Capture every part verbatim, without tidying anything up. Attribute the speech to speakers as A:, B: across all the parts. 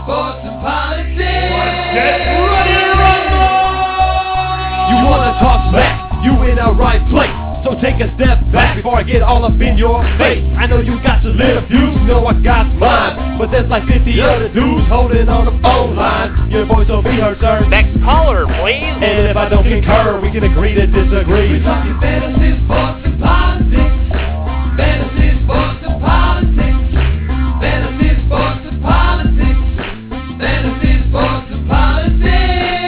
A: sports, and politics.
B: Get ready to rumble!
C: You wanna talk smack? You in the right place. So take a step back before I get all up in your face. I know you got your little views, you know I got mine, but there's like fifty other dudes holding on the phone line. Your voice will be heard, sir.
D: Next caller, please.
C: And if I don't concur, we can agree to disagree.
A: We're talking fantasy, sports, and politics. Fantasy, sports, and politics. Fantasy, sports, and politics. Fantasy, sports, and politics.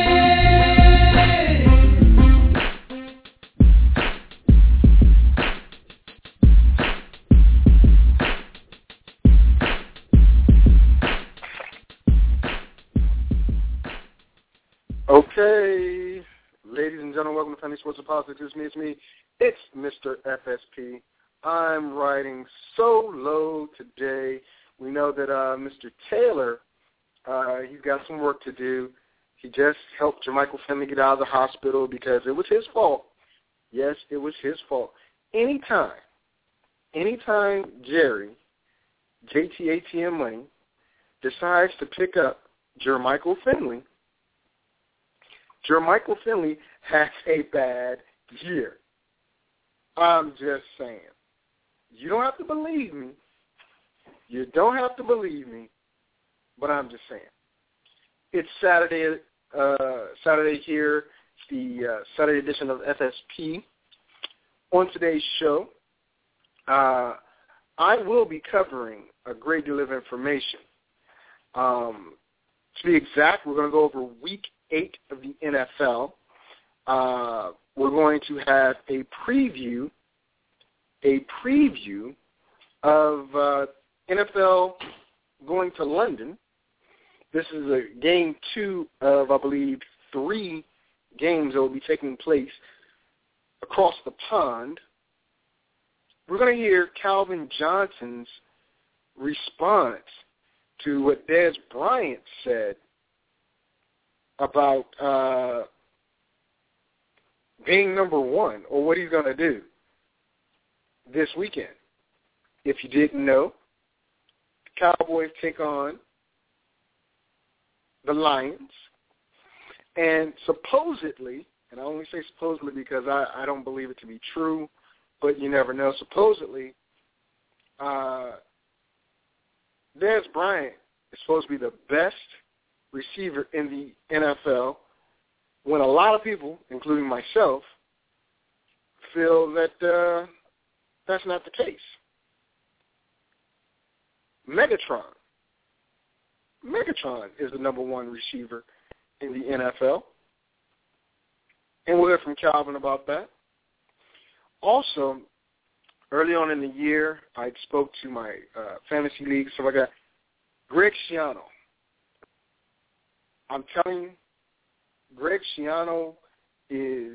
E: Okay, ladies and gentlemen, welcome to Fantasy Sports and Politics. It's me, it's me, it's Mister F S P. I'm riding solo today. We know that uh, Mister Taylor, uh, he's got some work to do. He just helped Jermichael Finley get out of the hospital because it was his fault. Yes, it was his fault. Anytime, anytime Jerry, J T A T M Money, decides to pick up Jermichael Finley, Jermichael Finley has a bad year. I'm just saying. You don't have to believe me. You don't have to believe me, but I'm just saying. It's Saturday, uh, Saturday here. It's the uh, Saturday edition of F S P. On today's show, uh, I will be covering a great deal of information. Um, to be exact, we're going to go over week eight of the N F L. Uh, we're going to have a preview, a preview of uh, N F L going to London. This is a game two of, I believe, three games that will be taking place across the pond. We're going to hear Calvin Johnson's response to what Dez Bryant said about uh, being number one, or what he's going to do this weekend. If you didn't know, the Cowboys take on the Lions, and supposedly, and I only say supposedly because I, I don't believe it to be true, but you never know, supposedly, uh, Dez Bryant is supposed to be the best receiver in the N F L, when a lot of people, including myself, feel that uh, that's not the case. Megatron. Megatron is the number one receiver in the N F L. And we'll hear from Calvin about that. Also, early on in the year, I spoke to my uh, fantasy league, so I got Greg Schiano. I'm telling you, Greg Schiano is,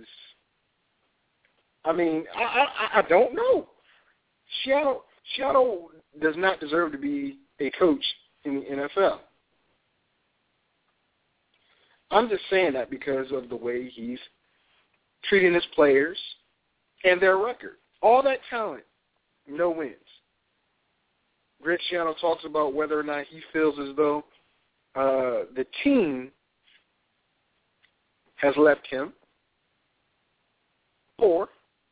E: I mean, I, I, I don't know. Schiano, Schiano does not deserve to be a coach in the N F L. I'm just saying that because of the way he's treating his players and their record. All that talent, no wins. Greg Schiano talks about whether or not he feels as though uh, the team has left him, or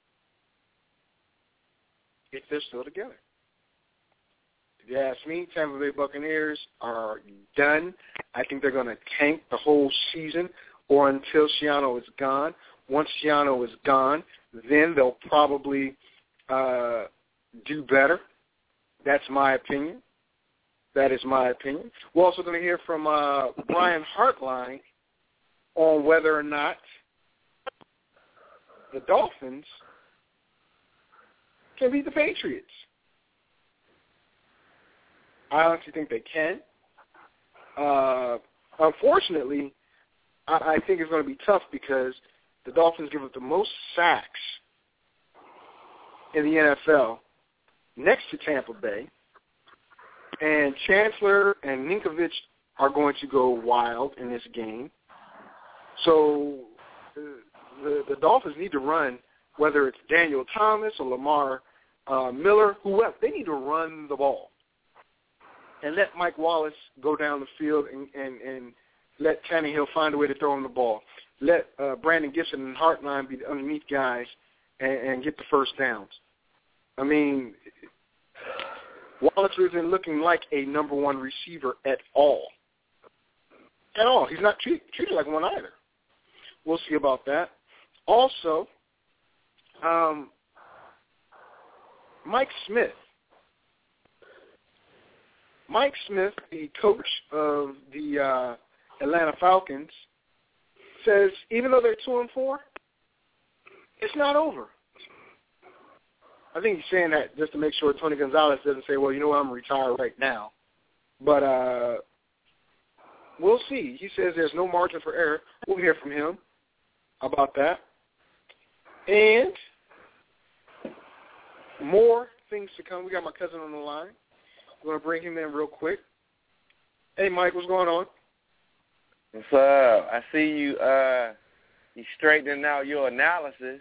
E: if they're still together. If you ask me, Tampa Bay Buccaneers are done. I think they're going to tank the whole season or until Schiano is gone. Once Schiano is gone, then they'll probably uh, do better. That's my opinion. That is my opinion. We're also going to hear from uh, Brian Hartline on whether or not the Dolphins can beat the Patriots. I honestly think they can. Uh, unfortunately, I, I think it's going to be tough because the Dolphins give up the most sacks in the N F L next to Tampa Bay, and Chancellor and Ninkovich are going to go wild in this game. So the, the, the Dolphins need to run, whether it's Daniel Thomas or Lamar uh, Miller, whoever. They need to run the ball. and let Mike Wallace go down the field and, and, and let Tannehill find a way to throw him the ball. Let uh, Brandon Gibson and Hartline be the underneath guys and, and get the first downs. I mean, Wallace isn't looking like a number one receiver at all. At all. He's not treat, treated like one either. We'll see about that. Also, um, Mike Smith. Mike Smith, the coach of the uh, Atlanta Falcons, says even though they're two and four, it's not over. I think he's saying that just to make sure Tony Gonzalez doesn't say, well, you know what, I'm retired right now. But uh, we'll see. He says there's no margin for error. We'll hear from him about that. And more things to come. We got my cousin on the line. I'm going to bring him in real quick. Hey, Mike, what's going on?
D: What's up? I see you, uh, you straightening out your analysis.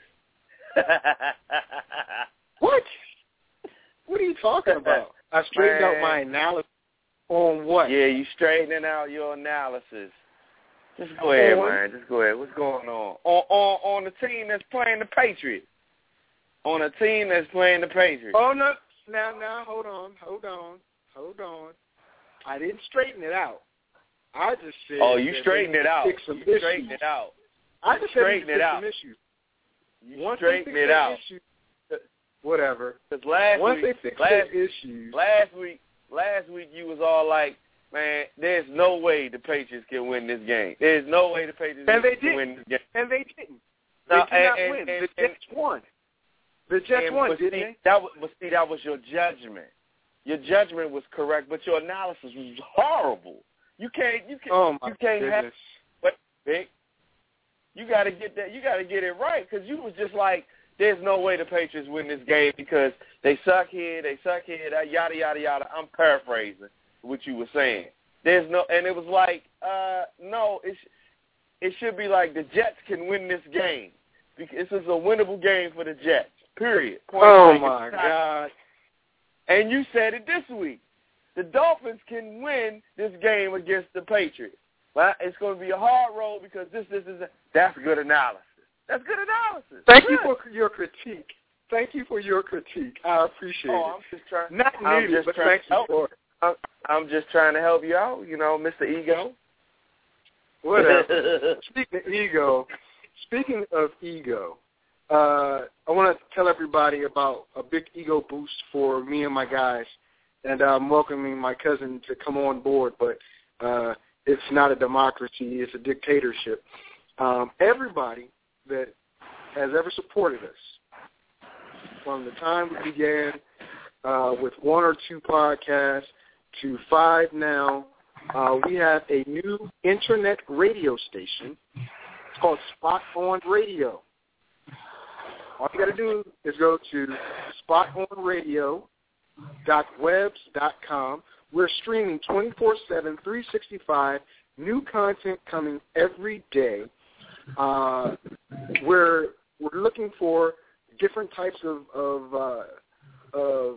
E: What? What are you talking about? I straightened
D: Man.
E: out my analysis on what?
D: Yeah, you straightening out your analysis. Just go ahead,
E: on.
D: man. Just go ahead. What's going on? On, on, on the team that's playing the Patriots. On a team that's playing the Patriots.
E: Oh, no. Now, now, hold on. Hold on. Hold on. I didn't straighten it out. I just said.
D: Oh, you straightened it out. You
E: issues.
D: straightened it out.
E: I just
D: straightened
E: said
D: it out.
E: some issues.
D: You
E: Once
D: straightened
E: they fix
D: it
E: their
D: out.
E: Issues, whatever.
D: Because last
E: Once
D: week,
E: they fix
D: last,
E: their issues.
D: last week, last week you was all like, man, there's no way the Patriots can win this game. There's no way the Patriots
E: and they
D: can
E: did.
D: win this game.
E: And they didn't. They
D: No,
E: did
D: and,
E: not
D: and,
E: win.
D: and,
E: the
D: and,
E: Jets won. The Jets
D: and,
E: won,
D: but
E: didn't
D: see,
E: they?
D: That was, but see, that was your judgment. Your judgment was correct, but your analysis was horrible. You can't, you can't,
E: Oh my
D: you can't
E: goodness.
D: have. But Vic, you got to get that. You got to get it right because you was just like, there's no way the Patriots win this game because they suck here, they suck here, that yada yada yada. I'm paraphrasing what you were saying. There's no, and it was like, uh, no, it it should be like the Jets can win this game. This is a winnable game for the Jets. Period. Point
E: Oh
D: blank.
E: my God.
D: And you said it this week. The Dolphins can win this game against the Patriots. Well, it's going to be a hard road because this, this, this. That's good analysis. That's good analysis.
E: Thank
D: good.
E: you for your critique. Thank you for your critique. I appreciate
D: oh,
E: it.
D: I'm just trying.
E: Not
D: I'm
E: needed,
D: just
E: but
D: trying
E: thank
D: to
E: you
D: help.
E: for it.
D: I'm, I'm just trying to help you out, you know, Mister Ego.
E: Whatever. Speaking of ego, speaking of ego, uh, I want to tell everybody about a big ego boost for me and my guys, and I'm welcoming my cousin to come on board, but uh, it's not a democracy, it's a dictatorship. Um, everybody that has ever supported us from the time we began uh, with one or two podcasts to five now, uh, we have a new internet radio station. It's called Spot On Radio. All you got to do is go to spot on radio dot webs dot com. We're streaming twenty-four seven, three sixty-five, new content coming every day. Uh, we're we're looking for different types of of, uh, of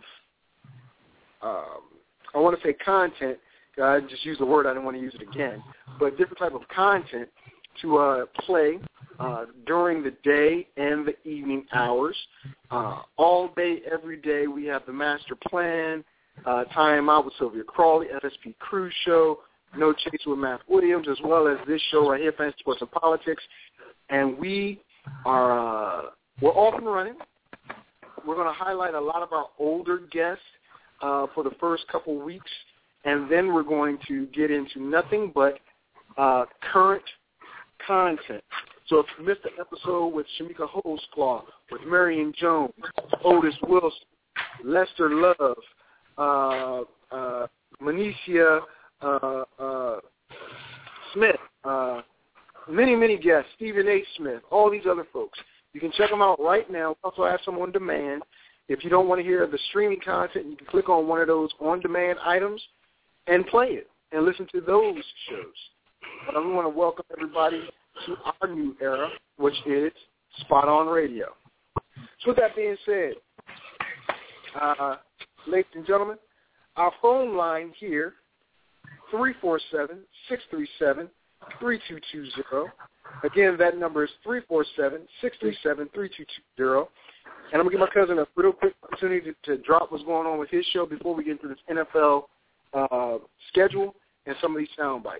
E: um, I want to say content. I just used the word. I didn't want to use it again. But different type of content to uh, play uh, during the day and the evening hours. Uh, all day, every day, we have the Master Plan, uh, Time Out with Sylvia Crawley, F S P Cruise Show, No Chase with Matt Williams, as well as this show right here, Fantasy Sports and Politics. And we are uh, we're off and running. We're going to highlight a lot of our older guests uh, for the first couple weeks, and then we're going to get into nothing but uh, current content. So if you missed the episode with Shamika Holsclaw, with Marion Jones, Otis Wilson, Lester Love, uh, uh, Manicia uh, uh, Smith, uh, many, many guests, Stephen A. Smith, all these other folks. You can check them out right now. We also have some on demand. If you don't want to hear the streaming content, you can click on one of those on-demand items and play it and listen to those shows. But we want to welcome everybody to our new era, which is Spot On Radio. So with that being said, uh, ladies and gentlemen, our phone line here, three four seven, six three seven, three two two zero. Again, that number is three four seven, six three seven, three two two zero. And I'm going to give my cousin a real quick opportunity to, to drop what's going on with his show before we get into this N F L uh, schedule and some of these sound bites.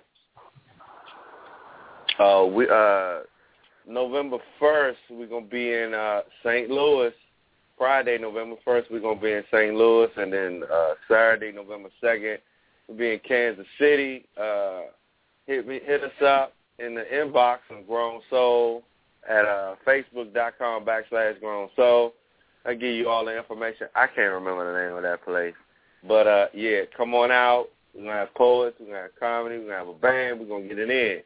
D: Uh, we, uh, November first, we're going to be in uh, Saint Louis. Friday, November first, we're going to be in Saint Louis. And then uh, Saturday, November second, we'll be in Kansas City. Uh, hit, me, hit us up in the inbox on Grown Soul at uh, facebook.com backslash Grown Soul. I'll give you all the information. I can't remember the name of that place. But, uh, yeah, come on out. We're going to have poets. We're going to have comedy. We're going to have a band. We're going to get it in.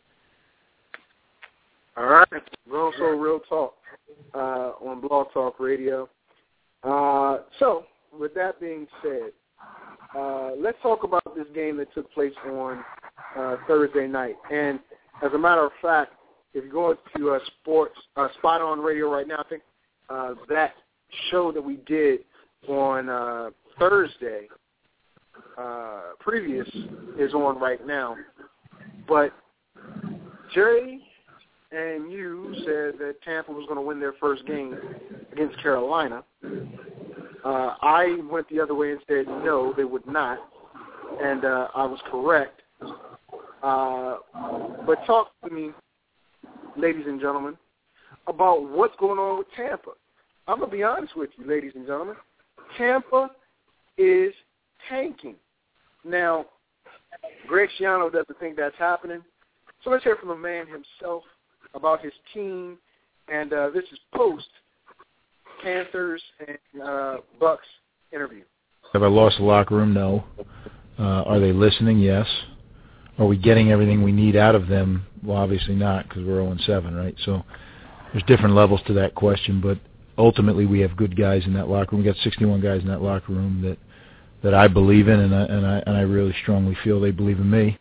E: All right. Grown Soul Real Talk uh, on Blog Talk Radio. Uh, so, with that being said, uh, let's talk about this game that took place on uh, Thursday night. And as a matter of fact, if you go to uh, sports, uh, Spot On Radio right now, I think uh, that show that we did on uh, Thursday uh, previous is on right now. But Jerry and you said that Tampa was going to win their first game against Carolina. Uh, I went the other way and said no, they would not, and uh, I was correct. Uh, but talk to me, ladies and gentlemen, about what's going on with Tampa. I'm going to be honest with you, ladies and gentlemen. Tampa is tanking. Now, Greg Schiano doesn't think that's happening. So let's hear from the man himself about his team. And uh, this is post Panthers and uh, Bucks interview.
F: Have I lost the locker room? No. Uh, are they listening? Yes. Are we getting everything we need out of them? Well, obviously not, because we're oh and seven, right? So there's different levels to that question, but ultimately we have good guys in that locker room. We got sixty-one guys in that locker room that that I believe in, and I, and I and I really strongly feel they believe in me.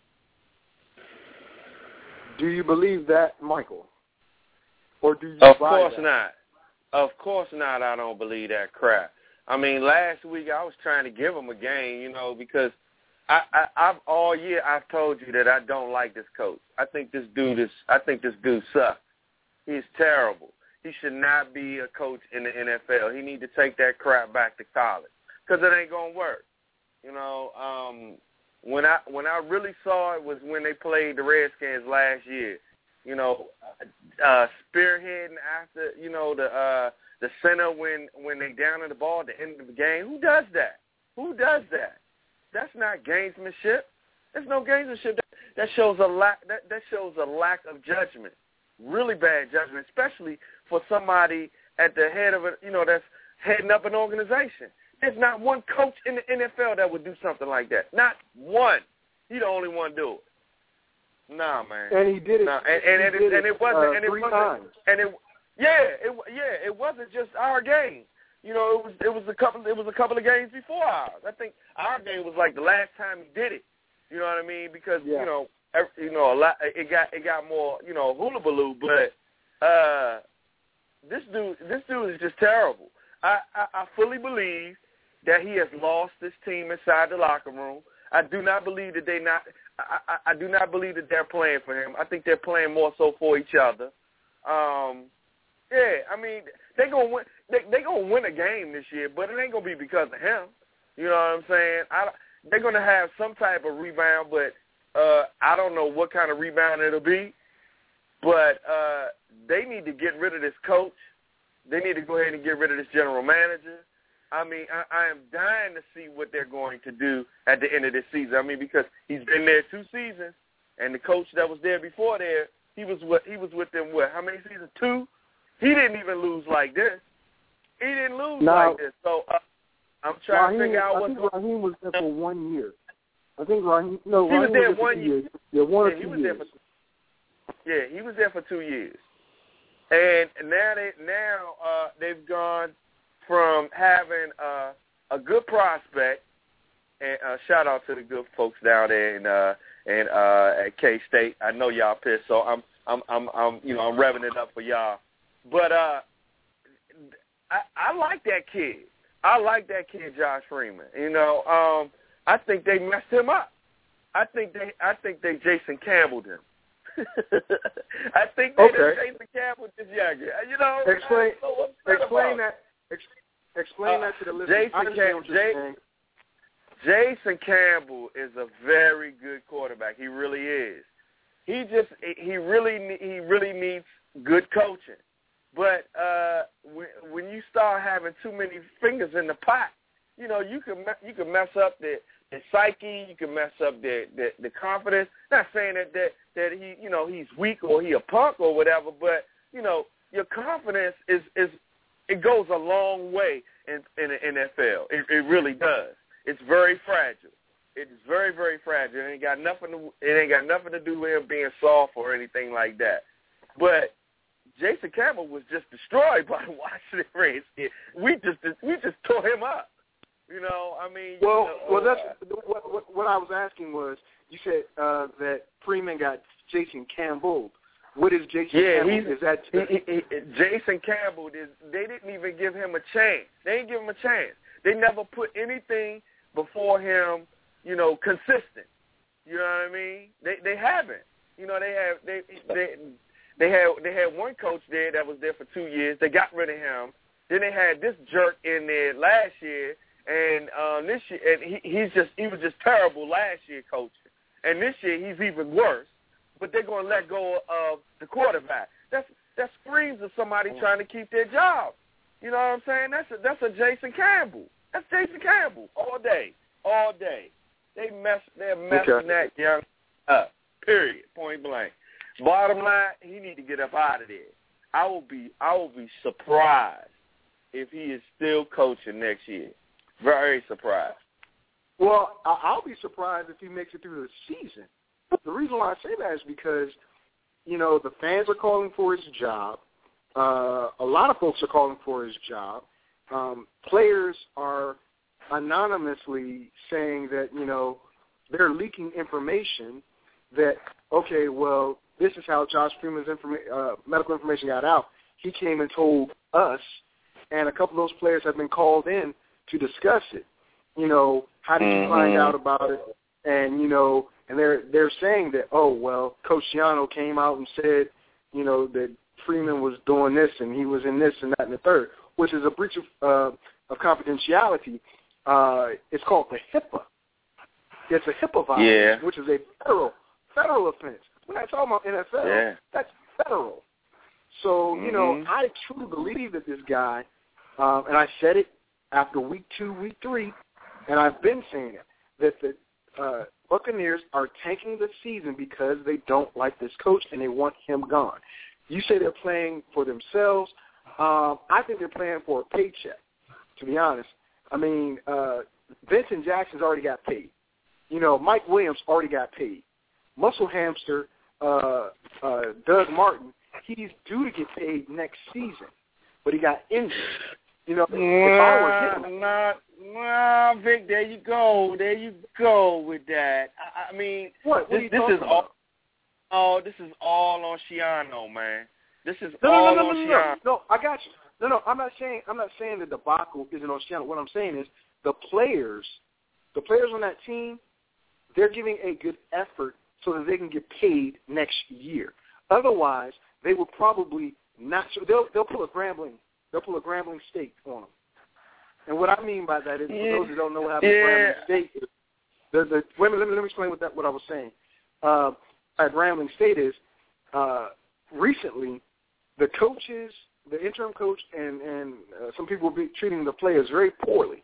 E: Do you believe that, Michael? Or do you
D: Of
E: buy
D: course
E: that?
D: not. Of course not. I don't believe that crap. I mean, last week I was trying to give him a game, you know, because I, I, I've all year I've told you that I don't like this coach. I think this dude is. I think this dude sucks. He's terrible. He should not be a coach in the N F L. He need to take that crap back to college because it ain't gonna work. You know, um, when I when I really saw it was when they played the Redskins last year. You know, uh, spearheading after you know the uh, the center when when they down in the ball at the end of the game. Who does that? Who does that? That's not gamesmanship. There's no gamesmanship. That, that shows a lack. That, that shows a lack of judgment. Really bad judgment, especially for somebody at the head of it. You know, that's heading up an organization. There's not one coach in the N F L that would do something like that. Not one. He's the only one do it. Nah, man.
E: And he did it.
D: Nah. And, and, and, it, and it wasn't.
E: Uh,
D: and it
E: three
D: wasn't.
E: times.
D: And it. Yeah. It. Yeah. It wasn't just our game. You know, it was. It was a couple. It was a couple of games before ours. I think our game was like the last time he did it. You know what I mean? Because
E: yeah.
D: you know, every, you know, a lot. It got. It got more. You know, hula baloo. But uh, this dude. This dude is just terrible. I, I. I fully believe that he has lost this team inside the locker room. I do not believe that they not. I, I, I do not believe that they're playing for him. I think they're playing more so for each other. Um, yeah, I mean they gonna win. They they gonna win a game this year, but it ain't gonna be because of him. You know what I'm saying? I, they're gonna have some type of rebound, but uh, I don't know what kind of rebound it'll be. But uh, they need to get rid of this coach. They need to go ahead and get rid of this general manager. I mean, I, I am dying to see what they're going to do at the end of this season. I mean, because he's been there two seasons, and the coach that was there before there, he was what he was with them. What? How many seasons? Two. He didn't even lose like this. He didn't lose
E: No.
D: like this. So uh, I'm trying
E: Raheem,
D: to figure out
E: I
D: what's
E: think
D: going.
E: Raheem was there for one year. I think Raheem. No,
D: He was
E: Raheem
D: there
E: was there
D: one
E: for two
D: year.
E: years. Yeah, one
D: Yeah,
E: or
D: he
E: two
D: was
E: years.
D: there for. Yeah, he was there for two years, and now they now uh, they've gone from having uh, a good prospect, and uh, shout out to the good folks down there in uh, in uh, at K State. I know y'all pissed, so I'm I'm I'm I'm you know I'm revving it up for y'all. But uh, I, I like that kid. I like that kid, Josh Freeman. You know, um, I think they messed him up. I think they I think they Jason Campbelled him. I think they
E: okay.
D: Jason Campbell is younger. You know,
E: explain
D: so
E: explain that ex, explain
D: uh,
E: that to the listeners.
D: Jason, Cam- J- Jason Campbell is a very good quarterback. He really is. He just he really he really needs good coaching. But uh, when, when you start having too many fingers in the pot, you know you can you can mess up the, the psyche. You can mess up the, the the confidence. Not saying that, that that he you know he's weak or he a punk or whatever, but you know your confidence is is it goes a long way in in the N F L. It, it really does. It's very fragile. It is very very fragile. It ain't got nothing to it ain't got nothing to do with him being soft or anything like that. But Jason Campbell was just destroyed by the Washington Redskins. We just we just tore him up. You know, I mean.
E: Well,
D: you know,
E: well, that's what, what what I was asking was. You said uh, that Freeman got Jason Campbell. What is Jason
D: yeah,
E: Campbell?
D: He's,
E: is that
D: he, he, he, Jason Campbell? Is, they didn't even give him a chance. They didn't give him a chance. They never put anything before him. You know, consistent. You know what I mean? They they haven't. You know, they have they they. They had they had one coach there that was there for two years. They got rid of him. Then they had this jerk in there last year, and um, this year, and he, he's just he was just terrible last year coaching. And this year he's even worse. But they're going to let go of the quarterback. That's that screams of somebody trying to keep their job. You know what I'm saying? That's a, that's a Jason Campbell. That's Jason Campbell all day, all day. They mess they're messing
E: okay.
D: that young up. Period. Point blank. Bottom line, he need to get up out of there. I will be I will be surprised if he is still coaching next year. Very surprised.
E: Well, I'll be surprised if he makes it through the season. The reason why I say that is because, you know, the fans are calling for his job. Uh, a lot of folks are calling for his job. Um, players are anonymously saying that, you know, they're leaking information that, okay, well, this is how Josh Freeman's informa- uh, medical information got out. He came and told us, and a couple of those players have been called in to discuss it. You know, how did you mm-hmm. find out about it? And, you know, and they're they're saying that, oh, well, Coach Schiano came out and said, you know, that Freeman was doing this and he was in this and that and the third, which is a breach of, uh, of confidentiality. Uh, it's called the HIPAA. It's a HIPAA violation,
D: yeah.
E: which is a federal federal offense. We're not talking about N F L.
D: Yeah. That's
E: federal. So, you mm-hmm. know, I truly believe that this guy, um, and I said it after week two, week three, and I've been saying it, that the uh, Buccaneers are tanking the season because they don't like this coach and they want him gone. You say they're playing for themselves. Um, I think they're playing for a paycheck, to be honest. I mean, uh, Vincent Jackson's already got paid. You know, Mike Williams already got paid. Muscle hamster uh, uh, Doug Martin, he's due to get paid next season, but he got injured. You know,
D: nah,
E: if I were him,
D: nah, nah, Vic, there you go, there you go with that. I, I mean,
E: what? what
D: this, this is
E: about?
D: all. Oh, this is all on Schiano, man. This is
E: no,
D: all
E: no, no,
D: on
E: no, no,
D: Schiano.
E: no, no, I got you. No, no, I'm not saying I'm not saying the debacle isn't on Schiano. What I'm saying is the players, the players on that team, they're giving a good effort so that they can get paid next year. Otherwise, they will probably not. They'll they'll pull a Grambling. They'll pull a Grambling State on them. And what I mean by that is,
D: yeah.
E: for those who don't know what happened
D: yeah.
E: to Grambling State, is the the. Wait a minute, let me let me explain what that what I was saying. Uh, at Grambling State is uh, recently the coaches, the interim coach, and and uh, some people were treating the players very poorly.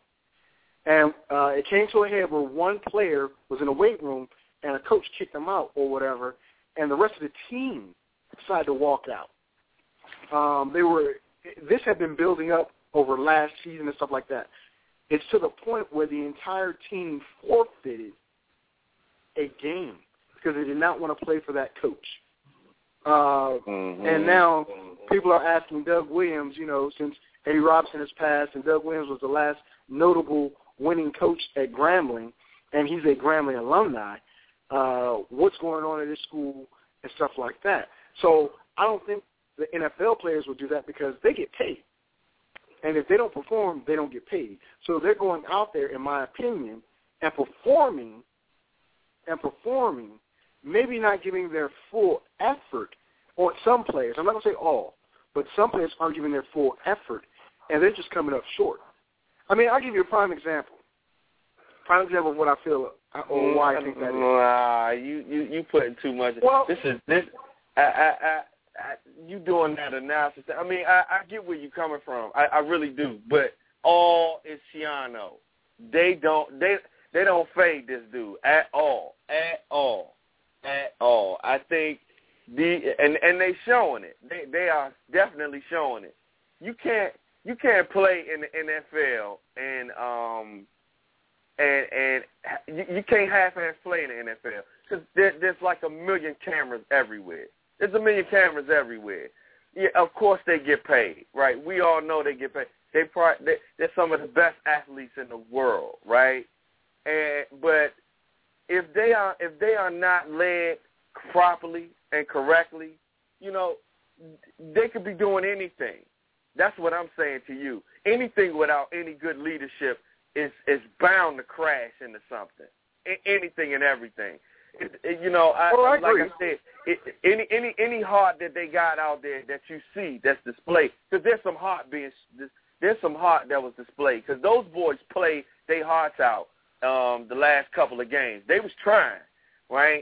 E: And uh, it came to a head where one player was in a weight room and a coach kicked him out or whatever, and the rest of the team decided to walk out. Um, they were. This had been building up over last season and stuff like that. It's to the point where the entire team forfeited a game because they did not want to play for that coach. Uh, mm-hmm. And now people are asking Doug Williams, you know, since Eddie Robinson has passed and Doug Williams was the last notable winning coach at Grambling, and he's a Grambling alumni, uh, what's going on at his school and stuff like that. So I don't think the N F L players will do that because they get paid. And if they don't perform, they don't get paid. So they're going out there, in my opinion, and performing and performing, maybe not giving their full effort on some players. I'm not going to say all, but some players aren't giving their full effort, and they're just coming up short. I mean, I'll give you a prime example. Prime example of what I feel or why I think that is.
D: Nah, you you you putting too much.
E: Well,
D: this is this. I, I, I, I, you doing that analysis. I mean, I, I get where you're coming from. I, I really do. But all is Schiano. They don't. They they don't fade this dude at all. At all. At all. I think the and and they showing it. They they are definitely showing it. You can't you can't play in the N F L and um. And and you, you can't half-ass play in the N F L because there, there's like a million cameras everywhere. There's a million cameras everywhere. Yeah, of course they get paid, right? We all know they get paid. They probably they, they're some of the best athletes in the world, right? And but if they are if they are not led properly and correctly, you know, they could be doing anything. That's what I'm saying to you. Anything without any good leadership is is bound to crash into something, I, anything and everything. It, it, you know, I,
E: oh, I
D: like
E: agree.
D: I said, it, any any any heart that they got out there that you see that's displayed, because there's some heart being there's some heart that was displayed, because those boys played their hearts out um, the last couple of games. They was trying, right?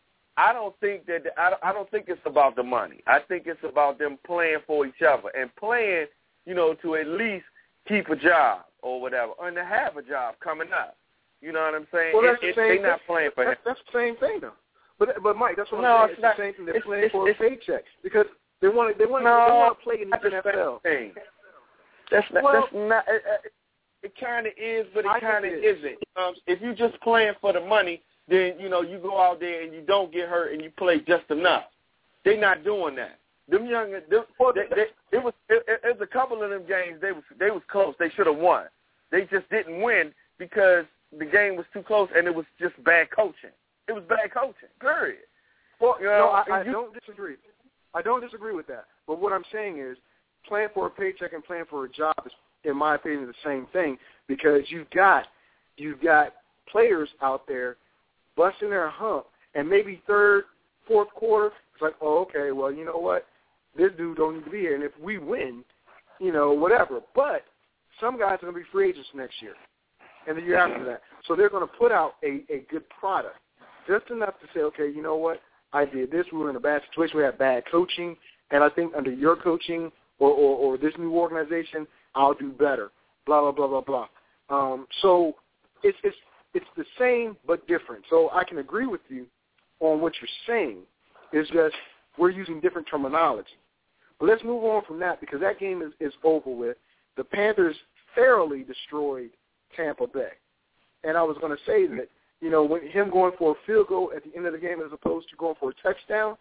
D: I don't think that I don't, I don't think it's about the money. I think it's about them playing for each other and playing, you know, to at least keep a job or whatever, and to have a job coming up. You know what I'm saying?
E: Well, that's
D: it,
E: the same
D: they're not
E: thing.
D: playing for
E: that's,
D: him.
E: That's the same thing, though. But but Mike, that's what
D: no,
E: I'm saying. It's,
D: it's not,
E: the same thing. They're
D: it's,
E: playing
D: it's,
E: for
D: it's,
E: a paycheck because they want to they want
D: no,
E: they want to play in the
D: N F L thing. That's not.
E: Well,
D: that's not. It, it, it kind of is, but it kind of
E: it
D: isn't. You know, if you're just playing for the money, then you know you go out there and you don't get hurt and you play just enough. They're not doing that. Them young, them,
E: well,
D: they, they, it was it, it, it was a couple of them games. They was they was close. They should have won. They just didn't win because the game was too close and it was just bad coaching. It was bad coaching. Period.
E: Well,
D: you know,
E: no, I, I
D: you,
E: don't disagree. I don't disagree with that. But what I'm saying is, playing for a paycheck and playing for a job is, in my opinion, the same thing, because you've got you've got players out there busting their hump, and maybe third, fourth quarter, it's like, oh, okay, well, you know what, this dude don't need to be here, and if we win, you know, whatever. But some guys are going to be free agents next year, and the year after that. So they're going to put out a, a good product, just enough to say, okay, you know what, I did this. We were in a bad situation. We had bad coaching, and I think under your coaching or, or, or this new organization, I'll do better, blah, blah, blah, blah, blah. Um, so it's, it's, it's the same but different. So I can agree with you on what you're saying. It's just we're using different terminology. But let's move on from that because that game is, is over with. The Panthers thoroughly destroyed Tampa Bay. And I was going to say that, you know, when him going for a field goal at the end of the game as opposed to going for a touchdown,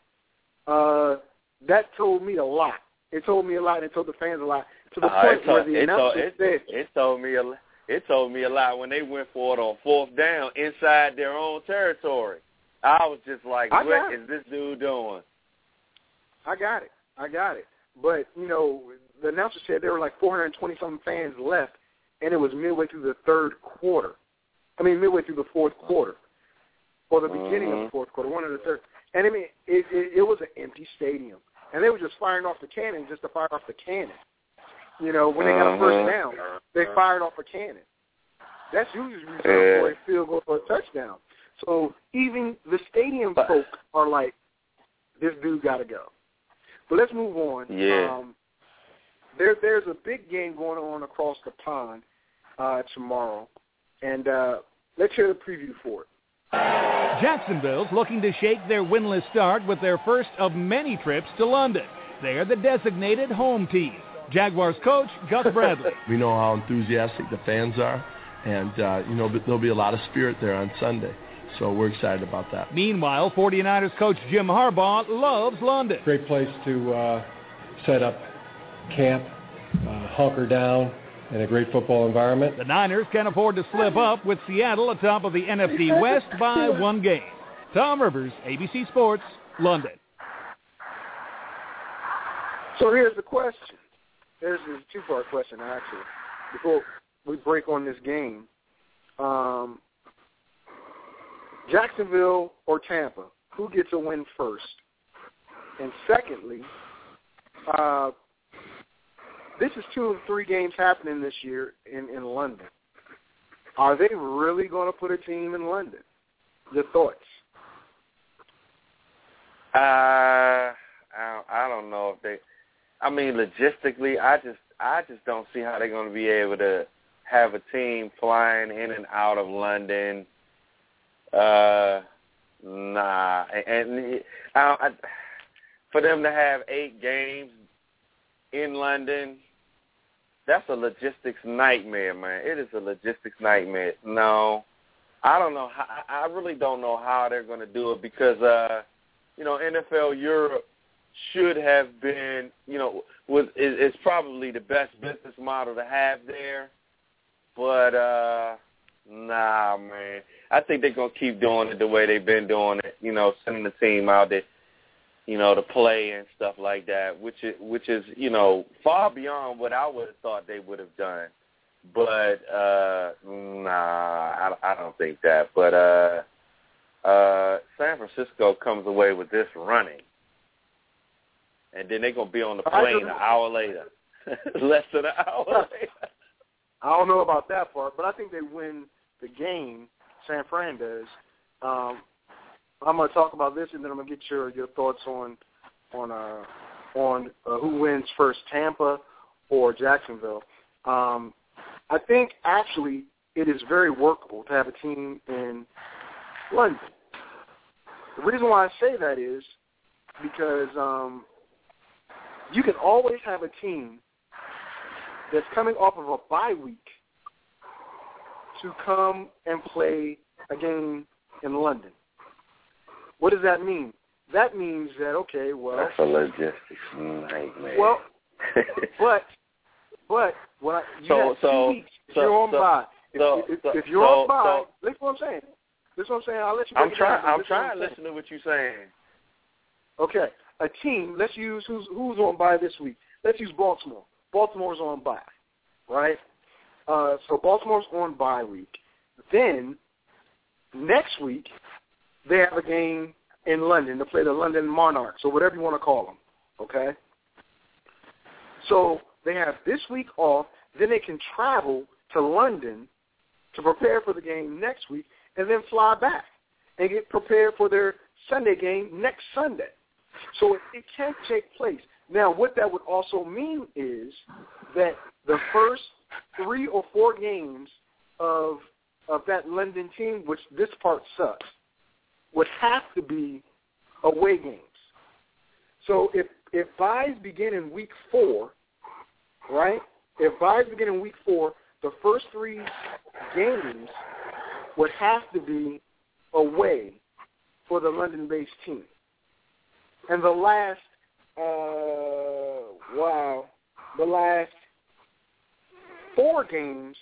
E: uh, that told me a lot. It told me a lot and it told the fans a lot to the uh, point
D: told,
E: where the announcer
D: told, it,
E: said.
D: It told me a It told me a lot when they went for it on fourth down inside their own territory. I was just like, what is this dude doing?
E: I got it. I got it. But, you know, the announcer said there were like four hundred twenty-something fans left, and it was midway through the third quarter. I mean, midway through the fourth quarter, or the mm-hmm. beginning of the fourth quarter, one of the third. And, I mean, it, it, it was an empty stadium. And they were just firing off the cannon just to fire off the cannon. You know, when they got a first down, they fired off a cannon. That's usually reserved for a field goal or a touchdown. So even the stadium folk are like, this dude got to go. But let's move on.
D: Yeah.
E: Um, there, there's a big game going on across the pond uh, tomorrow, and uh, let's hear the preview for it.
B: Jacksonville's looking to shake their winless start with their first of many trips to London. They're the designated home team. Jaguars coach Gus Bradley.
G: We know how enthusiastic the fans are, and, uh, you know, there'll be a lot of spirit there on Sunday. So we're excited about that.
B: Meanwhile, 49ers coach Jim Harbaugh loves London.
H: Great place to uh, set up camp, uh, hunker down, in a great football environment.
B: The Niners can afford to slip up with Seattle atop of the N F C West by one game. Tom Rivers, A B C Sports, London.
E: So here's the question. There's a two-part question, actually. Before we break on this game, um, Jacksonville or Tampa, who gets a win first? And secondly, uh, this is two of three games happening this year in, in London. Are they really going to put a team in London? Your thoughts?
D: Uh, I don't, I don't know if they. I mean, logistically, I just I just don't see how they're going to be able to have a team flying in and out of London. Uh, nah, and, and I, I, for them to have eight games in London, that's a logistics nightmare, man. It is a logistics nightmare. No, I don't know. How, I really don't know how they're going to do it because, uh, you know, N F L Europe should have been, you know, was is, is probably the best business model to have there. But, uh, nah, man. I think they're going to keep doing it the way they've been doing it, you know, sending the team out there, you know, to play and stuff like that, which is, which is, you know, far beyond what I would have thought they would have done. But, uh, nah, I, I don't think that. But uh, uh, San Francisco comes away with this running. And then they're going to be on the plane an hour later, less than an hour later.
E: I don't know about that part, but I think they win the game, San Fran does. Um, I'm going to talk about this, and then I'm going to get your, your thoughts on on uh, on uh, who wins first, Tampa or Jacksonville. Um, I think, actually, it is very workable to have a team in London. The reason why I say that is because um, you can always have a team that's coming off of a bye week to come and play a game in London. What does that mean? That means that, okay, well...
D: That's a logistics nightmare.
E: Well, but, but, well, you
D: so,
E: have
D: so,
E: two weeks if
D: so,
E: you're on
D: so,
E: bye. If,
D: so,
E: if,
D: so,
E: if you're
D: so,
E: on bye,
D: so,
E: listen what I'm saying. Listen what I'm saying. I'll let you
D: I'm
E: break it
D: trying,
E: down,
D: I'm
E: listen
D: trying
E: to
D: to listen to what you're saying.
E: Okay. A team, let's use who's who's on bye this week. Let's use Baltimore. Baltimore's on bye, right? Uh, so Baltimore's on bye week. Then next week they have a game in London to play the London Monarchs, or whatever you want to call them, okay? So they have this week off. Then they can travel to London to prepare for the game next week and then fly back and get prepared for their Sunday game next Sunday. So it, it can take place. Now, what that would also mean is that the first three or four games of of that London team, which this part sucks, would have to be away games. So if if byes begin in week four, right? If byes begin in week four, the first three games would have to be away for the London-based team. And the last, uh, wow, the last four games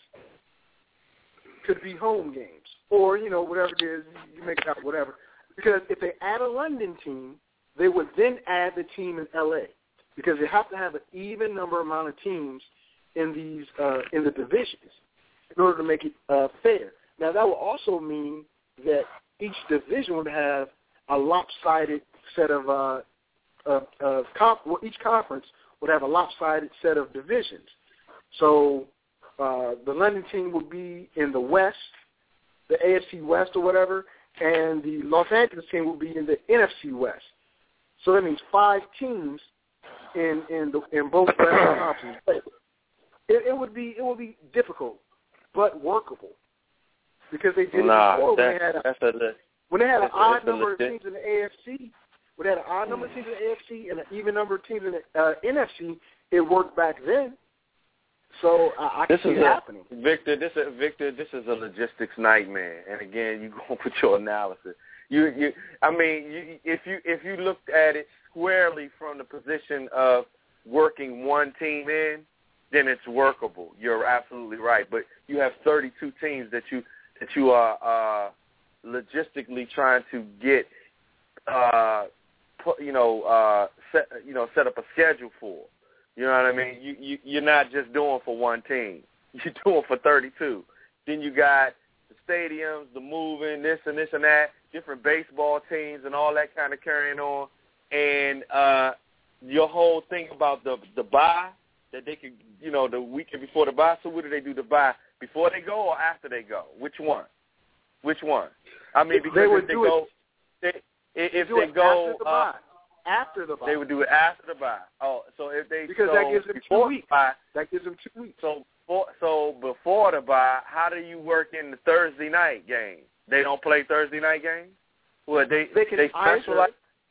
E: could be home games. Or, you know, whatever it is, you make it out, whatever. Because if they add a London team, they would then add the team in L A. Because they have to have an even number amount of teams in these uh, in the divisions in order to make it uh, fair. Now, that will also mean that each division would have a lopsided set of, uh, of, of comp- well, each conference would have a lopsided set of divisions. So uh, the London team would be in the West, the A F C West or whatever, and the Los Angeles team will be in the N F C West. So that means five teams in in, the, in both conferences. It, it would be it would be difficult, but workable, because they did
D: nah,
E: it before
D: that,
E: when they had a,
D: that's a,
E: when they had an
D: that's
E: odd
D: a,
E: number of
D: legit.
E: teams in the A F C. When they had an odd number of teams in the A F C and an even number of teams in the uh, N F C, it worked back then. So I, I can
D: this
E: see
D: is
E: it
D: a,
E: happening.
D: Victor, this is Victor. This is a logistics nightmare. And again, you go with your analysis. You, you. I mean, you, if you if you looked at it squarely from the position of working one team in, then it's workable. You're absolutely right. But you have thirty-two teams that you that you are uh, logistically trying to get, uh, put, you know, uh, set you know set up a schedule for. You know what I mean? You, you, you're not just doing for one team. You're doing for thirty-two. Then you got stadiums, the moving, this and this and that, different baseball teams and all that kind of carrying on. And uh, your whole thing about the the bye, that they could, you know, the weekend before the bye. So what do they do the bye? Before they go or after they go? Which one? Which one? I mean, because
E: they would
D: if they
E: do
D: go,
E: it,
D: they, if
E: do
D: they
E: it
D: go
E: after the
D: uh,
E: bye. After the bye.
D: They would do it after the bye. Oh, so if they
E: because
D: so
E: that gives them
D: before
E: two weeks.
D: The bye,
E: that gives them two weeks.
D: So for, so before the bye, how do you work in the Thursday night game? They don't play Thursday night games. Well, they
E: they can
D: they specialize.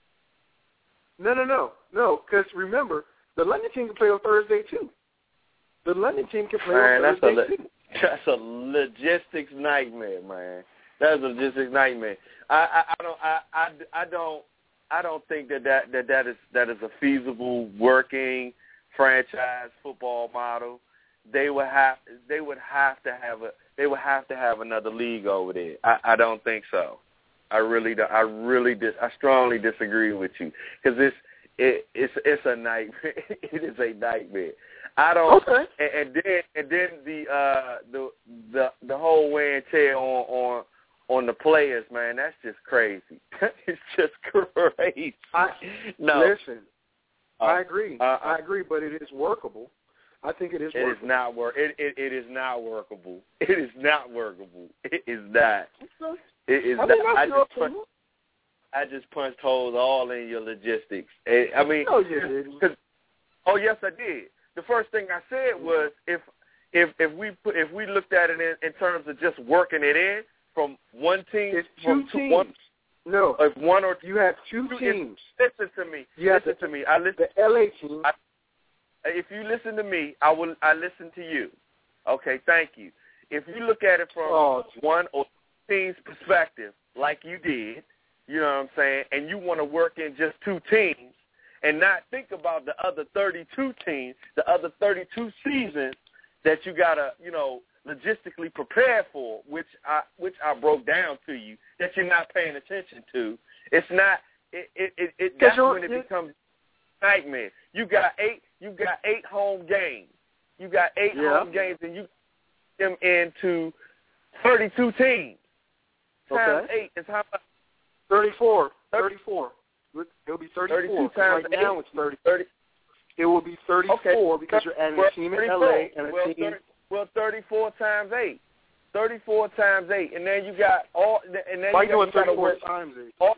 E: No, no, no, no. Because remember, the London team can play on Thursday too. The London team can play
D: man,
E: on Thursday
D: that's a,
E: too.
D: That's a logistics nightmare, man. That's a logistics nightmare. I, I, I don't I, I, I don't I don't think that that, that that is that is a feasible working franchise football model. They would have they would have to have a they would have to have another league over there. I, I don't think so. I really don't. I really dis, I strongly disagree with you because it's it, it's it's a nightmare. It is a nightmare. I don't.
E: Okay.
D: And, and then and then the uh the the the whole wear and tear on on on the players, man. That's just crazy. It's just crazy.
E: I,
D: no.
E: Listen,
D: uh,
E: I agree.
D: Uh,
E: I agree, but it is workable. I think it is.
D: It
E: workable.
D: is not work. It, it it is not workable. It is not workable. It is not. It is
E: I mean,
D: not. I
E: your
D: just punched, I just punched holes all in your logistics. I mean,
E: no, you didn't.
D: Cause, oh yes, I did. The first thing I said was if if if we put, if we looked at it in, in terms of just working it in from one team,
E: it's two
D: from
E: teams.
D: One,
E: no,
D: if one or
E: you have two
D: two
E: teams.
D: Listen to me.
E: You
D: listen
E: the,
D: to me. I listen.
E: The L A team.
D: I, if you listen to me, I will. I listen to you. Okay, thank you. If you look at it from
E: oh,
D: one or two teams' perspective, like you did, you know what I'm saying, and you want to work in just two teams and not think about the other thirty-two teams, the other thirty-two seasons that you gotta, you know, logistically prepare for, which I which I broke down to you that you're not paying attention to. It's not. It it it. it that's when it becomes nightmare. You got eight. You got eight home games. You got eight
E: yeah.
D: home games, and you them into thirty-two teams. Times
E: okay.
D: eight is how much?
E: Thirty-four. Thirty-four. It'll be thirty-four.
D: Thirty-two times
E: right
D: eight.
E: now it's thirty.
D: thirty.
E: It will be thirty-four
D: okay.
E: because you're adding
D: well,
E: a team in L A and a
D: well,
E: team.
D: thirty, well, thirty-four times eight. Thirty-four times eight, and then you got all. And then
E: Why
D: you
E: doing
D: got
E: thirty-four times eight?
D: All,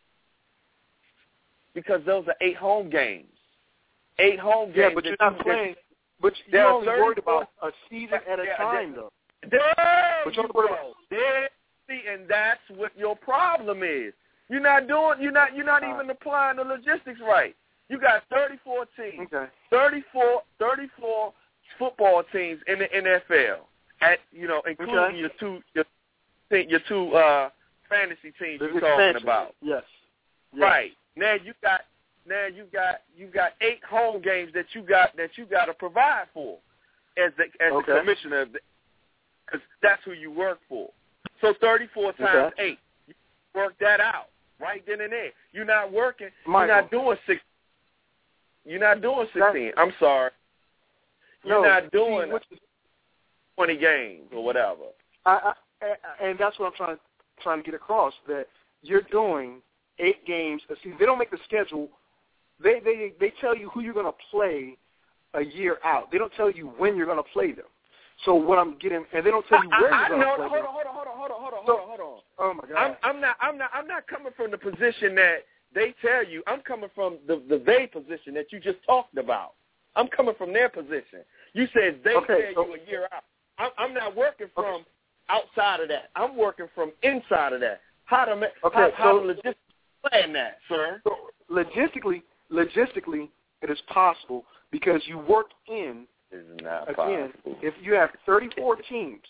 D: because those are eight home games. Eight home games.
E: Yeah, but you're not
D: you,
E: playing. But you're only worried about a season at a
D: yeah,
E: time, though.
D: There
E: but
D: you go. There, see, and that's what your problem is. You're not doing. You're not. You're not uh, even applying the logistics right. You got thirty-four teams.
E: Okay.
D: thirty-four, thirty-four football teams in the N F L. At you know, including
E: okay.
D: your two your your two uh, fantasy teams
E: There's
D: you're talking
E: expansion.
D: about.
E: Yes. yes.
D: Right. Now you got. Now you got you got eight home games that you got that you got to provide for, as the as
E: okay.
D: the commissioner, because that's who you work for. So thirty-four times
E: okay.
D: eight, you work that out right then and there. You're not working.
E: Michael.
D: You're not doing six. You're not doing sixteen. I'm sorry. You're
E: no,
D: not doing
E: see,
D: twenty games or whatever.
E: I, I, and that's what I'm trying trying to get across, that you're doing eight games a season. They don't make the schedule. They they they tell you who you're going to play a year out. They don't tell you when you're going to play them. So what I'm getting, and they don't tell you where
D: I,
E: you're going to play
D: hold
E: them.
D: On, hold on, hold on, hold on, hold on,
E: so,
D: hold on, hold on.
E: Oh my God!
D: I'm, I'm not, I'm not, I'm not coming from the position that they tell you. I'm coming from the the they position that you just talked about. I'm coming from their position. You said they
E: okay,
D: tell
E: so,
D: you a year out. I'm, I'm not working from
E: okay.
D: outside of that. I'm working from inside of that. How to make,
E: okay,
D: how, how
E: so,
D: to logistically plan that, sir?
E: So logistically, logistically, it is possible because you work in.
D: It's not
E: again,
D: possible.
E: If you have thirty-four teams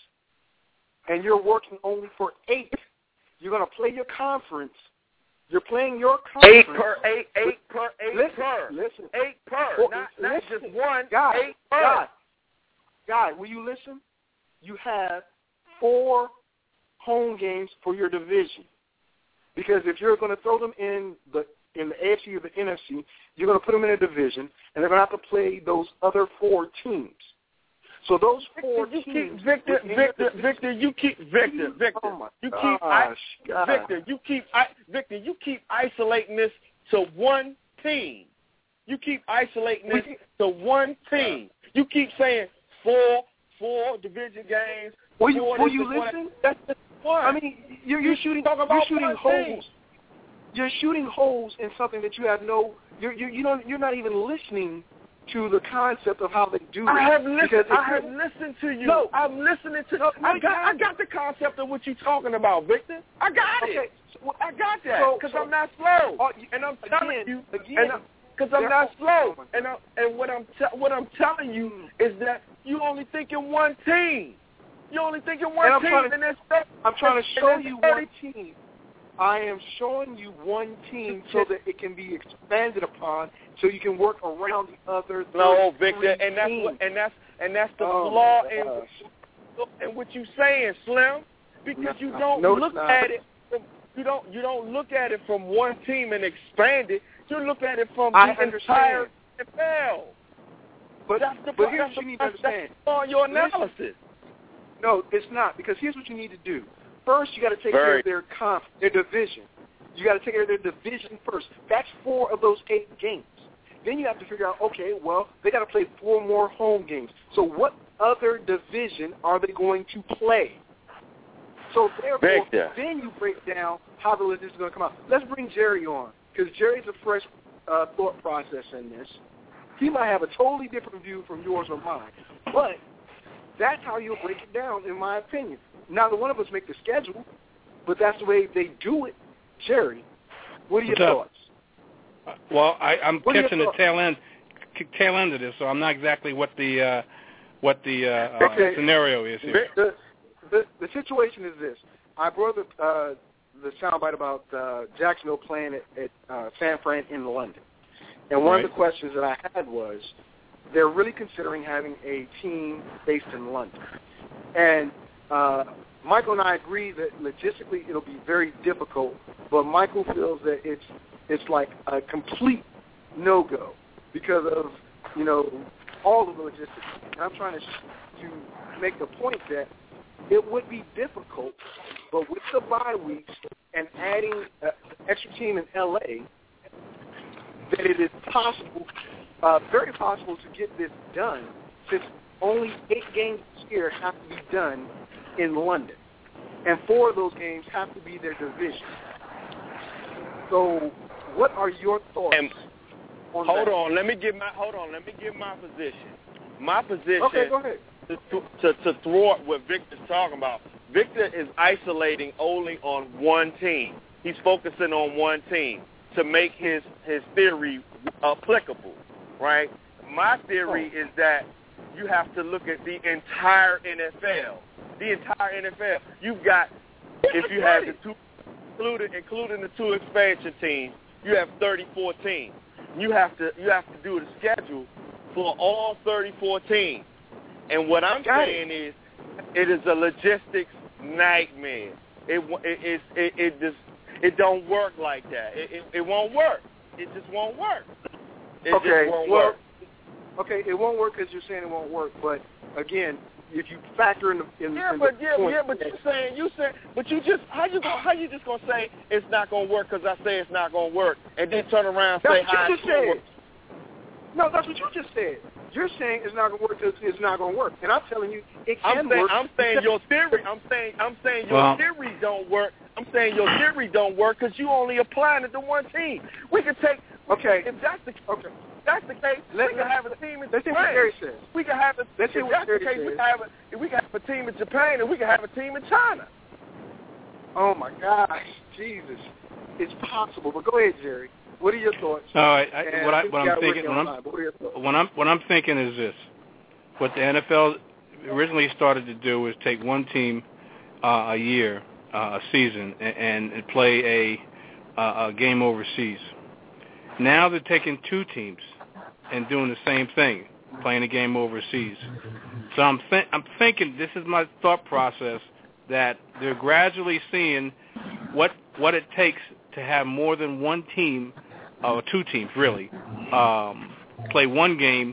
E: and you're working only for eight, you're going to play your conference. You're playing your conference.
D: Eight per eight, eight per eight
E: listen,
D: per.
E: Listen.
D: Eight per.
E: Well,
D: not not
E: listen.
D: just one.
E: God,
D: eight per.
E: God, God, will you listen? You have four home games for your division. Because if you're going to throw them in the in the A F C or the N F C, you're going to put them in a division, and they're going to have to play those other four teams. So those four
D: you
E: teams,
D: keep Victor, Victor, Victor, you keep Victor, Victor,
E: oh my
D: you keep
E: gosh,
D: I, Victor, you keep I, Victor, you keep isolating this to one team. You keep isolating this to one team. You keep saying four, four division games.
E: Will you, will you
D: one.
E: listen?
D: That's just one.
E: I mean, you're, you're shooting,
D: talk about
E: you're shooting
D: holes.
E: Team. You're shooting holes in something that you have no. You're you you don't. You're not even listening to the concept of how they do it.
D: I have listened. I have
E: you,
D: listened to you.
E: No,
D: I'm listening to.
E: No,
D: I got. I got the concept of what you're talking about, Victor. I got
E: okay.
D: it.
E: So,
D: I got that because so, so, I'm not slow,
E: uh, you,
D: and I'm
E: again,
D: telling you,
E: again,
D: because I'm not slow, and I, and what I'm te- what I'm telling you is that you only thinking one team. You only thinking one
E: and
D: team,
E: I'm
D: and that's.
E: I'm trying to show you one team. I am showing you one team so that it can be expanded upon, so you can work around the other.
D: No, Victor, and that's what, and that's and that's the
E: oh
D: flaw in, in what you're saying, Slim, because no, you don't
E: no,
D: look at it. From, you don't you don't look at it from one team and expand it. You look at it from
E: I
D: the
E: understand.
D: entire N F L.
E: But
D: that's the
E: but here's
D: that's
E: what you need
D: the,
E: to understand.
D: On your analysis.
E: Listen, no, it's not, because here's what you need to do. First, you got to take
D: Very.
E: care of their conf, their division. You got to take care of their division first. That's four of those eight games. Then you have to figure out, okay, well, they got to play four more home games. So what other division are they going to play? So therefore,
D: Victor.
E: then you break down how the logistics is going to come out. Let's bring Jerry on, because Jerry's a fresh uh, thought process in this. He might have a totally different view from yours or mine, but that's how you'll break it down, in my opinion. Neither one of us make the schedule, but that's the way they do it. Jerry, what are your
I: What's
E: thoughts?
I: Uh, well, I, I'm
E: what
I: catching the tail end, tail end of this, so I'm not exactly what the uh, what the uh,
E: okay.
I: uh, scenario is here.
E: The, the, the situation is this. I brought the, uh, the soundbite about uh, Jacksonville playing at, at uh, San Fran in London. And one
I: right.
E: of the questions that I had was, they're really considering having a team based in London. And uh, Michael and I agree that logistically it'll be very difficult, but Michael feels that it's it's like a complete no-go because of, you know, all of the logistics. And I'm trying to, to make the point that it would be difficult, but with the bye weeks and adding an extra team in L A, that it is possible, uh, very possible to get this done, since only eight games this year have to be done in London, and four of those games have to be their division. So, what are your thoughts?
D: And
E: on
D: hold
E: that?
D: on, let me give my hold on, let me give my position. My position.
E: Okay, go ahead.
D: To, to, to thwart what Victor's talking about. Victor is isolating only on one team. He's focusing on one team to make his, his theory applicable, right? My theory is that you have to look at the entire N F L. The entire N F L. You've got, if you have the two, including, including the two expansion teams, you have thirty-four teams. You have to you have to do the schedule for all thirty-four teams. And what I'm saying is, it is a logistics nightmare. It it it it just it don't work like that. It it, it won't work. It just won't work. It
E: okay,
D: just won't
E: well,
D: work.
E: Okay, it won't work because you're saying it won't work. But again, if you factor in the in,
D: yeah,
E: in
D: but
E: the
D: yeah,
E: point
D: yeah, but you saying you saying, but you just how you gonna, how you just gonna say it's not gonna work because I say it's not gonna work, and then turn around and
E: that's
D: say
E: what
D: how
E: you
D: it's
E: just
D: gonna
E: said.
D: work.
E: No, that's what you just said. You're saying it's not going to work because it's not going to work, and I'm telling you it can
D: I'm saying,
E: work.
D: I'm saying your theory. I'm saying I'm saying your
I: well,
D: theory don't work. I'm saying your theory don't work because you only applying it to one team. We could take
E: okay.
D: If that's the
E: okay,
D: if that's the case,
E: Let,
D: we could have a team in
E: let's see
D: Japan.
E: what Gary says.
D: We could have a.
E: Let's see
D: if
E: what
D: that's
E: Gary
D: the case,
E: says.
D: we could have a. If we could have a team in Japan, and we could have a team in China.
E: Oh my gosh, Jesus, it's possible. But go ahead, Jerry. What are your thoughts?
I: All right, I, what, I, what I'm thinking, what I'm,
E: what,
I: what I'm, what I'm thinking is this: what the N F L originally started to do was take one team uh, a year, uh, a season, and, and play a, a game overseas. Now they're taking two teams and doing the same thing, playing a game overseas. So I'm, th- I'm thinking, this is my thought process, that they're gradually seeing what what it takes to have more than one team, or two teams really, um, play one game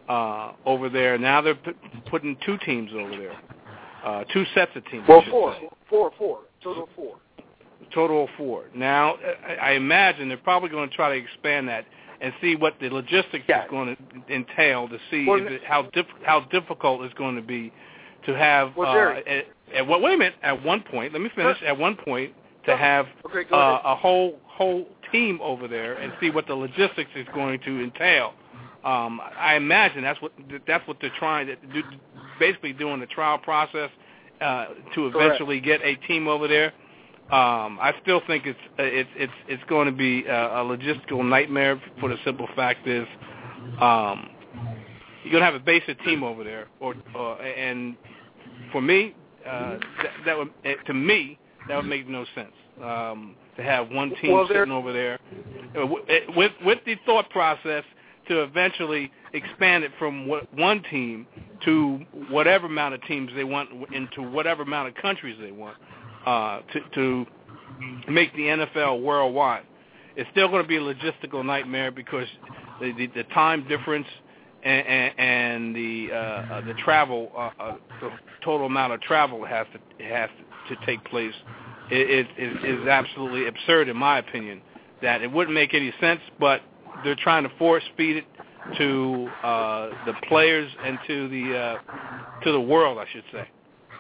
I: uh, over there. Now they're p- putting two teams over there, uh, two sets of teams.
E: Well, four, four, four, total of four.
I: Total of four. Now, I imagine they're probably going to try to expand that and see what the logistics yeah. is going to entail to see well, if it, how diff, how difficult it's going to be to have.
E: Well,
I: uh, at, at what? Wait a minute. At one point, let me finish. At one point, to have
E: okay,
I: uh, a whole whole team over there and see what the logistics is going to entail. Um, I imagine that's what that's what they're trying to do. Basically, doing the trial process uh, to eventually
E: Correct.
I: get a team over there. Um, I still think it's it's it's it's going to be a, a logistical nightmare. For the simple fact is, um, you're going to have a basic team over there, or, or and for me, uh, that, that would to me that would make no sense um, to have one team
E: well,
I: sitting over there with with the thought process to eventually expand it from what, one team to whatever amount of teams they want into whatever amount of countries they want. Uh, to, to make the N F L worldwide. It's still going to be a logistical nightmare because the, the, the time difference and, and, and the uh, uh, the travel, uh, uh, the total amount of travel has to has to, to take place is it, it, is absolutely absurd in my opinion. That it wouldn't make any sense, but they're trying to force feed it to uh, the players and to the uh, to the world, I should say.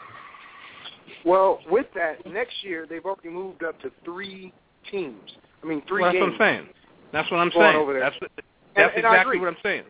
E: Well, with that, next year they've already moved up to three teams. I mean, three
I: well, that's
E: games.
I: That's what I'm saying. That's what I'm
E: going
I: saying.
E: Over there.
I: That's, what, that's
E: and, and
I: exactly what I'm saying.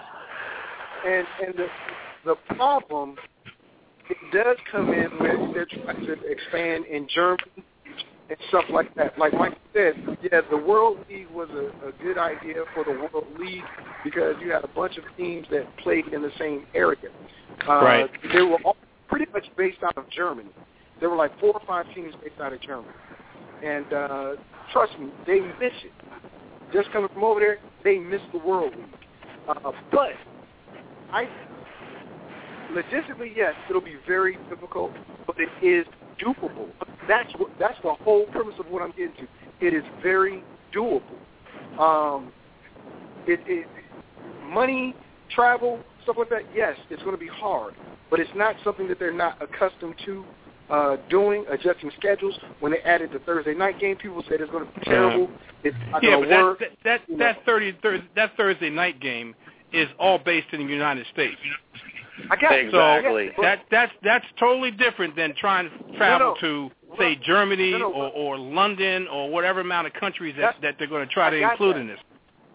E: And and the the problem it does come in when they're trying to expand in Germany and stuff like that. Like Mike said, yeah, the World League was a, a good idea for the World League because you had a bunch of teams that played in the same area. Uh,
I: right.
E: They were all pretty much based out of Germany. There were like four or five teams based out of Germany. And uh, trust me, they miss it. Just coming from over there, they miss the World League. Uh, but I, logistically, yes, it'll be very difficult, but it is doable. That's what, that's the whole premise of what I'm getting to. It is very doable. Um, it, it, money, travel, stuff like that, yes, it's going to be hard, but it's not something that they're not accustomed to uh, doing, adjusting schedules. When they added the Thursday night game, people said it's going to be terrible. It's not
I: yeah,
E: going to work.
I: That, that, that, that, thirty, thirty, that Thursday night game is all based in the United States.
E: I got
D: exactly.
I: So that that's that's totally different than trying to travel
E: no, no.
I: to say Germany
E: no, no.
I: or, or London or whatever amount of countries that, that they're going to try
E: I
I: to include
E: that.
I: in this.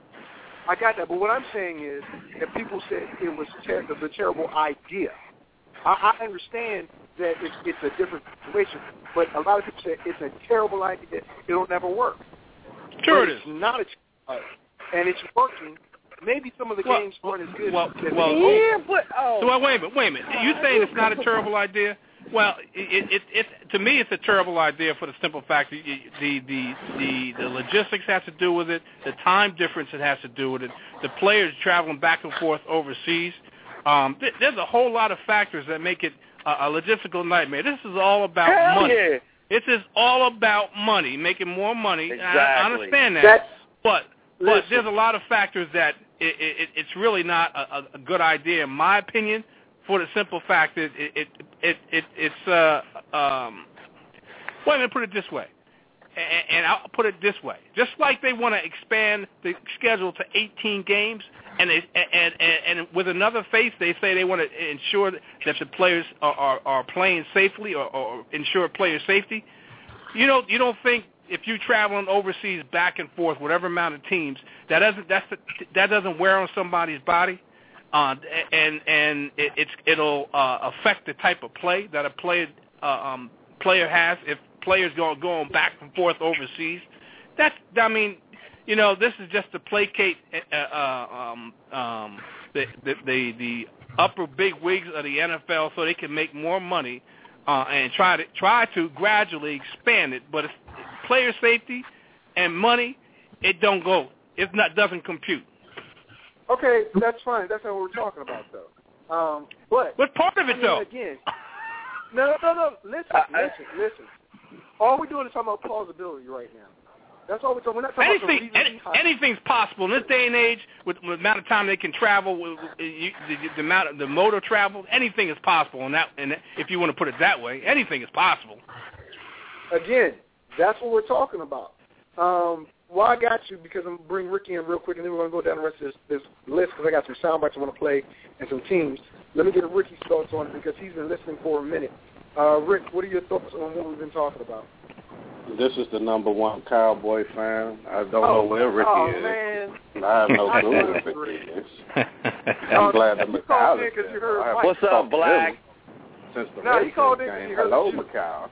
E: I got that, but what I'm saying is that people said it was, ter- it was a terrible idea. I, I understand that it's, it's a different situation, but a lot of people said it's a terrible idea. It'll never work.
I: Sure
E: but
I: it is.
E: It's not a terrible idea, and it's working. Maybe some of the
I: well,
E: games aren't as good.
I: Well,
E: as
I: well,
E: yeah,
I: but oh. So well, wait a minute, wait a minute. You saying it's not a terrible idea? Well, it, it, it, to me, it's a terrible idea for the simple fact that the the the the logistics has to do with it, the time difference it has to do with it, the players traveling back and forth overseas. Um, th- there's a whole lot of factors that make it a, a logistical nightmare. This is all about
D: Hell
I: money.
D: Yeah.
I: This is all about money, making more money.
D: Exactly.
I: I, I understand that,
E: That's,
I: but but
E: listen.
I: there's a lot of factors that it, it, it's really not a, a good idea, in my opinion. For the simple fact that it it it, it it's uh um well, let me put it this way, and, and I'll put it this way: just like they want to expand the schedule to eighteen games, and they and, and and with another face, they say they want to ensure that the players are are, are playing safely or, or ensure player safety. You don't you don't think if you're traveling overseas back and forth, whatever amount of teams, that doesn't that's the, that doesn't wear on somebody's body? Uh, and and it, it's it'll uh, affect the type of play that a player uh, um, player has if players go going back and forth overseas. That's I mean, you know, this is just to placate uh, uh, um, um, the, the the the upper big wigs of the N F L so they can make more money uh, and try to try to gradually expand it. But it's, player safety and money, it don't go. It not doesn't compute.
E: Okay, that's fine. That's not what we're talking about, though. Um, but
I: what's part of it,
E: I mean,
I: though?
E: Again, no, no, no, no. Listen,
D: I,
E: listen, listen. All we're doing is talking about plausibility right now. That's all we're talking. We're not talking
I: Anything,
E: about
I: any, anything's possible in this day and age with, with the amount of time they can travel, with, with, you, the, the amount of the motor travel. Anything is possible, and that, and if you want to put it that way, anything is possible.
E: Again, that's what we're talking about. Um, well, I got you because I'm going to bring Ricky in real quick, and then we're going to go down the rest of this, this list because I got some sound bites I want to play and some teams. Let me get Ricky's thoughts on it because he's been listening for a minute. Uh, Rick, what are your thoughts on what we've been talking about?
J: This is the number one Cowboy fan. I don't
E: oh,
J: know where Ricky
E: oh,
J: is.
E: Man.
J: I have no clue where Ricky is. I'm glad that Macau is there.
D: What's up, Black?
J: Since the
E: no, he called in
J: game.
E: you heard
J: Hello, Macau.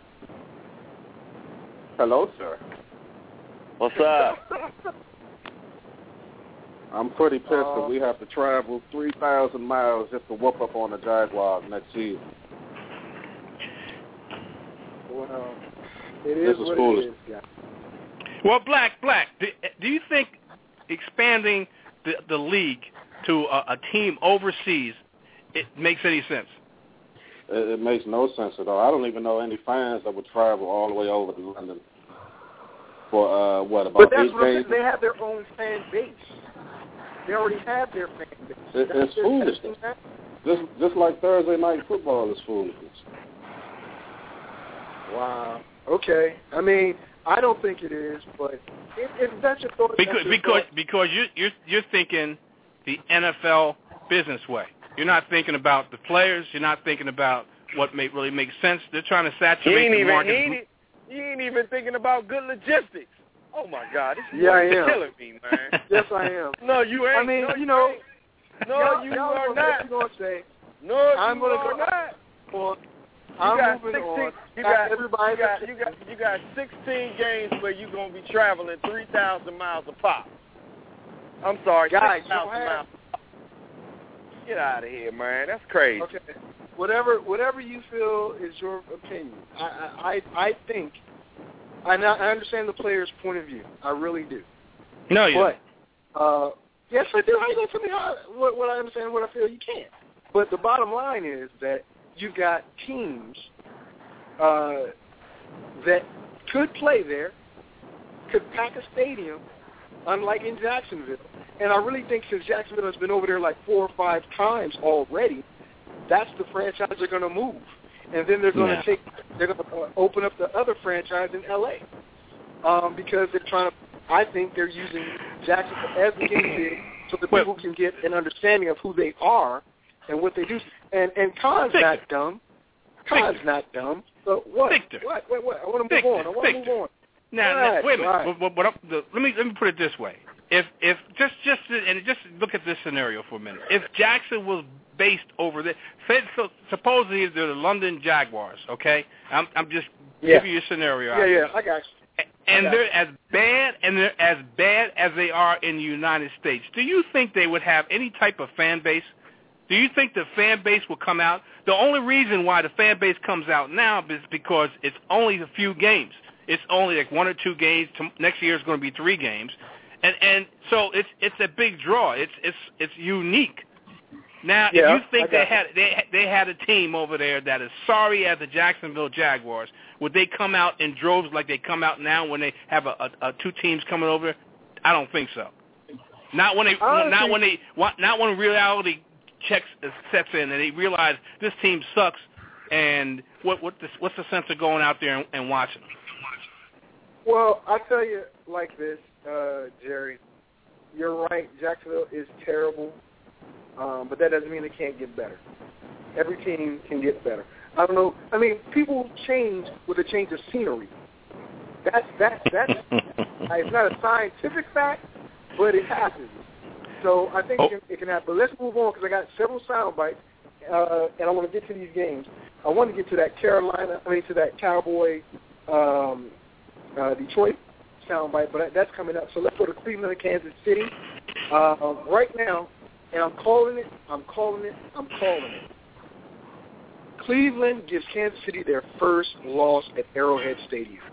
J: Hello, sir.
D: What's up?
J: I'm pretty pissed
E: uh,
J: that we have to travel three thousand miles just to whoop up on the Jaguars next season.
E: Well, it is
J: this is
E: what
J: foolish.
E: it is, yeah.
I: Well, Black, Black, do, do you think expanding the, the league to a, a team overseas, it makes any sense?
J: It, it makes no sense at all. I don't even know any fans that would travel all the way over to London for, uh, what, about
E: but that's
J: eight
E: what
J: games?
E: They have their own fan base. They already have their fan base.
J: It, it's foolishness. Just, just like Thursday night football is foolishness.
E: Wow. Okay. I mean, I don't think it is, but if, if that's your thought,
I: because
E: that's your
I: because
E: thought.
I: because you you're you're thinking the N F L business way. You're not thinking about the players. You're not thinking about what may really makes sense. They're trying to saturate the
D: even,
I: market.
D: He ain't, he ain't even thinking about good logistics. Oh my God, this is
E: yeah, I am.
D: killing me, man.
E: Yes, I am.
D: No, you ain't.
E: I mean,
D: no,
E: you know,
D: ain't. no,
E: y'all,
D: you
E: y'all
D: are
E: know
D: not.
E: What you gonna say?
D: No,
E: I'm
D: you
E: gonna
D: are
E: go,
D: not.
E: Well,
D: You
E: I'm
D: got
E: moving
D: sixteen.
E: on.
D: You got
E: everybody.
D: You got, you got you got sixteen games where you're gonna be traveling three thousand miles a pop. I'm sorry,
E: guys.
D: six thousand miles. Get out of here, man. That's crazy.
E: Okay. Whatever, whatever you feel is your opinion. I, I, I think. I, I understand the player's point of view. I really do.
I: No, you.
E: But uh, yes, I do. How you gonna tell me how, what, what I understand, what I feel? You can't. But the bottom line is that you've got teams uh, that could play there, could pack a stadium, unlike in Jacksonville. And I really think since Jacksonville has been over there like four or five times already, that's the franchise they're going to move. And then they're going to
I: yeah.
E: take, they're going to uh, open up the other franchise in L A um, because they're trying to. I think they're using Jacksonville as the guinea pig so that people can get an understanding of who they are and what they do. And and Khan's
I: Victor.
E: not dumb. Khan's
I: Victor.
E: not dumb. So what?
I: Victor.
E: What? What? What? I want to move
I: Victor.
E: on. I want to move
I: Victor.
E: on.
I: Now,
E: right,
I: now wait a minute.
E: right.
I: But, but, but, the, let me let me put it this way. If if just just and just look at this scenario for a minute. If Jackson was based over there, say, so supposedly they're the London Jaguars, okay? I'm I'm just
E: Yeah.
I: giving you a scenario.
E: Yeah,
I: out
E: yeah,
I: there.
E: I got you.
I: And
E: I got
I: they're
E: you.
I: as bad and they're as bad as they are in the United States. Do you think they would have any type of fan base? Do you think the fan base will come out? The only reason why the fan base comes out now is because it's only a few games. It's only like one or two games. Next year is going to be three games, and and so it's it's a big draw. It's it's it's unique. Now,
E: Yeah,
I: if you think
E: I
I: they
E: got
I: had they they had a team over there that is sorry as the Jacksonville Jaguars, would they come out in droves like they come out now when they have a, a, a two teams coming over? I don't think so. Not when they
E: Honestly,
I: not when they not when reality checks sets in and they realize this team sucks. And what what the, what's the sense of going out there and, and watching them?
E: Well, I tell you like this, uh, Jerry. You're right. Jacksonville is terrible, um, but that doesn't mean they can't get better. Every team can get better. I don't know. I mean, people change with a change of scenery. That's that's that's. It's not a scientific fact, but it happens. So I think
I: oh.
E: it, can, it can happen. But let's move on because I got several sound bites, uh, and I want to get to these games. I want to get to that Carolina. I mean, to that Cowboy. Um, Uh, Detroit soundbite, but that's coming up. So let's go to Cleveland and Kansas City. Uh, right now, and I'm calling it, I'm calling it, I'm calling it. Cleveland gives Kansas City their first loss at Arrowhead Stadium.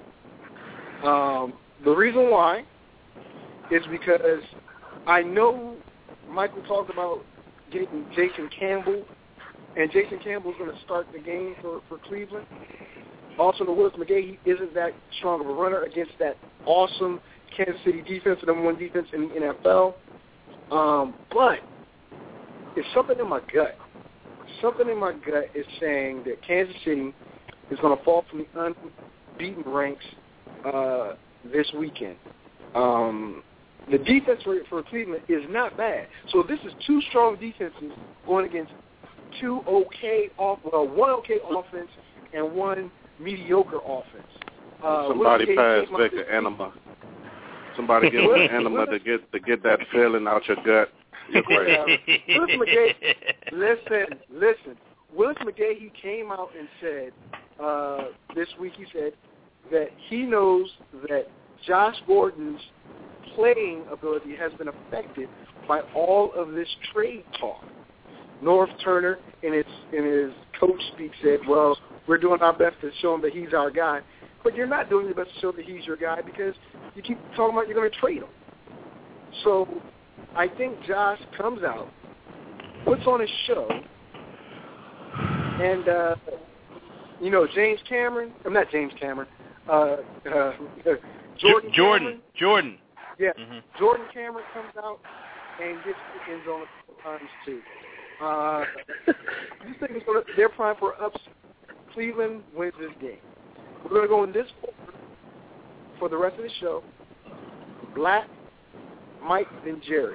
E: Um, the reason why is because I know Michael talked about getting Jason Campbell, and Jason Campbell's going to start the game for, for Cleveland. Also, the Willis McGahee isn't that strong of a runner against that awesome Kansas City defense, the number one defense in the N F L. Um, but it's something in my gut. Something in my gut is saying that Kansas City is going to fall from the unbeaten ranks uh, this weekend. Um, the defense for, for Cleveland is not bad. So this is two strong defenses going against two okay off, well, one okay offense and one mediocre offense. Uh,
J: Somebody pass Victor Enema. Somebody give an enema to get to get that feeling out your gut. You're crazy.
E: Willis McGahee, listen, listen. Willis McGahee came out and said uh, this week, he said that he knows that Josh Gordon's playing ability has been affected by all of this trade talk. North Turner, in his in his coach speak, said, well, we're doing our best to show him that he's our guy. But you're not doing your best to show that he's your guy because you keep talking about you're going to trade him. So I think Josh comes out, puts on his show, and, uh, you know, James Cameron, I'm not James Cameron, uh, uh, Jordan
I: Jordan.
E: Cameron,
I: Jordan.
E: Yeah,
I: mm-hmm.
E: Jordan Cameron comes out and gets the end zone a couple times too. Uh, I just think it's gonna, they're primed for ups. Cleveland wins this game. We're going to go in this order for the rest of the show. Black, Mike, and Jerry.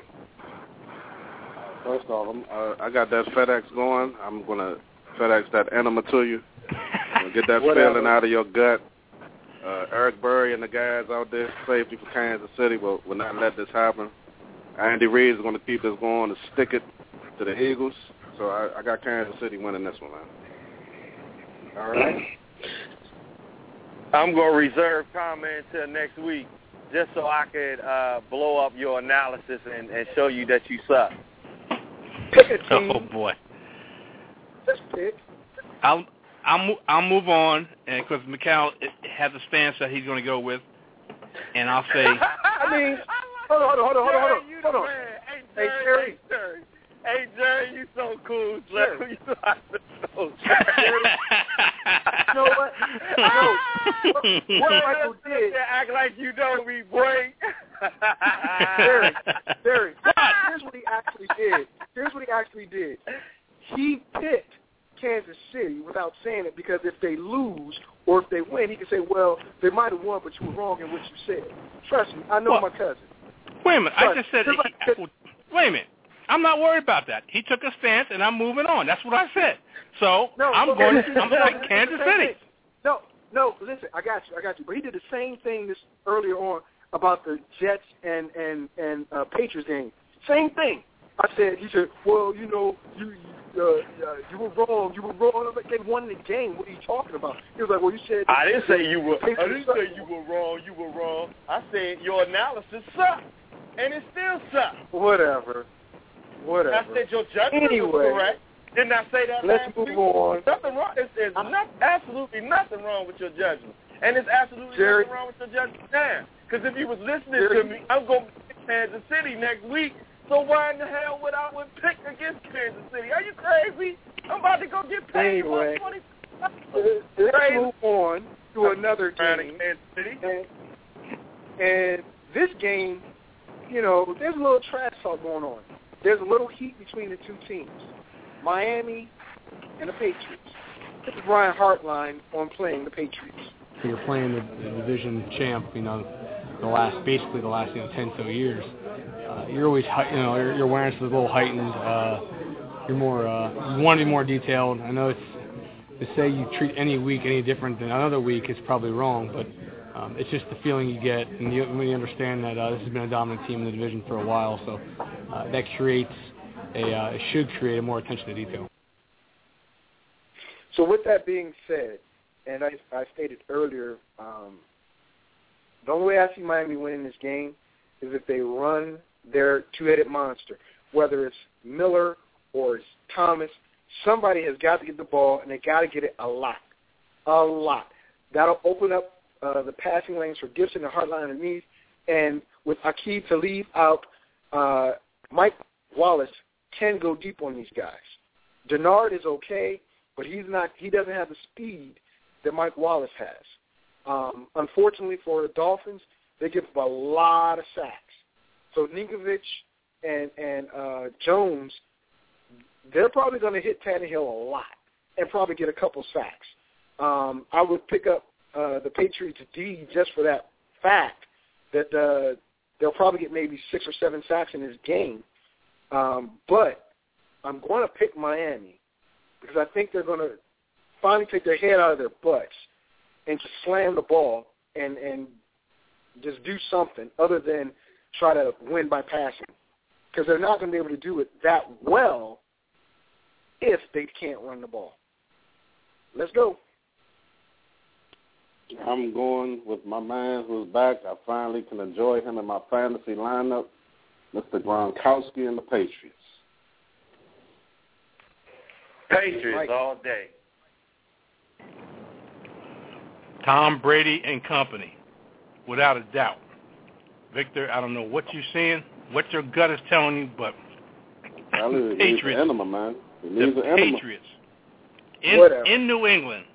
J: First off, I'm, uh, I got that FedEx going. I'm going to FedEx that enema to you. Get that feeling out of your gut. Uh, Eric Berry and the guys out there, safety for Kansas City, will, will not let this happen. Andy Reid is going to keep this going to stick it to the Eagles. So I, I got Kansas City winning this one, man.
E: All right.
D: I'm going to reserve comment until next week just so I could uh, blow up your analysis and, and show you that you suck.
E: Pick a team.
I: Oh, boy.
E: Just pick.
I: I'll, I'll, I'll move on because Mikal has a stance that he's going to go with, and I'll say...
E: I mean, hold on, hold on, hold on, hold on. Hold on. Hold on.
D: Hey, Jerry, hey, Jerry. Hey, Jerry, you so cool. Jerry. You so Jerry. You know what? No. What, what Michael did... Act like you know me, boy.
E: Jerry, Jerry, here's what he actually did. Here's what he actually did. He picked Kansas City without saying it because if they lose or if they win, he can say, well, they might have won, but you were wrong in what you said. Trust me, I know
I: well,
E: my cousin.
I: Wait a minute.
E: Trust
I: I just said...
E: like,
I: he, wait a minute. I'm not worried about that. He took a stance, and I'm moving on. That's what I said. So
E: no,
I: I'm
E: no,
I: going.
E: No,
I: I'm
E: no,
I: taking Kansas City.
E: No, no. Listen, I got you. I got you. But he did the same thing this earlier on about the Jets and and and uh, Patriots game. Same thing. I said. He said, "Well, you know, you uh, uh, you were wrong. You were wrong. I was like, they won the game. What are you talking about?" He was like, "Well, you said."
D: I didn't say you were. I didn't say you were wrong. You were wrong. I said your analysis sucked, and it still sucks.
E: Whatever. Whatever.
D: I said your judgment
E: anyway,
D: was correct. Didn't I say that
E: let's
D: last
E: move
D: week?
E: on.
D: Nothing wrong. There's, there's not, absolutely nothing wrong with your judgment. And there's absolutely
E: Jerry,
D: nothing wrong with your judgment now. Because if you was listening
E: Jerry,
D: to me, I'm going to pick Kansas City next week. So why in the hell would I would pick against Kansas City? Are you crazy? I'm about to go get paid
E: anyway,
D: for twenty.
E: Let's crazy. move on to another game.
D: Kansas City.
E: And, and this game, you know, there's a little trash talk going on. There's a little heat between the two teams, Miami and the Patriots. This is Brian Hartline on playing the Patriots.
K: You're playing the, the division champ, you know, the last, basically the last, you know, ten so years. Uh, you're always, you know, your, your awareness is a little heightened. Uh, you're more, uh, you want to be more detailed. I know it's, to say you treat any week any different than another week is probably wrong, but um, it's just the feeling you get, and you, when you understand that uh, this has been a dominant team in the division for a while, so uh, that creates a, uh, it should create a more attention to detail.
E: So with that being said, and I, I stated earlier, um, the only way I see Miami winning this game is if they run their two-headed monster, whether it's Miller or it's Thomas. Somebody has got to get the ball, and they got to get it a lot, a lot. That'll open up uh, the passing lanes for Gibson and Hartline underneath, and with Aqib Talib out, uh, Mike Wallace can go deep on these guys. Denard is okay, but he's not. He doesn't have the speed that Mike Wallace has. Um, unfortunately for the Dolphins, they give up a lot of sacks. So Ninkovich and and uh, Jones, they're probably going to hit Tannehill a lot and probably get a couple sacks. Um, I would pick up uh, the Patriots D just for that fact that uh, they'll probably get maybe six or seven sacks in this game. Um, but I'm going to pick Miami because I think they're going to finally take their head out of their butts and just slam the ball and, and just do something other than try to win by passing, because they're not going to be able to do it that well if they can't run the ball. Let's go.
J: I'm going with my man who's back. I finally can enjoy him in my fantasy lineup, Mister Gronkowski and the Patriots.
D: Patriots
E: Right.
D: all day.
I: Tom Brady and company, without a doubt. Victor, I don't know what you're seeing, what your gut is telling you, but
J: Well,
I: the
J: it needs
I: Patriots,
J: an enema, man. It
I: the
J: needs an enema.
I: Patriots in,
E: Whatever.
I: in New England.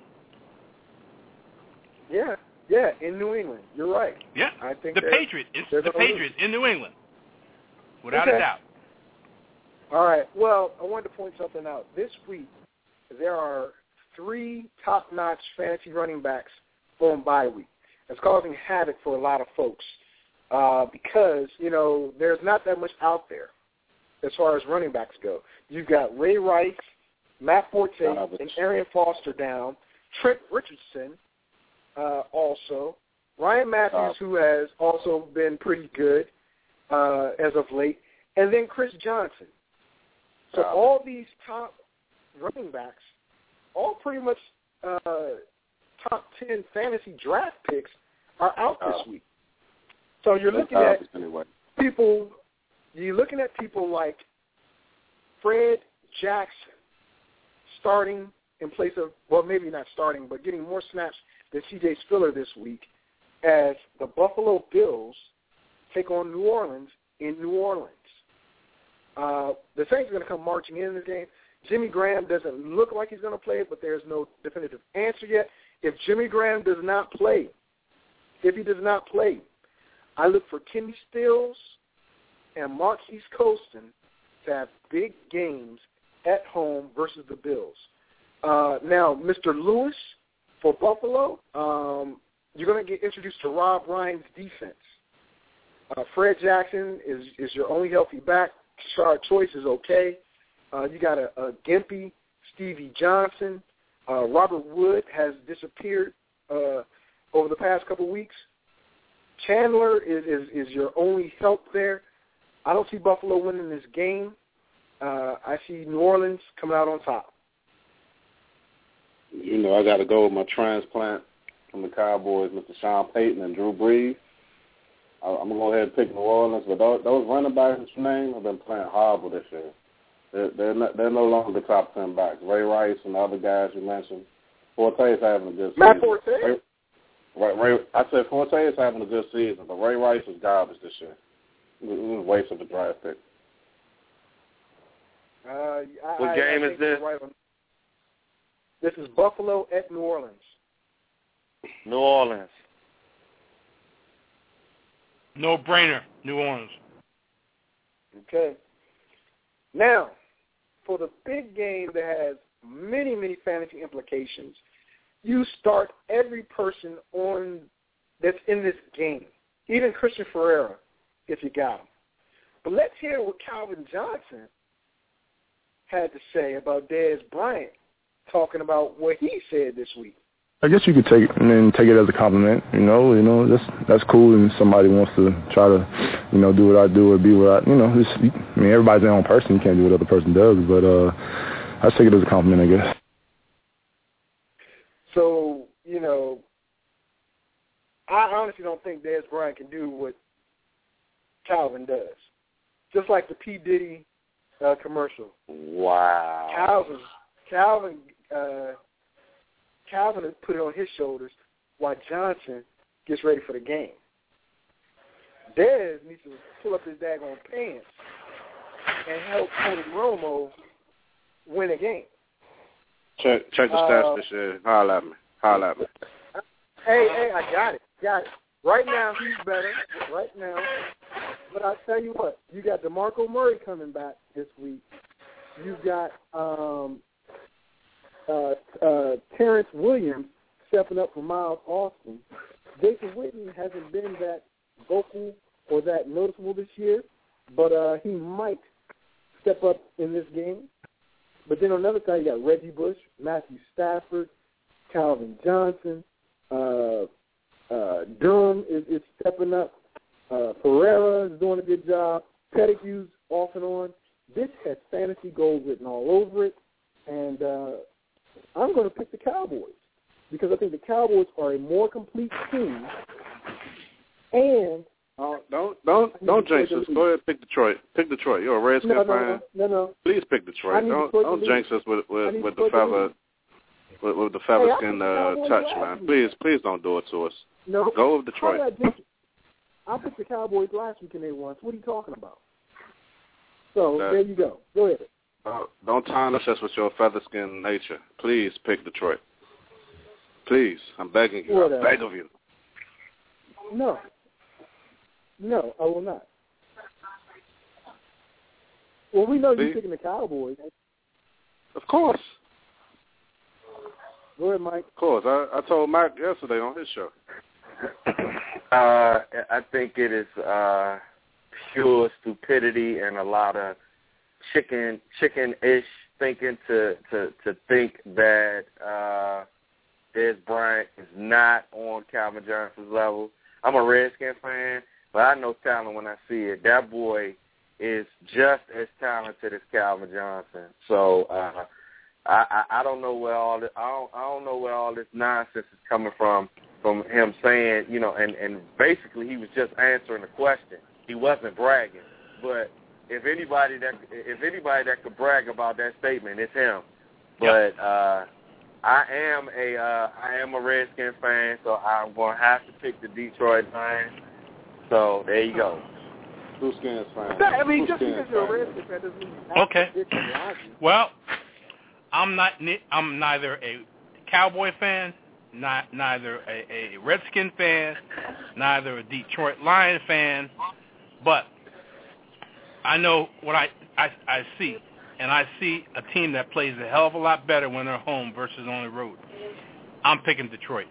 E: Yeah, yeah, in New England. You're right.
I: Yeah,
E: I think
I: the
E: they're-
I: Patriots. It's
E: they're
I: the
E: gonna
I: Patriots in New England, without
E: Okay.
I: a doubt.
E: All right. Well, I wanted to point something out. This week, there are three top-notch fantasy running backs on bye week. It's causing havoc for a lot of folks uh, because, you know, there's not that much out there as far as running backs go. You've got Ray Rice, Matt Forte,
J: Garbage.
E: and Arian Foster down, Trent Richardson uh, also, Ryan Matthews,
J: Garbage.
E: who has also been pretty good uh, as of late, and then Chris Johnson. So
J: Garbage.
E: all these top running backs, all pretty much uh, top ten fantasy draft picks are out this
J: Garbage.
E: week. So you're
J: That's
E: looking at
J: garbage anyway.
E: people, you're looking at people like Fred Jackson starting in place of, well, maybe not starting, but getting more snaps than C J Spiller this week as the Buffalo Bills take on New Orleans in New Orleans. Uh, the Saints are going to come marching in this game. Jimmy Graham doesn't look like he's going to play, but there's no definitive answer yet. If Jimmy Graham does not play, if he does not play, I look for Kenny Stills and Marquise Colston to have big games at home versus the Bills. Uh, now, Mister Lewis for Buffalo, um, you're going to get introduced to Rob Ryan's defense. Uh, Fred Jackson is, is your only healthy back. Shard Choice is okay. Uh, you got a, a Gimpy, Stevie Johnson. Uh, Robert Wood has disappeared uh, over the past couple of weeks. Chandler is, is, is your only help there. I don't see Buffalo winning this game. Uh, I see New Orleans coming out on top.
J: You know, I got to go with my transplant from the Cowboys, Mister Sean Payton and Drew Brees. I, I'm going to go ahead and pick New Orleans, but those, those running backs you named have been playing horrible this year. They're, they're, not, they're no longer the top ten backs. Ray Rice and the other guys you mentioned. Forte is having a good season.
E: Matt Forte?
J: Ray, Ray, Ray, I said Forte is having a good season, but Ray Rice is garbage this year. It was a waste of a draft pick.
E: Uh, I,
D: What
E: I,
D: game
E: I
D: is
E: think
D: this?
E: you're right on. This is Buffalo at New Orleans.
D: New Orleans.
I: No brainer, New Orleans.
E: Okay. Now, for the big game that has many, many fantasy implications, you start every person on that's in this game, even Christian Ferreira, if you got him. But let's hear what Calvin Johnson had to say about Dez Bryant, talking about what he said this week.
L: I guess you could take it and then take it as a compliment. You know, you know that's that's cool. And somebody wants to try to, you know, do what I do or be what I, you know. Just, I mean, everybody's their own person. You can't do what other person does. But uh, I take it as a compliment, I guess.
E: So, you know, I honestly don't think Dez Bryant can do what Calvin does. Just like the P. Diddy uh, commercial.
D: Wow.
E: Calvin, Calvin, uh, Calvin has put it on his shoulders while Johnson gets ready for the game. Dez needs to pull up his daggone pants and help Tony Romo win a game.
J: Check check the stats
E: Uh,
J: this year. Holla at me. Holla at me.
E: Hey, hey, I got it. Got it. Right now, he's better. Right now. But I'll tell you what, you got DeMarco Murray coming back this week. You've got um, uh, uh, Terrence Williams stepping up for Miles Austin. Jason Witten hasn't been that vocal or that noticeable this year, but uh, he might step up in this game. But then on the other side, you got Reggie Bush, Matthew Stafford, Calvin Johnson, uh, uh, Durham is, is stepping up. Uh, Pereira is doing a good job. Pettigrew's off and on. This has fantasy gold written all over it, and uh, I'm going to pick the Cowboys because I think the Cowboys are a more complete team. And
J: oh, don't don't don't jinx us. Go ahead, and pick Detroit. Pick Detroit. You're a Redskins
E: no, no,
J: fan.
E: No, no, no.
J: Please pick Detroit. Don't don't jinx us with with, with the feather with, with the feather
E: hey,
J: skin uh, touch, man. Please please don't do it to us.
E: No.
J: Go with Detroit.
E: I picked the Cowboys last week and they won. So what are you talking about? So
J: that,
E: there you go. Go ahead.
J: Uh, don't tarnish us with your feather skin nature. Please pick Detroit. Please, I'm begging you.
E: Whatever.
J: I beg of you.
E: No. No, I will not. Well, we know
J: See?
E: you're picking the Cowboys.
J: Of course.
E: Go ahead, Mike.
J: Of course. I, I told Mike yesterday on his show.
D: Uh, I think it is uh, pure stupidity and a lot of chicken chicken-ish thinking to, to, to think that uh, Dez Bryant is not on Calvin Johnson's level. I'm a Redskins fan, but I know talent when I see it. That boy is just as talented as Calvin Johnson. So uh, I, I I don't know where all this, I don't I don't know where all this nonsense is coming from. From him saying, you know, and, and basically he was just answering the question. He wasn't bragging. But if anybody that if anybody that could brag about that statement, it's him. But uh, I am a uh, I am a Redskins fan, so I'm going to have to pick the Detroit Lions. So there you go.
J: Who's Skins fan?
E: I mean, just because you're a Redskins fan doesn't mean you have
M: okay.
E: to pick the Lions.
M: Well, I'm not. I'm neither a Cowboy fan. Not neither a, a Redskin fan, neither a Detroit Lion fan, but I know what I, I I see, and I see a team that plays a hell of a lot better when they're home versus on the road. I'm picking Detroit.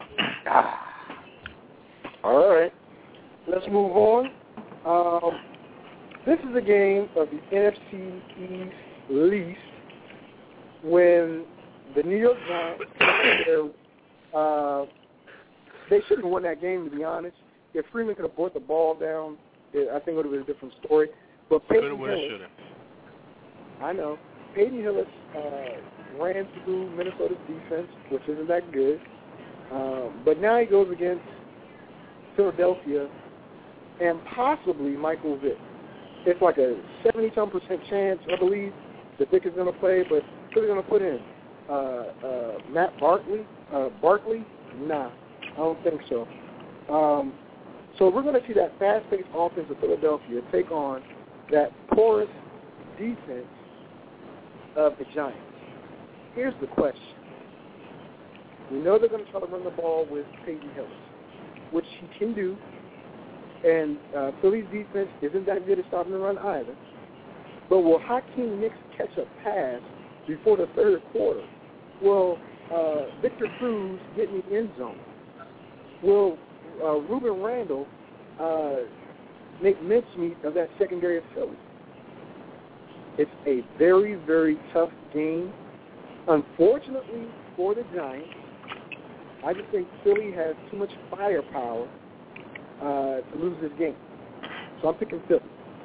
E: All right, let's move on. Um, this is a game of the N F C East least when the New York Giants their Uh, they shouldn't have won that game, to be honest. If Freeman could have brought the ball down, it, I think it would have been a different story. But Peyton Hillis, I know, Peyton Hillis uh, ran through Minnesota's defense, which isn't that good. Um, but now he goes against Philadelphia and possibly Michael Vick. It's like a seventy-some percent chance, I believe, that Vick is going to play, but who are they going to put in? Uh, uh, Matt Barkley? Uh, Barkley? Nah, I don't think so. Um, so we're going to see that fast-paced offense of Philadelphia take on that porous defense of the Giants. Here's the question. We know they're going to try to run the ball with Peyton Hillis, which he can do, and uh, Philly's defense isn't that good at stopping the run either. But will Hakeem Nicks catch a pass before the third quarter? Will uh, Victor Cruz get in the end zone? Will uh, Ruben Randall uh, make mincemeat of that secondary of Philly? It's a very, very tough game. Unfortunately for the Giants, I just think Philly has too much firepower uh, to lose this game. So I'm picking Philly.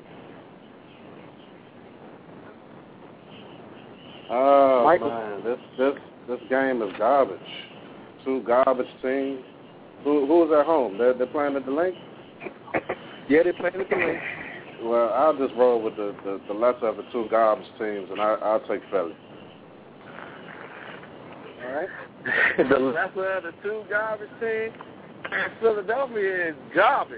J: Oh,
E: Michael.
J: man, this this this game is garbage. Two garbage teams. Who who's at home? They're they're playing at the Link.
E: Yeah, they're playing at the Link.
J: Well, I'll just roll with the, the, the lesser of the two garbage teams, and I, I'll take Philly.
E: All right.
D: The lesser of the two garbage teams, Philadelphia is garbage.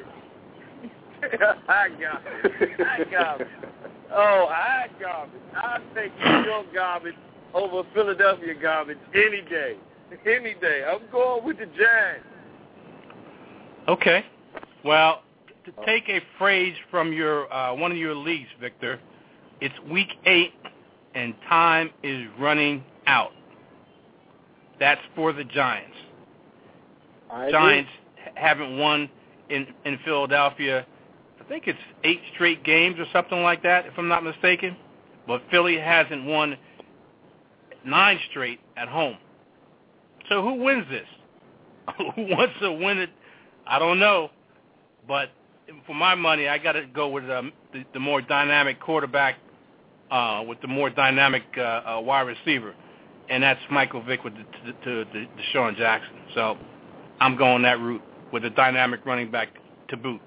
D: I got it. I got it. Oh, I garbage. I'll take New York garbage over Philadelphia garbage any day. Any day. I'm going with the Giants.
M: Okay. Well, to take a phrase from your uh, one of your leagues, Victor, it's week eight and time is running out. That's for the Giants.
E: I
M: Giants agree. haven't won in, in Philadelphia, I think it's eight straight games or something like that, if I'm not mistaken. But Philly hasn't won nine straight at home. So who wins this? Who wants to win it? I don't know. But for my money, I got to go with um, the, the more dynamic quarterback uh, with the more dynamic uh, uh, wide receiver, and that's Michael Vick with the, to, to, to Deshaun Jackson. So I'm going that route with a dynamic running back to boot.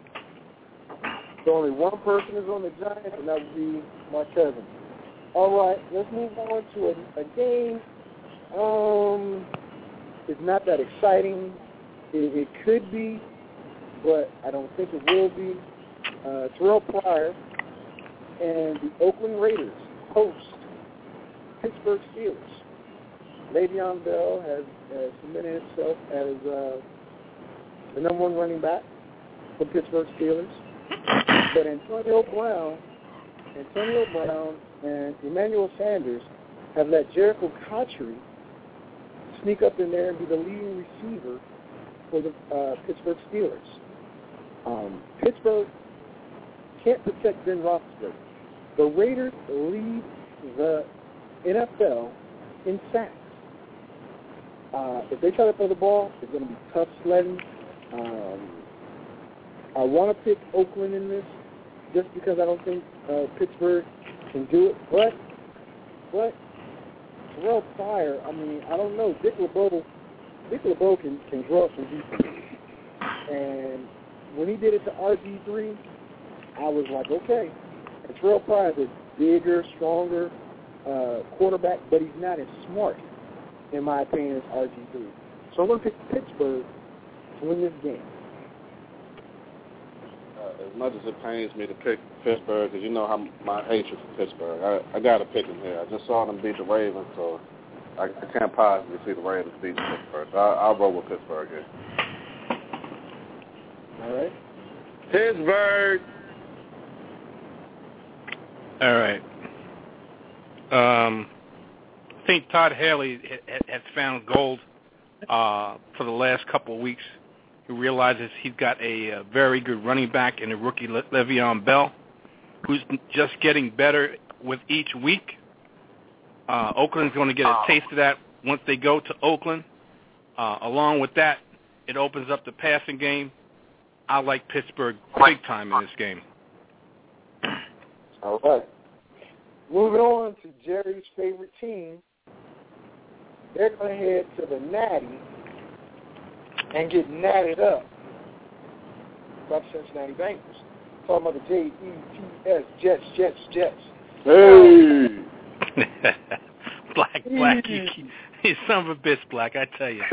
E: So only one person is on the Giants, and that would be my cousin. All right, let's move on to a, a game. Um, it's not that exciting. It, it could be, but I don't think it will be. Uh, Terrell Pryor and the Oakland Raiders host Pittsburgh Steelers. Le'Veon Bell has, has cemented himself as uh, the number one running back for Pittsburgh Steelers. But Antonio Brown, Antonio Brown and Emmanuel Sanders have let Jericho Cotchery sneak up in there and be the leading receiver for the uh, Pittsburgh Steelers. Um, Pittsburgh can't protect Ben Roethlisberger. The Raiders lead the N F L in sacks. Uh, if they try to throw the ball, it's going to be tough sledding. Um, I want to pick Oakland in this just because I don't think uh, Pittsburgh can do it. But, but Terrell Pryor, I mean, I don't know. Dick LeBeau, Dick LeBeau can, can draw some defense. And when he did it to R G three, I was like, okay. And Terrell Pryor is a bigger, stronger uh, quarterback, but he's not as smart, in my opinion, as R G three. So I'm going to pick Pittsburgh to win this game.
J: Uh, as much as it pains me to pick Pittsburgh, because you know how my hatred for Pittsburgh, I, I got to pick them here. I just saw them beat the Ravens, so I, I can't possibly see the Ravens beat Pittsburgh. So I, I'll roll with Pittsburgh here.
E: All right.
J: Pittsburgh.
M: All right. Um, I think Todd Haley has found gold uh, for the last couple of weeks. He realizes he's got a, a very good running back in the rookie Le- Le'Veon Bell, who's just getting better with each week. Uh, Oakland's going to get a taste of that once they go to Oakland. Uh, along with that, it opens up the passing game. I like Pittsburgh big time in this game.
E: All right. Moving on to Jerry's favorite team. They're going to head to the Natty and get natted up by the Cincinnati Bengals. Talking about the J E T S, Jets, Jets, Jets.
J: Hey!
M: Black, Black, you, you son of a bitch, Black, I tell you.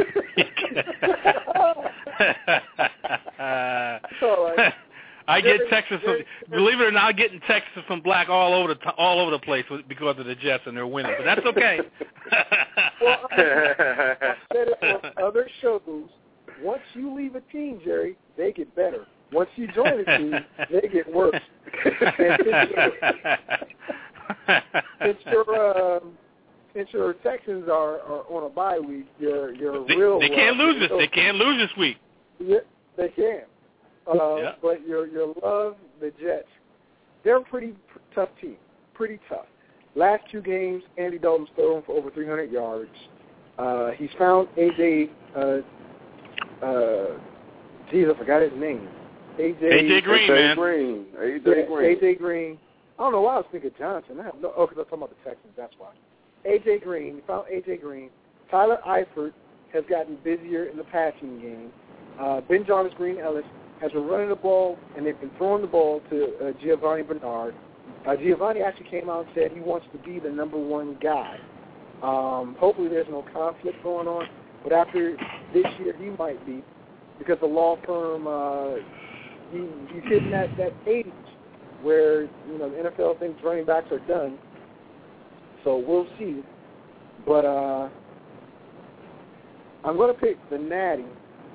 E: All right.
M: I get texts from, believe it or not, I'm getting texts from Black all over the all over the place because of the Jets and they're winning, but that's okay.
E: Well, I've said it on other shows. Once you leave a team, Jerry, they get better. Once you join a team, they get worse. And since your, since your, um, since your Texans are, are on a bye week, your your
M: they,
E: real
M: they can't
E: uh,
M: lose this. They can't lose this week.
E: Yeah, they can. Uh,
M: yeah.
E: But your your love, the Jets, they're a pretty p- tough team. Pretty tough. Last two games, Andy Dalton's thrown for over three hundred yards. Uh, he's found A J. Uh, uh, geez, I forgot his name. A J.
M: A J Green, man.
J: Green. A J
E: Yeah,
J: Green.
E: A J Green. I don't know why I was thinking Johnson. I have no. Oh, because I'm talking about the Texans. That's why. A J Green. He found A J Green. Tyler Eifert has gotten busier in the passing game. Uh, Ben Jonas Green Ellis has been running the ball, and they've been throwing the ball to uh, Giovanni Bernard. Uh, Giovanni actually came out and said he wants to be the number one guy. Um, hopefully there's no conflict going on, but after this year he might be, because the law firm, uh, he, he's hitting that, that age where, you know, the N F L thinks running backs are done. So we'll see. But uh, I'm going to pick the Natty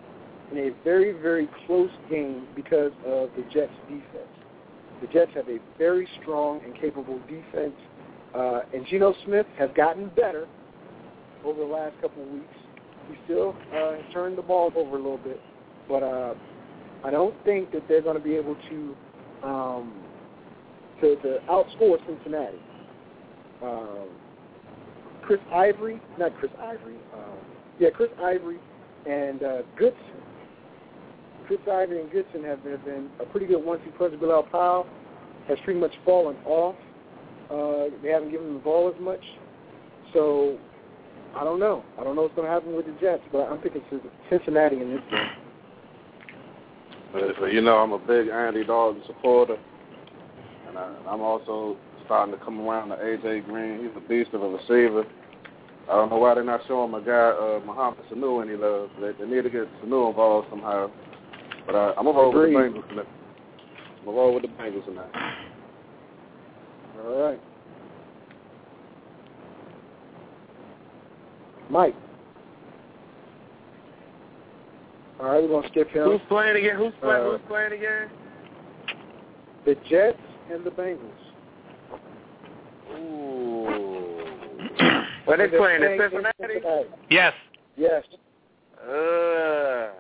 E: in a very, very close game because of the Jets' defense. The Jets have a very strong and capable defense, uh, and Geno Smith has gotten better over the last couple of weeks. He still uh, has turned the ball over a little bit, but uh, I don't think that they're going to be able to um, to, to outscore Cincinnati. Um, Chris Ivory, not Chris Ivory, um, yeah, Chris Ivory and uh, Goodson. Chris Ivory and Goodson have been, have been a pretty good one-two punch. Bilal Powell has pretty much fallen off. Uh, they haven't given him the ball as much. So, I don't know. I don't know what's going to happen with the Jets, but I'm picking Cincinnati in this game.
J: But, you know, I'm a big Andy Dalton supporter, and I, I'm also starting to come around to A J Green. He's a beast of a receiver. I don't know why they're not showing my guy, uh, Mohamed Sanu, any love. They, they need to get Sanu involved somehow. But uh, I'm going to roll with the Bengals tonight. I'm going to roll with the Bengals tonight.
E: All right. Mike. All right, we're going to skip him.
D: Who's playing again? Who's playing,
E: Uh,
D: who's playing again?
E: The Jets and the Bengals.
D: Ooh. Are they playing in Cincinnati?
I: Yes.
E: Yes.
D: Uh,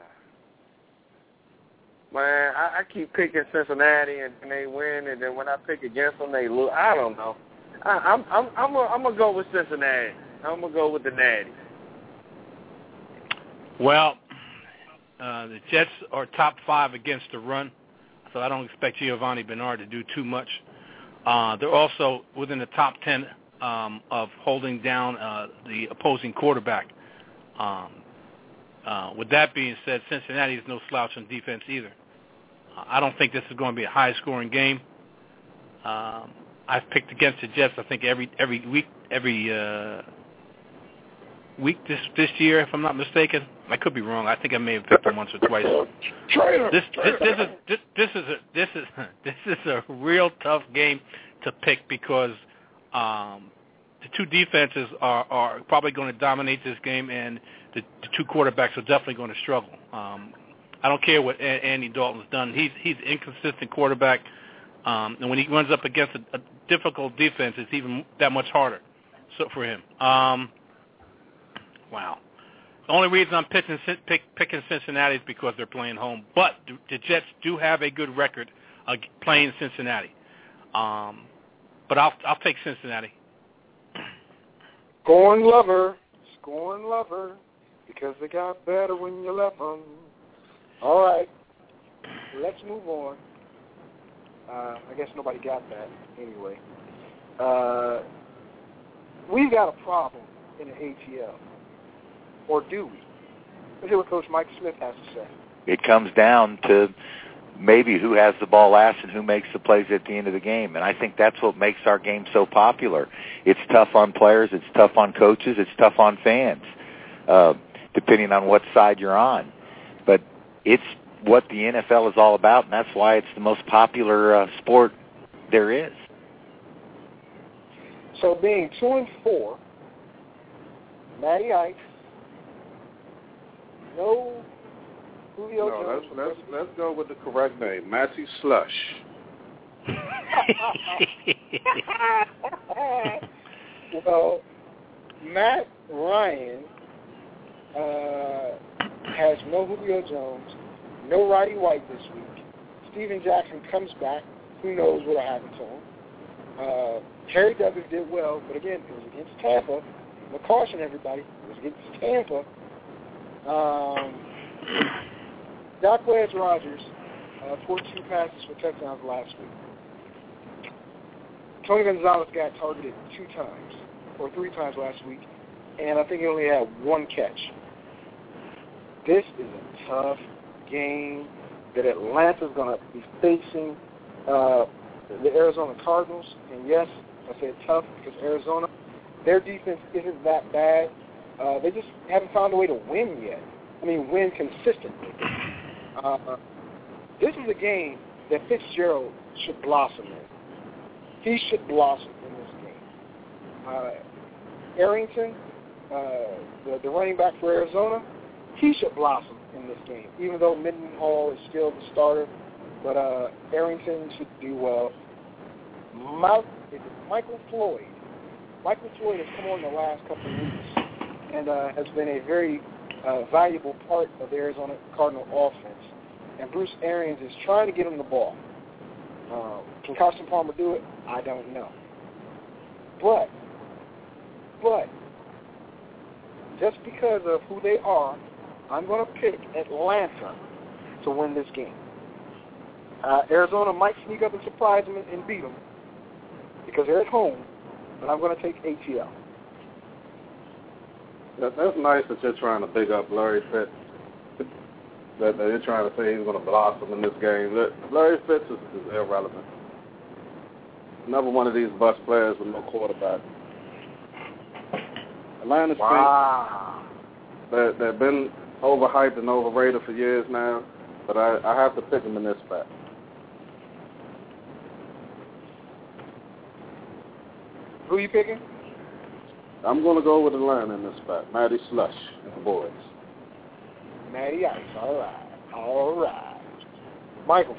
D: man, I, I keep picking Cincinnati and, and they win, and then when I pick against them, they lose. I don't know. I, I'm I'm I'm a, I'm gonna go with Cincinnati. I'm gonna go with the Natty.
I: Well, uh, the Jets are top five against the run, so I don't expect Giovanni Bernard to do too much. Uh, they're also within the top ten um, of holding down uh, the opposing quarterback. Um, uh, with that being said, Cincinnati is no slouch on defense either. Uh, I don't think this is going to be a high-scoring game. Um, I've picked against the Jets, I think, every every week, every uh, week this this year, if I'm not mistaken. I could be wrong. I think I may have picked them once or twice. This this, this is this, this is a this is this is a real tough game to pick because um, the two defenses are, are probably going to dominate this game, and the, the two quarterbacks are definitely going to struggle. Um, I don't care what a- Andy Dalton's done. He's he's an inconsistent quarterback, um, and when he runs up against a, a difficult defense, it's even that much harder. So for him, um, wow. The only reason I'm pitching, pick, picking Cincinnati is because they're playing home. But the Jets do have a good record uh, playing Cincinnati. Um, but I'll I'll take Cincinnati.
E: Scoring lover, scoring lover, because they got better when you left them. All right, let's move on. Uh, I guess nobody got that anyway. Uh, we've got a problem in the A T L. Or do we? Let's hear what Coach Mike Smith has to say.
N: It comes down to maybe who has the ball last and who makes the plays at the end of the game. And I think that's what makes our game so popular. It's tough on players. It's tough on coaches. It's tough on fans, uh, depending on what side you're on. But it's what the N F L is all about, and that's why it's the most popular uh, sport there is.
E: So being two and four, Matty Ice, no Julio
J: No,
E: Jones.
J: let's, let's, let's go with the correct name, Matty Slush.
E: Well, Matt Ryan uh, has no Julio Jones, no Roddy White this week. Steven Jackson comes back. Who knows what will happen to him? Uh, Harry Douglas did well, but again, it was against Tampa. I'm going to caution everybody. It was against Tampa. Um, Jacquez Rogers uh, poured two passes for touchdowns last week. Tony Gonzalez got targeted two times, or three times last week, and I think he only had one catch. This is a tough game that Atlanta's going to be facing uh, the Arizona Cardinals. And yes, I say tough because Arizona, their defense isn't that bad. Uh, they just haven't found a way to win yet. I mean, win consistently. Uh, this is a game that Fitzgerald should blossom in. He should blossom in this game. Uh, Arrington, uh, the, the running back for Arizona, he should blossom in this game, even though Mendenhall is still the starter. But uh, Arrington should do well. Mount, is it Michael Floyd. Michael Floyd has come on the last couple of weeks and uh, has been a very uh, valuable part of the Arizona Cardinal offense. And Bruce Arians is trying to get him the ball. Uh, can Carson Palmer do it? I don't know. But, but, just because of who they are, I'm going to pick Atlanta to win this game. Uh, Arizona might sneak up and surprise them and, and beat them because they're at home, but I'm going to take A T L.
J: That, that's nice that you're trying to big up Larry Fitz. That, that you're trying to say he's going to blossom in this game. Larry Fitz is, is irrelevant. Another one of these bus players with no quarterback. Atlanta
E: wow.
J: Saints, they've been overhyped and overrated for years now, but I, I have to pick them in this spot.
E: Who are you picking?
J: I'm going to go with Atlanta in this spot. Matty Slush and the boys.
E: Matty Ice. All right. All right. Michael.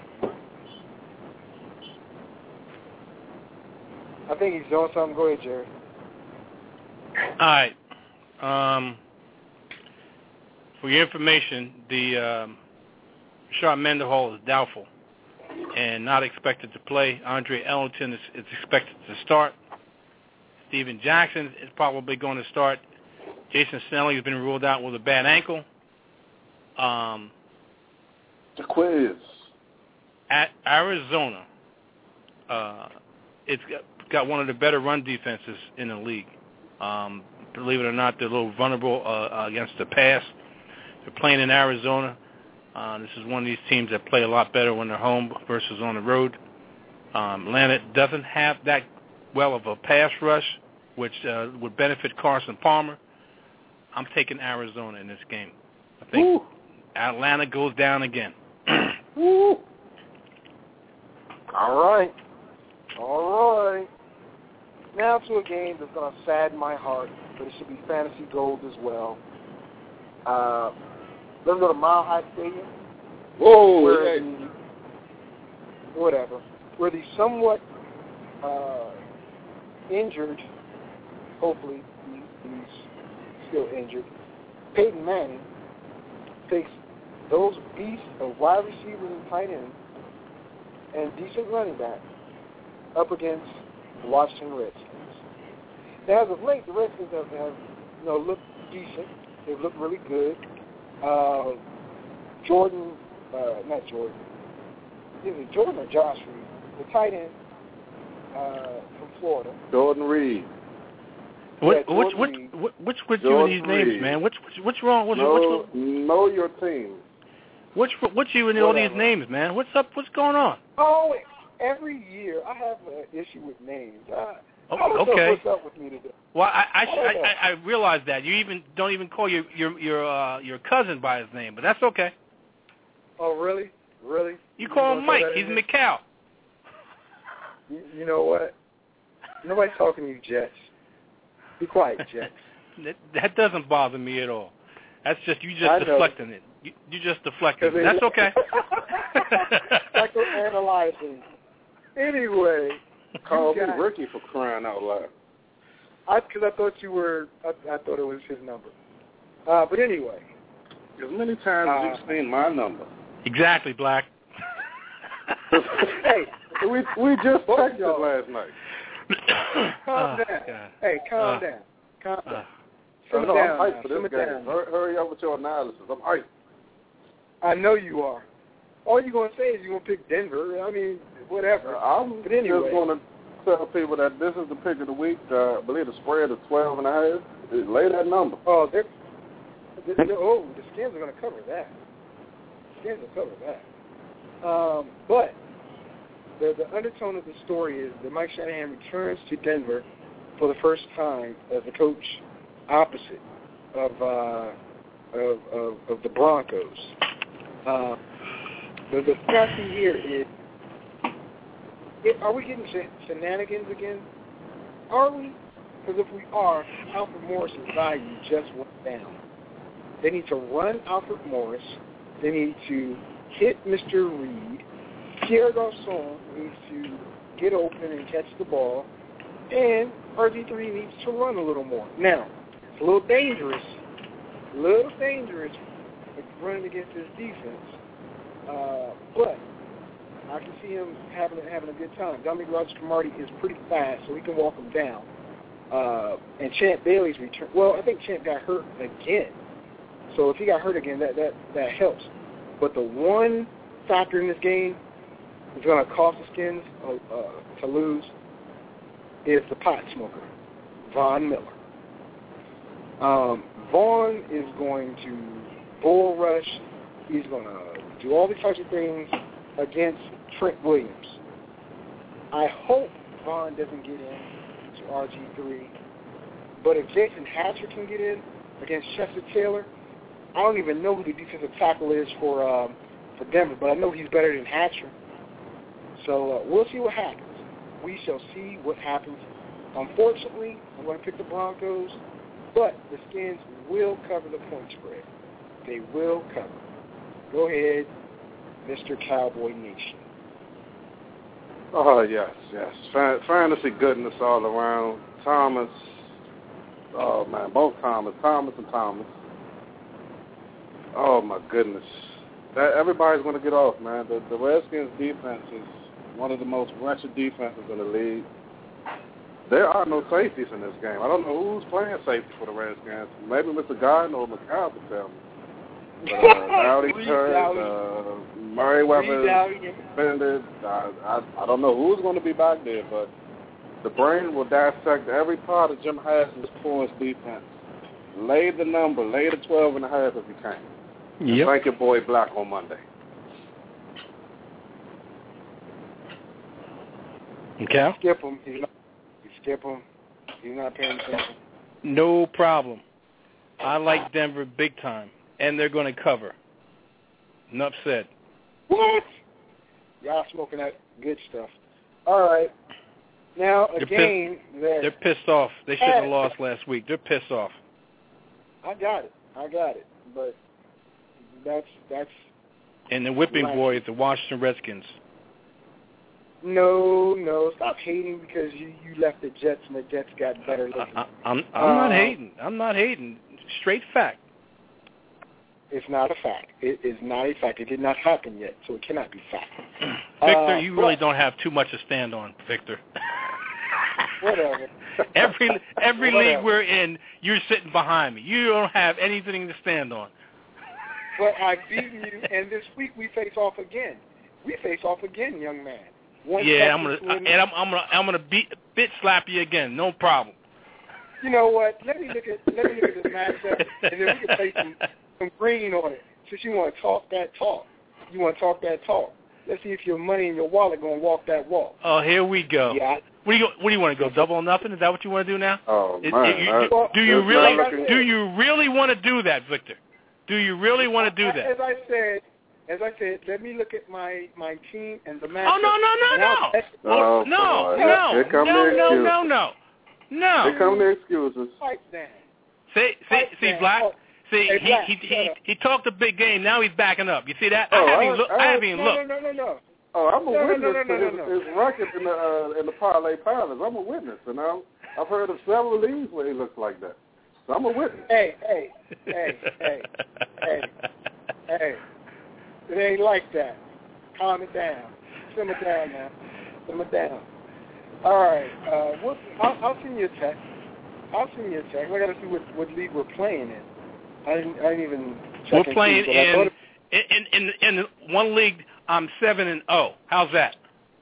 E: I think he's doing something. Go ahead, Jerry.
I: All right. Um, for your information, the um, Rashard Mendenhall is doubtful and not expected to play. Andre Ellington is, is expected to start. Steven Jackson is probably going to start. Jason Snelling has been ruled out with a bad ankle. Um,
J: the quiz.
I: At Arizona, uh, it's got, got one of the better run defenses in the league. Um, believe it or not, they're a little vulnerable uh, against the pass. They're playing in Arizona. Uh, this is one of these teams that play a lot better when they're home versus on the road. Um, Atlanta doesn't have that well of a pass rush, which uh, would benefit Carson Palmer. I'm taking Arizona in this game. I think Ooh. Atlanta goes down again.
E: Ooh. All right. All right. Now to a game that's going to sadden my heart, but it should be fantasy gold as well. Uh, let's go to Mile High Stadium.
J: Whoa!
E: Where
J: Hey.
E: the, whatever. Where the somewhat uh, injured, hopefully he, he's still injured, Peyton Manning takes those beasts of wide receivers and tight ends and decent running back up against the Washington Redskins. Now, as of late, the Redskins have, have you know, looked decent. They've looked really good. Uh, Jordan, uh, not Jordan, is it Jordan or Josh Reed? The tight end uh, from Florida.
J: Jordan Reed.
I: What,
E: yeah,
I: which,
E: Jordan
I: which, which, which, which
J: Jordan
I: you in these
J: Reed.
I: names, man? Which, which, what's wrong? What's,
J: know,
I: which,
J: know your team.
I: Which, which you in all these
E: Whatever.
I: names, man? What's up? What's going on?
E: Oh, every year I have an issue with names. I,
I: Oh,
E: I don't
I: okay.
E: know what's up with me today.
I: Well, I I,
E: Oh,
I: I, I, I realize that you even don't even call your your your uh, your cousin by his name, but that's okay.
E: Oh, really? Really?
I: You call him Mike. He's McCall.
E: You, you know what? Nobody's talking to you, Jets. Be quiet, Jets.
I: that, that doesn't bother me at all. That's just you
E: I
I: just
E: know.
I: deflecting it. You, you just deflecting it. That's okay.
E: Psychoanalyzing. Anyway.
J: Called me
E: got,
J: Ricky for crying out loud.
E: I because I thought you were. I, I thought it was his number. Uh, but anyway.
J: As many times
E: uh,
J: as you've seen my number.
I: Exactly, Black.
E: Hey,
J: we we just
E: Both
J: texted
E: y'all.
J: last night.
E: Calm
I: Oh,
E: down.
I: God.
E: Hey, calm
I: Uh,
E: down. Calm down.
I: Uh,
E: Simmer
J: no,
E: down.
J: I'm hyped
E: now.
J: for
E: Simmer
J: this game.
E: down.
J: Hurry, hurry up with your analysis. I'm hyped.
E: I know you are. All you're going to say is you're going to pick Denver. I mean, whatever.
J: I'm
E: But anyway.
J: just going to tell people that this is the pick of the week. Uh, I believe the spread is twelve and a half. Lay that number.
E: Oh, they're, they're, they're, oh, the Skins are going to cover that. The Skins will cover that. Um, but the, the undertone of the story is that Mike Shanahan returns to Denver for the first time as a coach opposite of uh, of, of, of the Broncos. Uh, the, the question here is, it, are we getting sh- shenanigans again? Are we? Because if we are, Alfred Morris's value just went down. They need to run Alfred Morris. They need to hit Mister Reed. Pierre Garçon needs to get open and catch the ball. And R G three needs to run a little more. Now, it's a little dangerous, a little dangerous running against this defense. Uh, but I can see him having a, having a good time. Dominique Rodgers-Cromartie is pretty fast, so he can walk him down. Uh, and Champ Bailey's return. Well, I think Champ got hurt again. So if he got hurt again, that, that, that helps. But the one factor in this game that's going to cost the Skins uh, uh, to lose is the pot smoker, Von Miller. Um, Vaughn is going to bull rush. He's going to do all these types of things against Trent Williams. I hope Vaughn doesn't get in to R G three. But if Jason Hatcher can get in against Chester Taylor, I don't even know who the defensive tackle is for um, for Denver, but I know he's better than Hatcher. So uh, we'll see what happens. We shall see what happens. Unfortunately, I'm going to pick the Broncos, but the Skins will cover the point spread. They will cover. Go ahead, Mister Cowboy Nation.
J: Oh, yes, yes. Fan- fantasy goodness all around. Thomas, oh, man, both Thomas, Thomas and Thomas. Oh, my goodness. That, everybody's going to get off, man. The, the Redskins' defense is one of the most wretched defenses in the league. There are no safeties in this game. I don't know who's playing safety for the Redskins. Maybe Mister Gardner or McCall could tell me. But, uh, Dowdy's hurt. Uh, Merriweather suspended. I, I, I don't know who's going to be back there, but the brain will dissect every part of Jim Hasl's poor defense. Lay the number. Lay the twelve and a half if you can.
I: Yep.
J: Thank your boy Black on Monday.
I: Okay.
E: Skip him. He's not, you skip him. He's not paying attention.
I: No problem. I like Denver big time, and they're going to cover. Enough said.
E: What? Y'all smoking that good stuff. All right. Now, a
I: they're
E: game
I: pissed,
E: that...
I: They're pissed off. They shouldn't have lost last week. They're pissed off.
E: I got it. I got it. But that's... that's.
I: And the whipping
E: right.
I: boy is the Washington Redskins.
E: No, no. Stop hating because you, you left the Jets and the Jets got better looking.
I: I, I, I'm, I'm uh, not hating. I'm not hating. Straight fact.
E: It's not a fact. It is not a fact. It did not happen yet, so it cannot be fact.
I: Victor,
E: uh,
I: you really don't have too much to stand on, Victor.
E: Whatever.
I: every every
E: Whatever.
I: league we're in, you're sitting behind me. You don't have anything to stand on.
E: But I've beaten you, and this week we face off again. We face off again, young man. One
I: yeah, I'm gonna
E: win.
I: and I'm I'm gonna I'm gonna beat bit slap you again. No problem.
E: You know what? Let me look at let me look at this matchup, and then we can play some. some green on it. Since you want to talk that talk, you want to talk that talk. Let's see if your money in your wallet going to walk that walk.
I: Oh, here we go.
E: Yeah.
I: What do you What do you want to go double or nothing? Is that what you want to do now?
J: Oh
I: Is,
J: man!
I: you,
J: I,
I: do, do you
J: that's
I: really
J: not
I: Do you really want to do that, Victor? Do you really want to do that?
E: As I said, as I said, let me look at my, my team and the matchup.
I: Oh no no no no
J: Oh,
I: no
J: boy.
I: no
J: Here come
I: no
J: the
I: no
J: excuses.
I: no no no.
J: Here come the excuses.
E: Fight down.
I: See see
E: Fight
I: see
E: down.
I: Black.
E: Oh.
I: See,
E: Hey,
I: he,
E: Black,
I: he
E: shut
I: he
E: up.
I: he talked a big game. Now he's backing up. You see that?
J: Oh,
I: I haven't
J: I-
I: even, look,
J: I-
I: I haven't even
E: no,
I: looked.
E: no, no, no, no.
J: Oh, I'm a
E: No, no,
J: witness
E: no, no, no,
J: to
E: no,
J: his,
E: no.
J: his record in the uh, in the parlay palace. I'm a witness, and I'm, I've heard of several leagues where he looks like that. So I'm a witness.
E: Hey, hey, hey, hey, hey, hey. It ain't like that. Calm it down. Simmer down now. Simmer down. All right. Uh, we'll, I'll, I'll send you a text. I'll send you a text. I got to see what, what league we're playing in. I didn't, I didn't even check.
I: We're playing
E: see,
I: in, in in in one league. I'm seven and zero. How's that?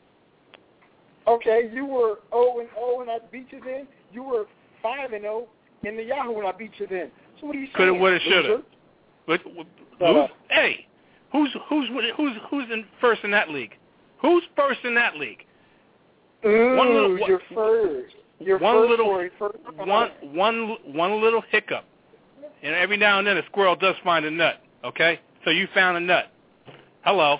E: Okay, you were zero and zero, and I beat you then. You were five and zero in the Yahoo, and I beat you then. So what are you saying?
I: Coulda, woulda, shoulda.
E: loser?
I: But,
E: Shut
I: who's,
E: up.
I: hey, who's who's who's who's in first in that league? Who's first in that league?
E: Ooh,
I: one little,
E: you're first. You're
I: one
E: first
I: little,
E: for first.
I: one one one little hiccup, and every now and then a squirrel does find a nut. Okay, so you found a nut. Hello.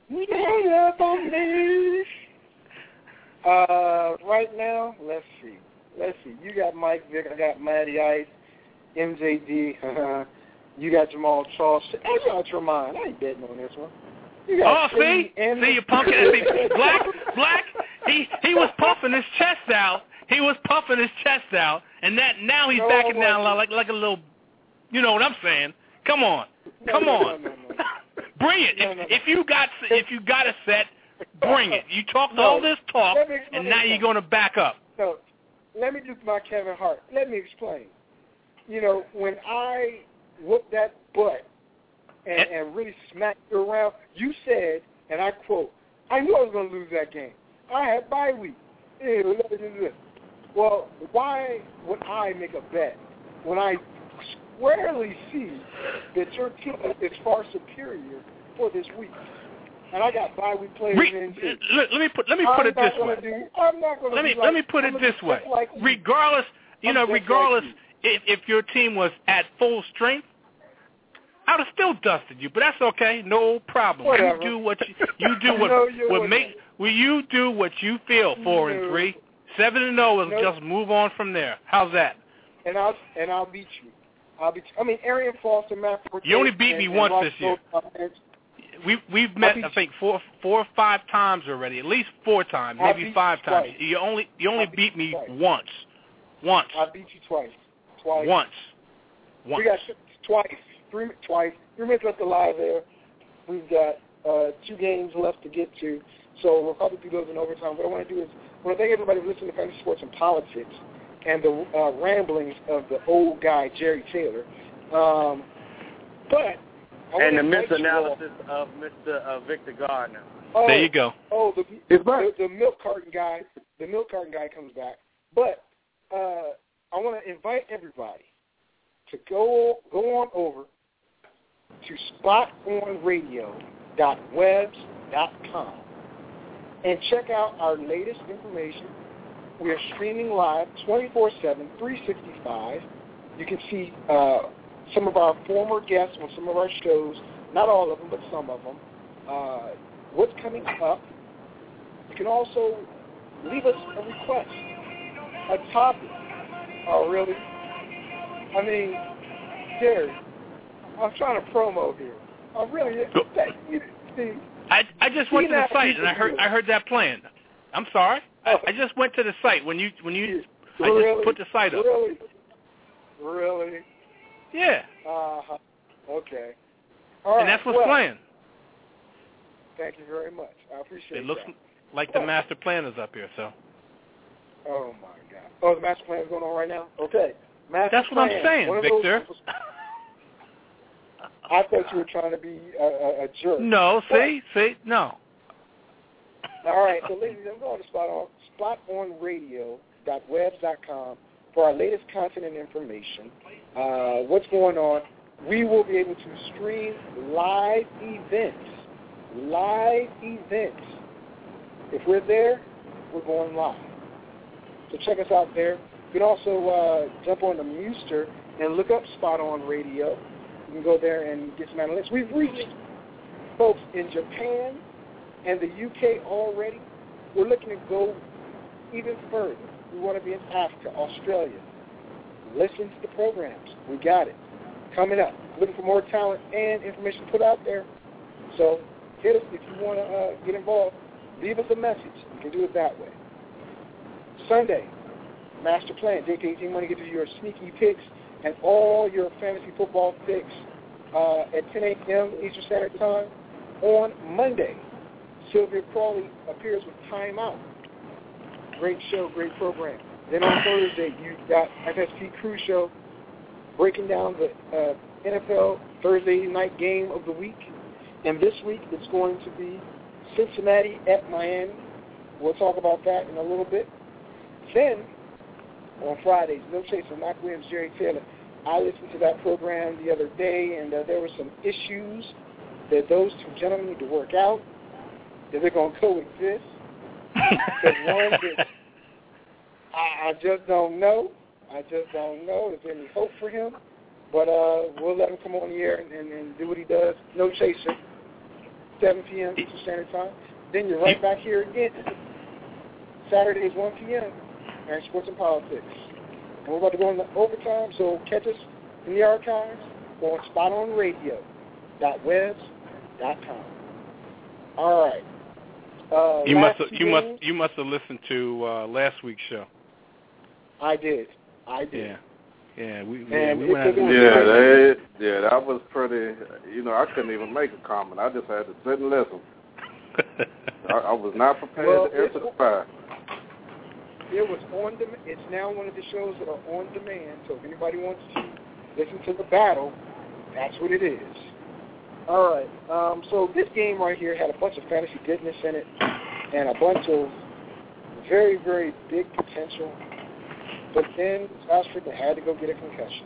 E: Uh, right now, let's see. Let's see. You got Mike Vick. I got Matty Ice, M J D, You got Jamal Charles. That's out your mind. I ain't betting on this one. You
M: Oh,
E: got
M: see?
E: and
M: See, you pumpkin. See, Black, Black, he, he was puffing his chest out. He was puffing his chest out, and that now he's
E: no,
M: backing
E: no,
M: down
E: no.
M: like like a little, you know what I'm saying? Come on.
E: No,
M: Come
E: no,
M: on.
E: no, no, no.
M: Bring it.
E: No,
M: if,
E: no, no.
M: if you got if you got a set, bring it. You talked
E: No,
M: all this talk,
E: let me explain
M: and now you're going to back up.
E: So let me do my Kevin Hart. Let me explain. You know, when I whooped that butt and, and really smacked you around, you said, and I quote, I knew I was going to lose that game. I had bye week. Well, why would I make a bet when I squarely see that your team is far superior for this week? And I got bye week players
M: Re-
E: in too.
M: Let, let me put let me
E: I'm
M: put it
E: not
M: this
E: gonna
M: way.
E: Do, I'm not going to
M: Let me
E: like,
M: let me put
E: I'm
M: it this way.
E: Like
M: regardless, you
E: I'm
M: know,
E: just
M: regardless
E: like
M: if if your team was at full strength, I would have still dusted you. But that's okay, no problem.
E: Whatever.
M: You do what you, you do what
E: no,
M: what make. Will you do what you feel? Four
E: no.
M: and three, seven and zero.
E: No.
M: Just move on from there. How's that?
E: And I'll and I'll beat you. I'll beat. You. I mean, Arian Foster, Matt. Forte,
M: You only beat
E: and,
M: me
E: and
M: once
E: Ross
M: this year.
E: Gold,
M: We we've met I think four four or five times already. At least four times,
E: I
M: maybe
E: beat
M: five
E: you
M: times.
E: twice.
M: You only you only
E: I
M: beat
E: beat
M: me
E: you twice.
M: once. Once.
E: I beat you twice. Twice.
M: Once. Once.
E: We got twice. Three twice. Three minutes left alive there. We've got uh, two games left to get to, so we'll probably do those in overtime. What I want to do is I want to thank everybody for listening to Fantasy Sports and Politics and the uh, ramblings of the old guy Jerry Taylor. Um, but I
D: and the
E: want to
D: misanalysis of Mister Uh, Victor Gardner.
E: Oh,
M: there you go.
E: Oh, the, the, the milk carton guy. The milk carton guy comes back. But uh, I want to invite everybody to go go on over to spot on radio dot webs dot com and check out our latest information. We are streaming live twenty-four seven, three sixty-five. You can see uh, some of our former guests on some of our shows, not all of them, but some of them. Uh, what's coming up. You can also leave us a request, a topic. Oh, really? I mean, Gary, I'm trying to promo here. I really, that, you, see,
M: I I just went to the site and I heard I heard that playing. I'm sorry. I, I just went to the site when you when you I just
E: really?
M: put the site up.
E: Really? Really?
M: Yeah.
E: Uh-huh. Okay. All right.
M: And that's what's
E: well,
M: playing.
E: Thank you very much. I appreciate it.
M: It looks
E: that.
M: like the master plan is up here, so.
E: Oh, my God. Oh, the master plan is going on right now? Okay. Master
M: That's what
E: plan.
M: I'm saying,
E: One
M: Victor.
E: Those, I thought you were trying to be a, a, a jerk.
M: No, see? See? No.
E: All right. So, ladies, I'm going to spot on, spot on radio dot webs dot com for our latest content and information. Uh, what's going on? We will be able to stream live events. Live events. If we're there, we're going live. So check us out there. You can also uh, jump on the Muster and look up Spot On Radio. You can go there and get some analytics. We've reached folks in Japan and the U K already. We're looking to go even further. We want to be in Africa, Australia. Listen to the programs. We got it. Coming up. Looking for more talent and information put out there. So hit us if you want to uh, get involved. Leave us a message. You can do it that way. Sunday, Master Plan. J K eighteen Money gets you your sneaky picks and all your fantasy football picks uh, at ten a.m. Eastern Standard Time. On Monday, Sylvia Crawley appears with Time Out. Great show, great program. Then on Thursday, you've got F S T Crew Show breaking down the uh, N F L Thursday night game of the week. And this week, it's going to be Cincinnati at Miami. We'll talk about that in a little bit. Then, on Fridays, No Chaser, Mac Williams, Jerry Taylor. I listened to that program the other day, and uh, there were some issues that those two gentlemen need to work out, that they're going to coexist. There's one that I, I just don't know. I just don't know if there's any hope for him. But uh, we'll let him come on the air and, and, and do what he does. No Chaser, seven p.m. Eastern Standard Time. Then you're right back here again. Saturdays, one p.m. Sports and Politics. And we're about to go into overtime, so catch us in the archives. on spot on radio dot webs dot com. All right. Uh,
I: you must
E: last two
I: you
E: games,
I: must you must have listened to uh, last week's show.
E: I did. I did.
I: Yeah. Yeah, we, yeah,
E: And
I: we
E: it-
I: went out
E: it was
J: Yeah,
E: great.
J: they, yeah, that was pretty. You know, I couldn't even make a comment. I just had to sit and listen. I, I was not prepared
E: Well,
J: to answer the fire.
E: It was on demand. It's now one of the shows that are on demand. So if anybody wants to listen to the battle, that's what it is. All right. Um, so this game right here had a bunch of fantasy goodness in it and a bunch of very, very big potential. But then Josh Freeman had to go get a concussion.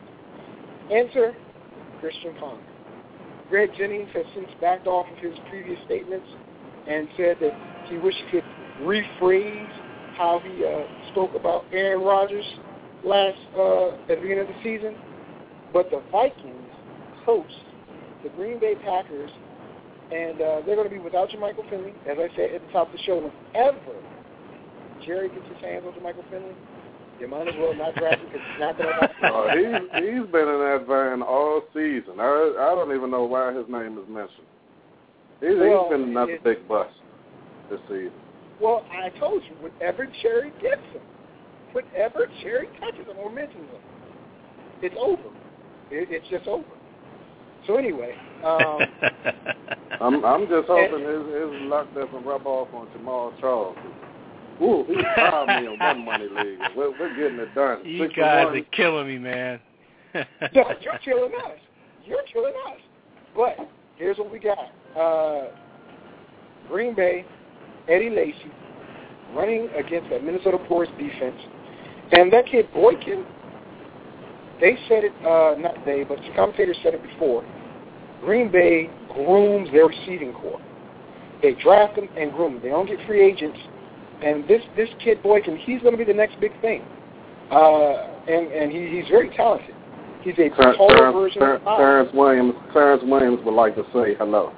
E: Enter Christian Ponder. Greg Jennings has since backed off of his previous statements and said that he wished he could rephrase how he uh, spoke about Aaron Rodgers last uh, at the beginning of the season. But the Vikings host the Green Bay Packers, and uh, they're going to be without Jermichael Finley. As I said at the top of the show, whenever Jerry gets his hands on Jermichael Finley, you might as well not draft him because he's not going to
J: Oh, he's, he's been in that van all season. I, I don't even know why his name is mentioned. He's,
E: Well,
J: he's been another
E: it-
J: big bust this season.
E: Well, I told you, whenever Jerry gets him, whenever Jerry touches him or mentions him, it's over. It, it's just over. So anyway, um,
J: I'm I'm just hoping his, his luck doesn't rub off on Jamal Charles. Ooh, he fouled me in one money league. We're, we're getting it done.
I: You
J: Six
I: guys
J: and one.
I: are killing me, man.
E: no, you're killing us. You're killing us. But here's what we got. Uh, Green Bay, Eddie Lacy, running against that Minnesota Forest defense. And that kid Boykin, they said it, uh, not they, but the commentators said it before. Green Bay grooms their receiving corps. They draft them and groom them. They don't get free agents. And this, this kid Boykin, he's going to be the next big thing. Uh, and and he, he's very talented. He's a
J: Ter-
E: taller
J: Terrence,
E: version
J: Ter-
E: of Bob.
J: Terrence Williams. Terrence Williams would like to say hello.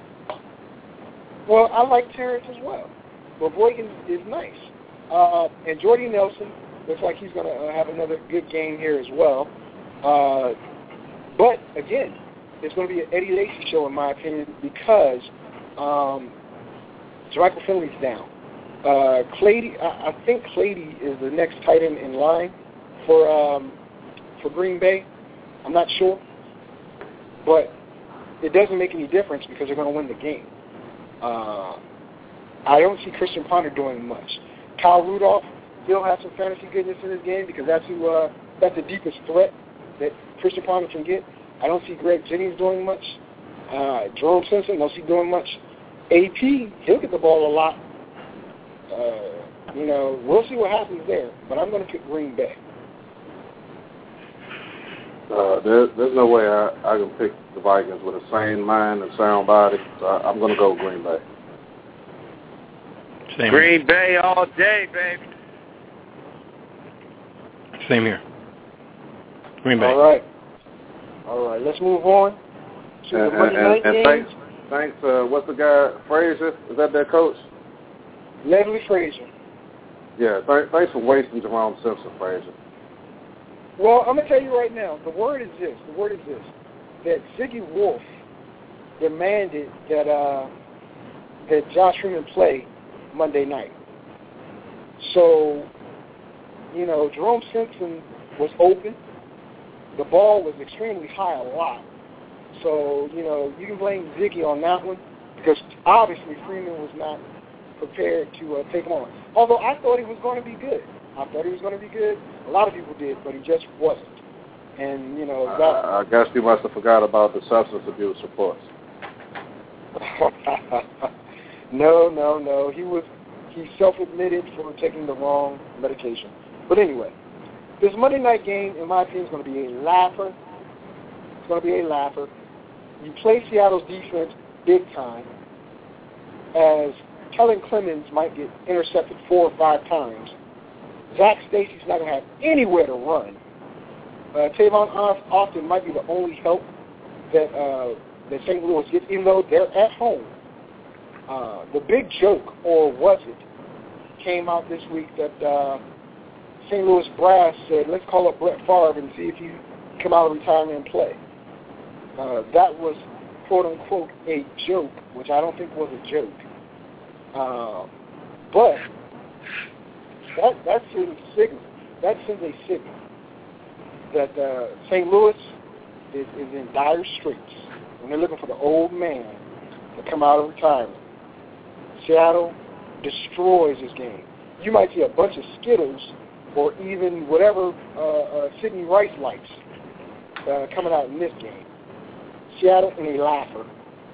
E: Well, I like Terrence as well. But Boykin is nice. Uh, and Jordy Nelson looks like he's going to uh, have another good game here as well. Uh, but, again, it's going to be an Eddie Lacy show, in my opinion, because um, Jermichael Finley's down. Uh, Clady, I, I think Clady is the next tight end in line for um, for Green Bay. I'm not sure. But it doesn't make any difference because they're going to win the game. Uh, I don't see Christian Ponder doing much. Kyle Rudolph still has some fantasy goodness in his game because that's who uh, that's the deepest threat that Christian Ponder can get. I don't see Greg Jennings doing much. Uh, Jerome Simpson, don't see doing much. A P, he'll get the ball a lot. Uh, you know, we'll see what happens there. But I'm going to pick Green Bay.
J: Uh, there, there's no way I, I can pick the Vikings with a sane mind and sound body. So I, I'm going to go Green Bay.
I: Same
D: Green
I: here.
D: Bay all day, baby.
I: Same here. Green Bay.
E: All right. All right, let's move on to
J: And,
E: the Monday
J: and,
E: night
J: and, and
E: games.
J: thanks, thanks uh, what's the guy, Frazier? Is that their coach?
E: Leslie Frazier.
J: Yeah, th- thanks for wasting Jerome Simpson, Frazier.
E: Well, I'm going to tell you right now, the word is this, the word is this, that Ziggy Wolf demanded that uh, that Josh Freeman play Monday night. So, you know, Jerome Simpson was open. The ball was extremely high a lot. So, you know, you can blame Ziggy on that one because obviously Freeman was not prepared to uh, take him on. Although I thought he was going to be good. I thought he was going to be good. A lot of people did, but he just wasn't. And, you know, that...
J: I, I guess you must have forgot about the substance abuse reports.
E: no, no, no. He was he self-admitted for taking the wrong medication. But anyway, this Monday night game, in my opinion, is going to be a laugher. It's going to be a laugher. You play Seattle's defense big time, as Kellen Clemens might get intercepted four or five times. Zach Stacy's not going to have anywhere to run. Uh, Tavon Austin might be the only help that uh, that Saint Louis gets, even though they're at home. Uh, the big joke, or was it, came out this week that uh, Saint Louis brass said, let's call up Brett Favre and see if he can come out of retirement and play. uh, that was quote-unquote a joke, which I don't think was a joke. Uh, but that, that sends a signal. That sends a signal that uh, Saint Louis is, is in dire straits when they're looking for the old man to come out of retirement. Seattle destroys this game. You might see a bunch of Skittles or even whatever uh, uh, Sidney Rice likes uh, coming out in this game. Seattle in a laugher.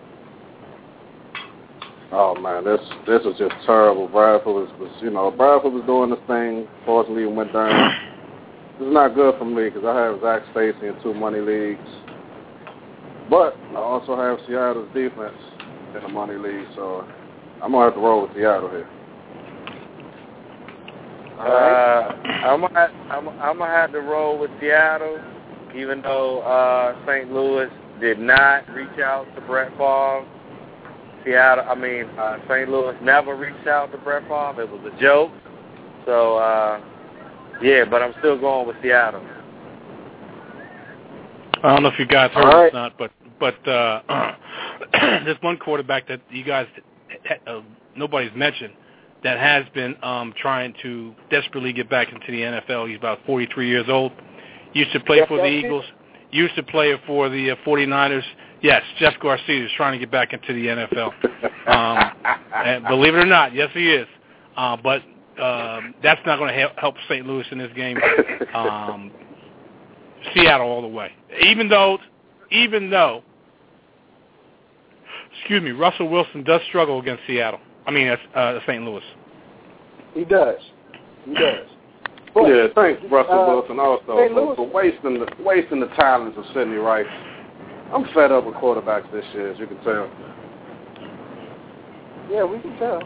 J: Oh man, this this is just terrible. Bradford was, was you know, Bradford was doing this thing. Fortunately, it went down. This is not good for me because I have Zach Stacy in two money leagues, but I also have Seattle's defense in the money league, so I'm gonna have to roll with Seattle here.
D: Uh, I'm gonna I'm, I'm gonna have to roll with Seattle, even though uh, Saint Louis did not reach out to Brett Favre. Seattle, I mean uh, Saint Louis never reached out to Brett Favre. It was a joke. So uh, yeah, but I'm still going with Seattle.
I: I don't know if you guys heard
D: right.
I: it or not, but but uh, there's one quarterback that you guys uh, nobody's mentioned that has been um, trying to desperately get back into the N F L. He's about forty-three years old. Used to play
E: Jeff
I: for the
E: Garcia?
I: Eagles. Used to play for the uh, forty-niners. Yes, Jeff Garcia is trying to get back into the N F L. Um, and believe it or not, yes, he is. Uh, but um, that's not going to help, help Saint Louis in this game. Um, Seattle all the way. Even though, even though, excuse me, Russell Wilson does struggle against Seattle. I mean, uh, Saint Louis.
E: He does. He does. But,
J: yeah, thanks, Russell
E: uh,
J: Wilson, also for, for wasting the wasting the talents of Sidney Rice. I'm fed up with quarterbacks this year, as you can tell.
E: Yeah, we can tell.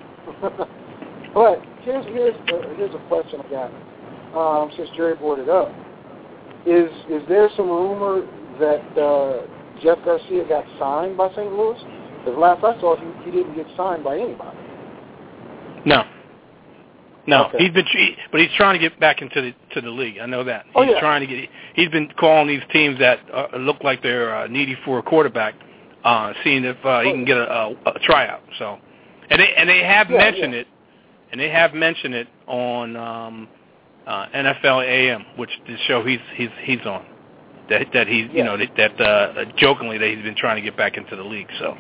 E: But here's here's a, here's a question I got. Um, since Jerry brought it up, is is there some rumor that uh, Jeff Garcia got signed by Saint Louis? Because last I saw, he he didn't get signed by anybody.
I: No. No,
E: Okay.
I: he's been, but he's trying to get back into the to the league. I know that. He's
E: Oh, yeah.
I: trying to get. He's been calling these teams that uh, look like they're uh, needy for a quarterback, uh, seeing if uh, he can get a, a, a tryout. So, and they and they have
E: Yeah,
I: mentioned
E: yeah.
I: it, and they have mentioned it on um, uh, N F L A M, which the show he's he's he's on. That that he's you
E: Yeah.
I: know that, that uh, jokingly that he's been trying to get back into the league. So,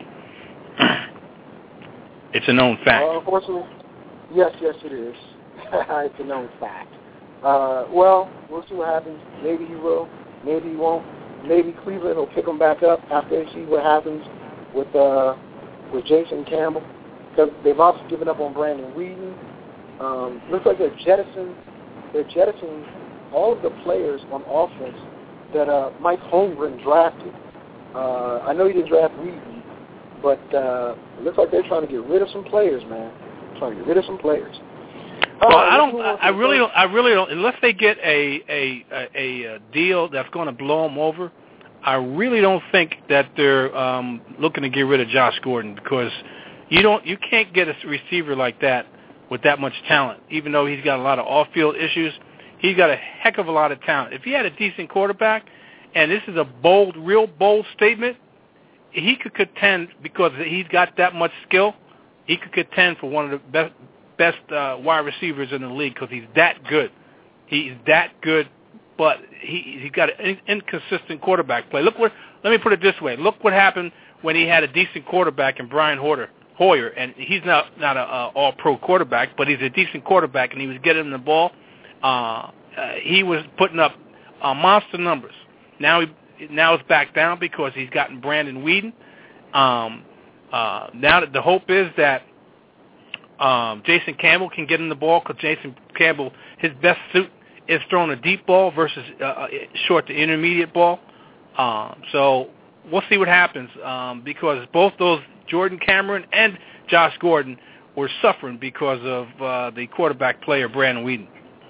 I: it's a known fact.
E: Uh, unfortunately, yes, yes, it is. It's a known fact. Uh, well, we'll see what happens. Maybe he will. Maybe he won't. Maybe Cleveland will pick him back up after they see what happens with uh, with Jason Campbell, because they've also given up on Brandon Weeden. Um, looks like they're jettisoning, they're jettisoning all of the players on offense that uh, Mike Holmgren drafted. Uh, I know he didn't draft Weeden, but uh, it looks like they're trying to get rid of some players, man. Trying to get rid of some players.
I: Well,
E: All right,
I: I
E: let's
I: don't.
E: move on to
I: I
E: the
I: really
E: first-
I: don't. I really don't. Unless they get a a a, a deal that's going to blow them over, I really don't think that they're um, looking to get rid of Josh Gordon, because you don't. You can't get a receiver like that with that much talent. Even though he's got a lot of off-field issues, he's got a heck of a lot of talent. If he had a decent quarterback, and this is a bold, real bold statement, he could contend, because he's got that much skill. He could contend for one of the best. best uh, wide receivers in the league, because he's that good. He's that good, but he he's got an inconsistent quarterback play. Look what. Let me put it this way. Look what happened when he had a decent quarterback in Brian Hoyer. Hoyer, and he's not not a, a all-pro quarterback, but he's a decent quarterback, and he was getting him the ball. Uh, uh, he was putting up uh, monster numbers. Now he now it's back down because he's gotten Brandon Weeden. Um, uh, now that the hope is that Um, Jason Campbell can get him the ball, because Jason Campbell, his best suit is throwing a deep ball versus uh, short to intermediate ball. Um, so we'll see what happens, um, because both those, Jordan Cameron and Josh Gordon, were suffering because of uh, the quarterback player, Brandon Weeden.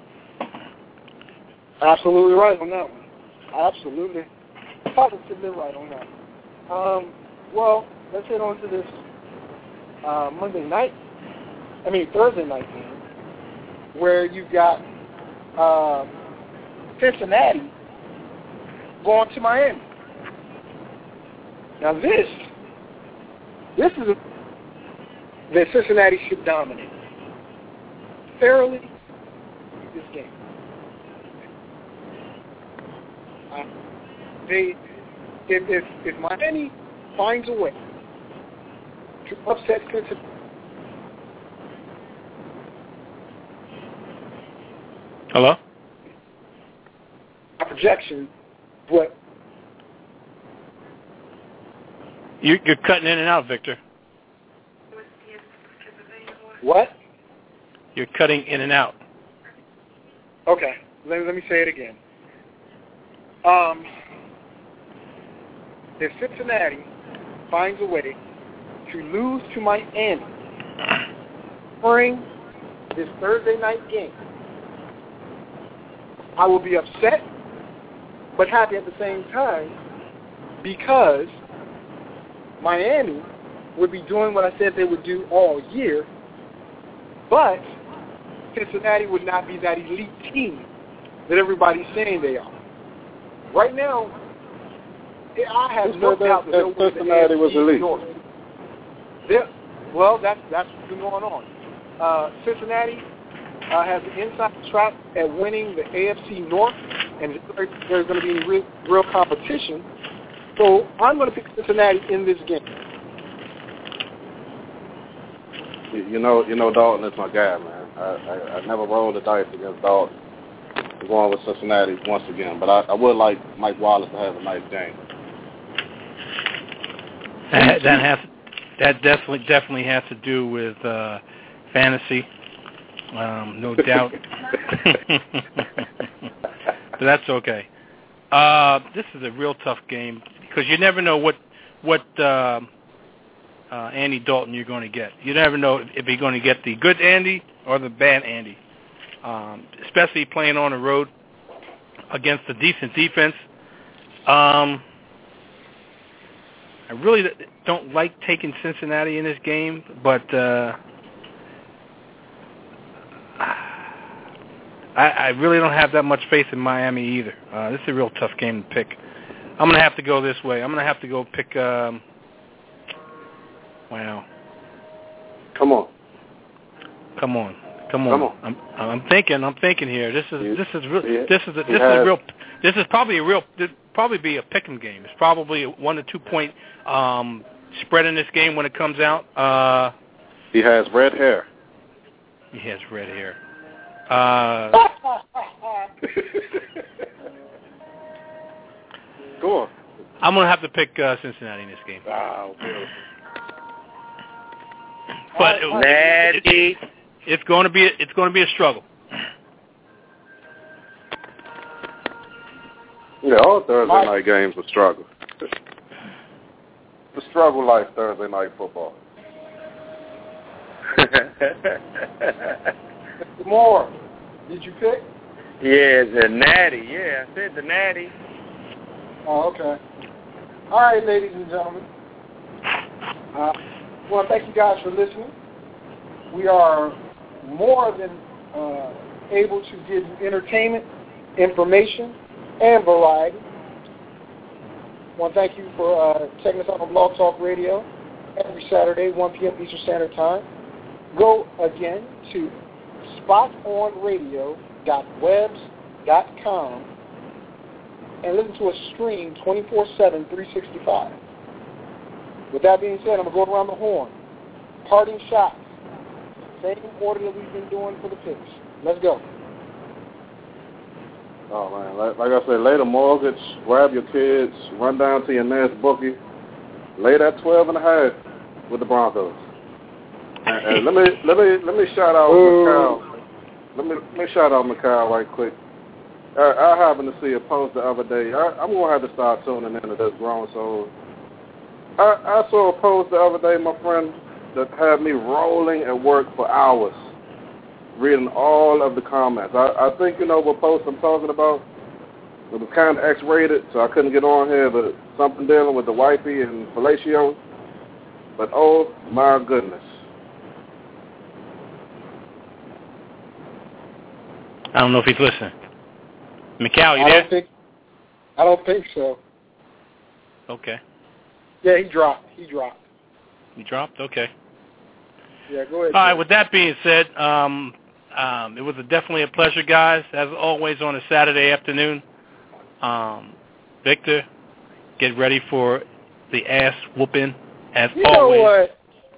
E: Absolutely right on that one. Absolutely. Positively right on that one. Um, well, let's head on to this uh, Monday night. I mean, Thursday night game, where you've got uh, Cincinnati going to Miami. Now this, this is a, that Cincinnati should dominate fairly this game. Uh, they, if, if if Miami finds a way to upset Cincinnati,
I: hello.
E: my projection, what
I: You, you're cutting in and out, Victor.
E: what?
I: You're cutting in and out.
E: Okay, let, let me say it again. Um, if Cincinnati finds a way to lose to Miami during this Thursday night game, I will be upset but happy at the same time because Miami would be doing what I said they would do all year, but Cincinnati would not be that elite team that everybody's saying they are. Right now, I have no
J: that,
E: doubt that,
J: that
E: that
J: Cincinnati was elite.
E: North. They're, well, that's that's what's been going on. Uh, Cincinnati uh, has the inside track at winning the A F C North, and there's going to be real, real competition. So I'm going to pick Cincinnati in this game.
J: You know, you know, Dalton is my guy, man. I, I, I never rolled the dice against Dalton. I'm going with Cincinnati once again, but I, I would like Mike Wallace to have a nice game.
I: That, that has that definitely definitely has to do with uh, fantasy, um, no doubt. But that's okay. Uh, this is a real tough game because you never know what what uh, uh, Andy Dalton you're going to get. You never know if you're going to get the good Andy or the bad Andy, um, especially playing on the road against a decent defense. Um, I really don't like taking Cincinnati in this game, but uh, I, I really don't have that much faith in Miami either. Uh, this is a real tough game to pick. I'm going to have to go this way. I'm going to have to go pick. Um, wow.
J: Come on.
I: Come on. Come on.
J: Come on.
I: I'm, I'm thinking. I'm thinking here. This is
J: You,
I: this is real.
J: yeah,
I: This is a, this is a real. This is probably a real. This probably be a pick'em game. It's probably a one to two point um, spread in this game when it comes out. Uh,
J: he has red hair.
I: He has red hair. Uh,
J: Go on.
I: I'm gonna have to pick uh, Cincinnati in this game.
J: Wow.
I: But it, it, it, it's going to be a, it's going to be a struggle.
J: Yeah, all Thursday night games are struggle. The struggle life Thursday night football.
E: More. Did you pick?
D: Yeah, the Natty. Yeah, I said the Natty.
E: Oh, okay. All right, ladies and gentlemen. Uh, I want to thank you guys for listening. We are more than uh, able to give you entertainment, information, and variety. I want to thank you for uh, checking us out on Blog Talk Radio every Saturday, one p.m. Eastern Standard Time. Go again to spot on radio dot webs dot com and listen to a stream twenty-four seven, three sixty-five. With that being said, I'm going to go around the horn. Parting shots. Same order that we've been doing for the picks. Let's go.
J: Oh, man. Like, like I said, lay the mortgage, grab your kids, run down to your nearest bookie, lay that twelve and a half with the Broncos. And, and let me let me let me shout out Mikal. Let me let me shout out Mikal right quick. I, I happened to see a post the other day. I, I'm gonna have to start tuning into this grown soul. I, I saw a post the other day, my friend, that had me rolling at work for hours, reading all of the comments. I, I think you know what post I'm talking about. It was kind of X-rated, so I couldn't get on here, but something dealing with the wifey and fellatio. But oh my goodness.
I: I don't know if he's listening. Mikal, you
E: I
I: there?
E: Don't think, I don't think so.
I: Okay.
E: Yeah, he dropped. He dropped.
I: He dropped? Okay.
E: Yeah, go ahead.
I: All right, with that being said, um, um, it was a, definitely a pleasure, guys, as always on a Saturday afternoon. Um, Victor, get ready for the ass whooping, as
E: you
I: always.
E: Know what?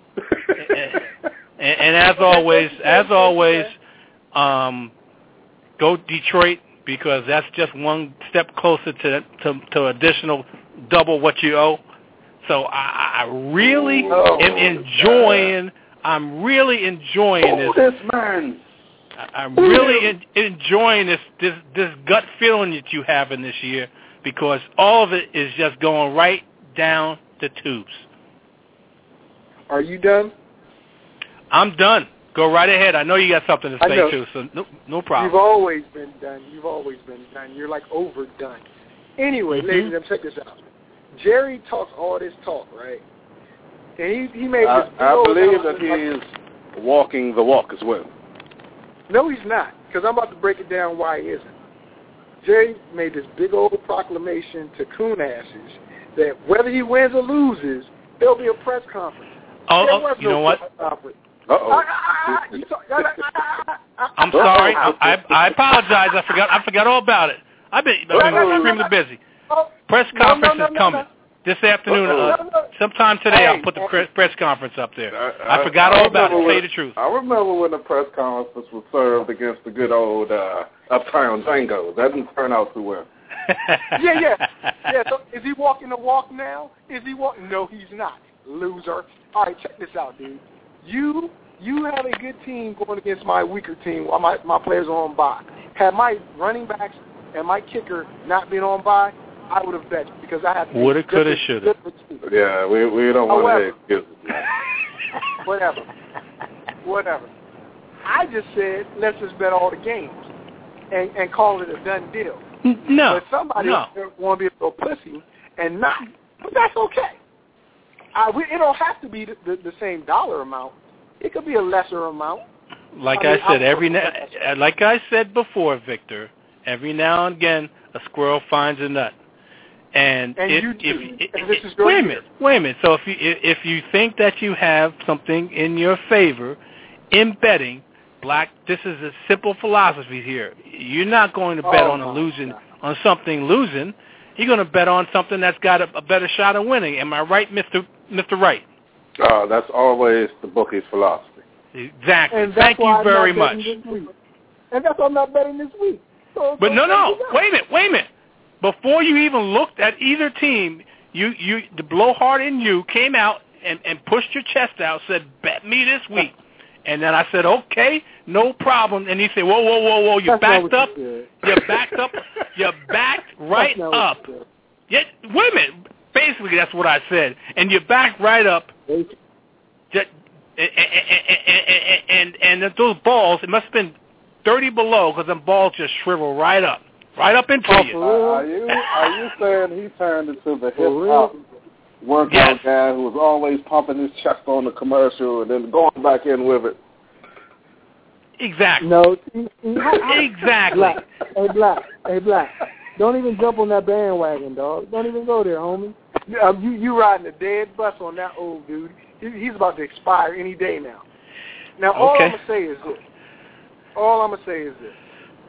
I: and, and as always, as always, um, go Detroit, because that's just one step closer to to, to additional double what you owe. So I, I really
J: oh,
I: am enjoying. God. I'm really enjoying
J: oh,
I: this.
J: this man.
I: I, I'm really in, enjoying this, this this gut feeling that you have in this year, because all of it is just going right down the tubes.
E: Are you done?
I: I'm done. Go right ahead. I know you got something to say too, so no, no problem.
E: You've always been done. You've always been done. You're like overdone. Anyway,
I: mm-hmm.
E: ladies and gentlemen, check this out. Jerry talks all this talk, right? And he, he made
J: I,
E: this
J: I believe that
E: like,
J: he is walking the walk as well.
E: No, he's not, because I'm about to break it down why he isn't. Jerry made this big old proclamation to coon asses that whether he wins or loses, there'll be a press conference.
I: Oh,
E: there
I: oh
E: was
I: you
E: no
I: know what?
J: Uh-oh.
I: I'm sorry. I, I, I apologize. I forgot. I forgot all about it. I've been, I've been extremely busy. Press conference
E: no, no, no,
I: is coming
E: no, no.
I: this afternoon. Uh, sometime today,
E: hey,
I: I'll put the press, press conference up there.
J: I,
I: I, I forgot
J: I
I: all about it.
J: when,
I: Tell you the truth.
J: I remember when the press conference was served against the good old uh, Uptown Django. That didn't turn out too well.
E: yeah, yeah, yeah. So is he walking the walk now? Is he walking? No, he's not. Loser. All right, check this out, dude. You you have a good team going against my weaker team while my, my players are on bye. Had my running backs and my kicker not been on bye, I would have bet you, because I have to.
I: Woulda, coulda, shoulda.
J: Yeah, we we don't want to excuse it.
E: Whatever. Whatever. I just said, let's just bet all the games and, and call it a done deal.
I: No.
E: But somebody
I: no.
E: want to be a little pussy and not. But that's okay. I, we, it don't have to be the, the, the same dollar amount. It could be a lesser amount.
I: Like
E: I,
I: I,
E: mean,
I: said,
E: I'm,
I: every na- like I said before, Victor, every now and again a squirrel finds a nut. And,
E: and
I: if,
E: you
I: if,
E: if,
I: if,
E: this
I: if
E: is
I: wait a
E: year.
I: minute, wait a minute. So if you if you think that you have something in your favor in betting, Black, this is a simple philosophy here. You're not going to bet
E: oh,
I: on a losing on something losing. You're going to bet on something that's got a, a better shot of winning. Am I right, Mister Mister Wright?
J: Uh, that's always the bookie's philosophy.
I: Exactly.
E: And
I: Thank you very
E: I'm
I: much.
E: And that's why I'm not betting this week. So,
I: but
E: so
I: no, no. Wait a minute. Wait a minute. Before you even looked at either team, you, you the blowhard in you came out and, and pushed your chest out, said, bet me this week. And then I said, okay, no problem. And he said, whoa, whoa, whoa, whoa, you backed up. You backed up. You backed right up. Yeah, wait a minute. Basically, that's what I said. And you backed right up. Just, and, and, and, and those balls, it must have been thirty below, because them balls just shrivel right up. Right up into
J: oh,
I: you.
J: Uh, are you are you saying he turned into the hip-hop workout
I: yes.
J: guy who was always pumping his chest on the commercial and then going back in with it?
I: Exactly.
E: No.
I: exactly.
E: Black. Hey, Black. Hey, Black. Don't even jump on that bandwagon, dog. Don't even go there, homie. Um, you you riding a dead bus on that old dude. He, he's about to expire any day now. Now, all
I: okay.
E: I'm going to say is this. All I'm going to say is this.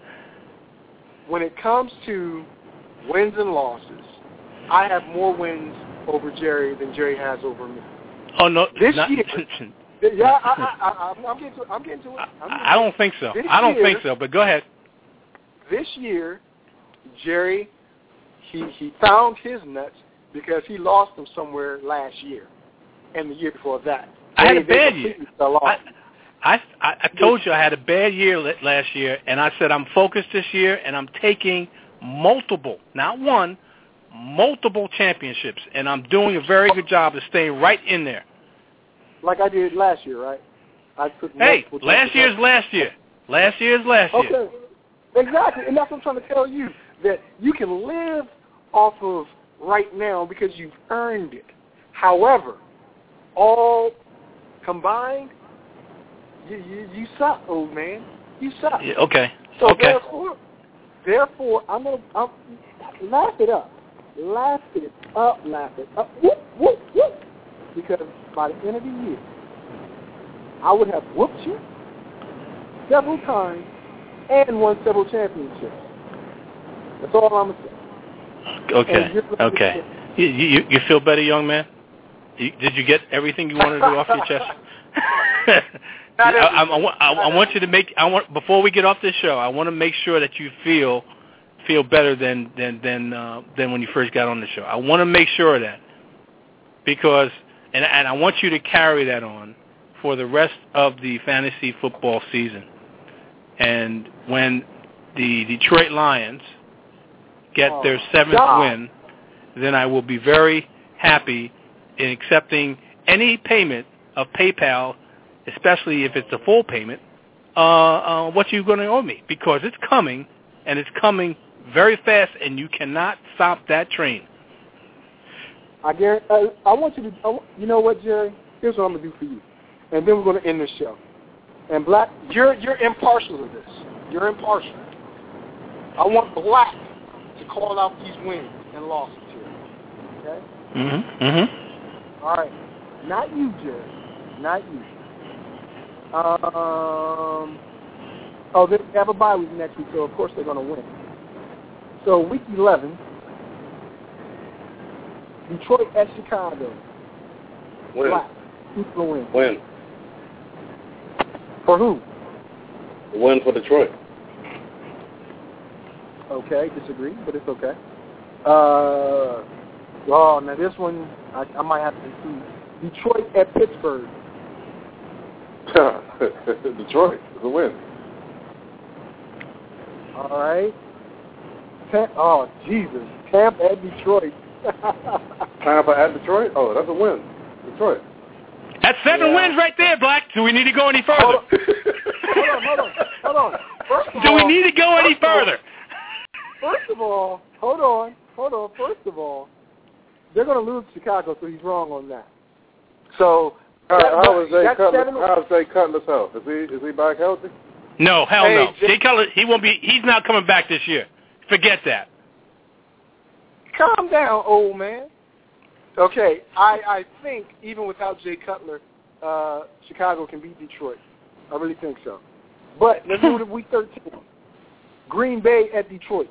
E: When it comes to wins and losses, I have more wins over Jerry than Jerry has over me.
I: Oh no,
E: this
I: not,
E: year. yeah, I, I, I, I'm getting to it. I'm getting to it. I'm getting
I: I don't think so. I don't
E: year,
I: think so. But go ahead.
E: This year, Jerry, he he found his nuts because he lost them somewhere last year, and the year before that.
I: I
E: they,
I: had a bad year.
E: Fell off.
I: I, I, I told you I had a bad year last year, and I said I'm focused this year, and I'm taking multiple, not one, multiple championships, and I'm doing a very good job of staying right in there.
E: Like I did last year, right? I took
I: hey, last year's last year. Last year's last
E: okay.
I: year.
E: Okay, exactly, and that's what I'm trying to tell you, that you can live off of right now because you've earned it. However, all combined, You, you you suck, old man. You suck.
I: Yeah, okay.
E: So
I: okay.
E: therefore, therefore, I'm gonna I'm, laugh it up. laugh it up, laugh it up, whoop, whoop, whoop. Because by the end of the year, I would have whooped you several times and won several championships. That's all I'm going to say.
I: Okay, okay. You, you, you feel better, young man? You, did you get everything you wanted to do off your chest? I, I, I, I, I want you to make. I want before we get off this show. I want to make sure that you feel feel better than than than uh, than when you first got on the show. I want to make sure of that because, and and I want you to carry that on for the rest of the fantasy football season. And when the Detroit Lions get
E: oh,
I: their seventh
E: God.
I: win, then I will be very happy in accepting any payment of PayPal, especially if it's a full payment, uh, uh, what you're going to owe me, because it's coming, and it's coming very fast, and you cannot stop that train.
E: I guarantee, uh, I want you to, I, you know what, Jerry? Here's what I'm going to do for you. And then we're going to end this show. And Black, you're you're impartial to this. You're impartial. I want Black to call out these wins and losses here. Okay?
I: Mm-hmm. Mm-hmm.
E: All right. Not you, Jerry. Not you. Um. Oh, they have a bye week next week, so of course they're going to win. So week eleven, Detroit at Chicago.
J: Win.
E: Black. Who's going to win?
J: Win.
E: For who?
J: Win for Detroit.
E: Okay, disagree, but it's okay. Uh, oh, now this one I, I might have to include. Detroit at Pittsburgh.
J: Detroit is a win.
E: All right. Tam- oh, Jesus. Tampa at Detroit.
J: Tampa at Detroit? Oh, that's a win. Detroit.
I: That's seven
E: Yeah.
I: wins right there, Black. Do we need to go any further?
E: Hold on, hold on, hold on. First of
I: Do
E: all,
I: we need to go any
E: first of all-
I: further?
E: First of all, hold on, hold on. First of all, they're going to lose to Chicago, so he's wrong on that. So,
J: How,
E: that,
J: how is Jay
E: that's
J: Cutler?
E: seven,
J: How is Jay Cutler's health? Is he is he back healthy?
I: No, hell
E: Hey,
I: no.
E: Jay-
I: Jay Cutler, he won't be. He's not coming back this year. Forget that.
E: Calm down, old man. Okay, I, I think even without Jay Cutler, uh, Chicago can beat Detroit. I really think so. But let's move to week thirteen. Green Bay at Detroit.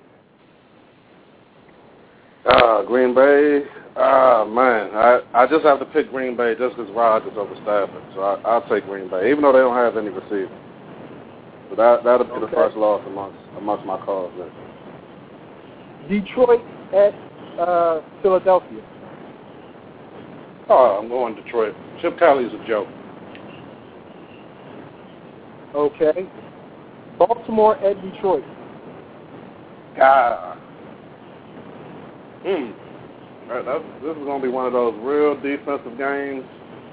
J: Ah, Green Bay. Ah, man. I, I just have to pick Green Bay just because Rodgers over Stafford. So I, I'll take Green Bay, even though they don't have any receivers. So that, that'll be
E: Okay.
J: the first loss amongst, amongst my calls there.
E: Detroit at uh, Philadelphia.
J: Oh, I'm going Detroit. Chip Kelly's a joke.
E: Okay. Baltimore at Detroit.
J: God. Hmm. That, that's, this is going to be one of those real defensive games.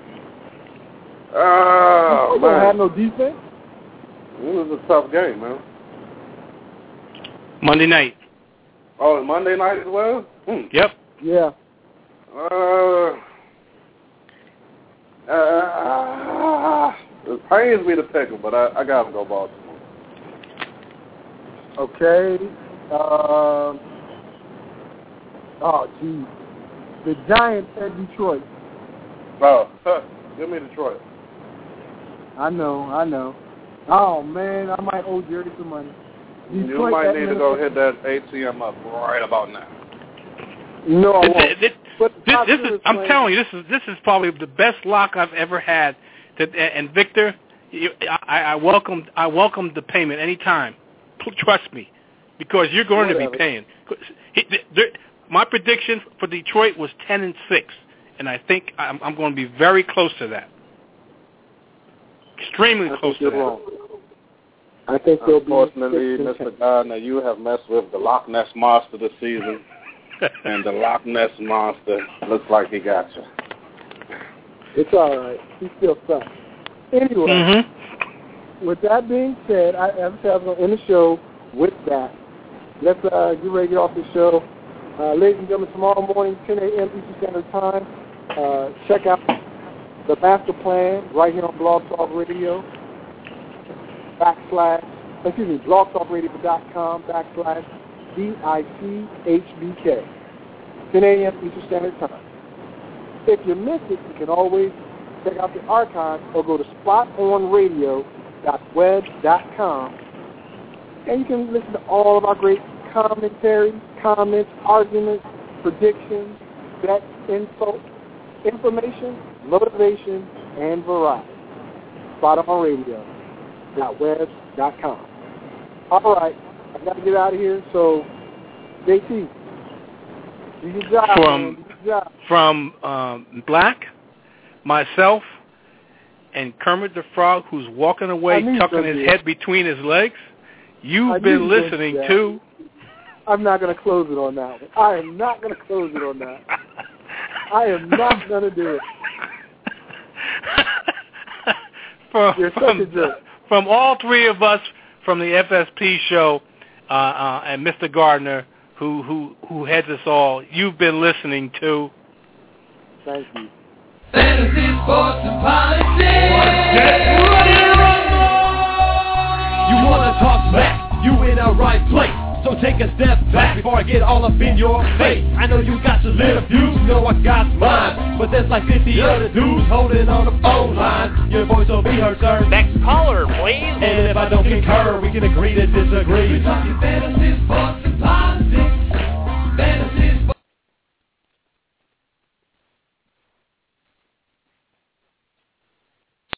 J: Oh,
E: Detroit don't have
J: man.
E: no defense.
J: This is a tough game, man.
I: Monday night.
J: Oh, Monday night as well? Hmm.
I: Yep.
E: Yeah.
J: Uh, uh, it pains me to pick them, but I, I got to go Baltimore.
E: Okay. Um. Oh, geez. The Giants at Detroit.
J: Oh, huh, give me Detroit.
E: I know, I know. Oh, man, I might owe Jerry some money. Detroit
J: You might
E: at
J: need to
E: Minnesota.
J: go hit that A T M up right about now.
E: No, I
I: This,
E: won't.
I: this,
E: But
I: this,
E: top
I: this
E: two
I: is. I'm
E: playing-
I: telling you, this is this is probably the best lock I've ever had. That, and Victor, you, I, I welcome I welcome the payment anytime. Trust me, because you're going
E: Whatever.
I: to be paying. He- there- My prediction for Detroit was ten and six, and I think I'm, I'm going to be very close to that. Extremely
E: I
I: close
E: think
I: to
E: you're
I: that.
E: wrong. I think they'll be
J: Unfortunately,
E: six and
J: Mister
E: ten.
J: Gardner, you have messed with the Loch Ness Monster this season, and the Loch Ness Monster looks like he got you.
E: It's all right. He still sucks. Anyway,
I: Mm-hmm.
E: with that being said, I, as I said, I was going to end the show with that. Let's uh, get ready to get off the show. Uh, ladies and gentlemen, tomorrow morning, ten a.m. Eastern Standard Time, uh, check out the master plan right here on Blog Talk Radio, backslash, excuse me, blogtalkradio dot com backslash D I C H B K. ten a.m. Eastern Standard Time. If you miss it, you can always check out the archive or go to spot on radio dot web dot com, and you can listen to all of our great commentary, comments, arguments, predictions, bets, insults, information, motivation, and variety. spot on radio dot web dot com. All right, I got to get out of here, so J T, do your job,
I: from,
E: man. Do your job.
I: From um, Black, myself, and Kermit the Frog, who's walking away, tucking his head between his legs, you've
E: I
I: been listening to...
E: I'm not going to close it on that one. I am not going to close it on that. I am not going to do it.
I: from,
E: You're such
I: from,
E: a jerk.
I: From all three of us from the F S P show uh, uh, and Mister Gardner, who, who, who heads us all, you've been listening to...
E: Thank you.
A: Fantasy, sports, and politics.
C: Get ready to rumble! You wanna talk smack? You in the right place. So take a step back before I get all up in your face. I know you got your little views, you know I got mine, but there's like fifty other dudes holding on the phone line. Your voice will be heard, sir.
O: Next caller, please.
C: And if I don't concur, we can agree to disagree.
A: We're talking fantasy, sports,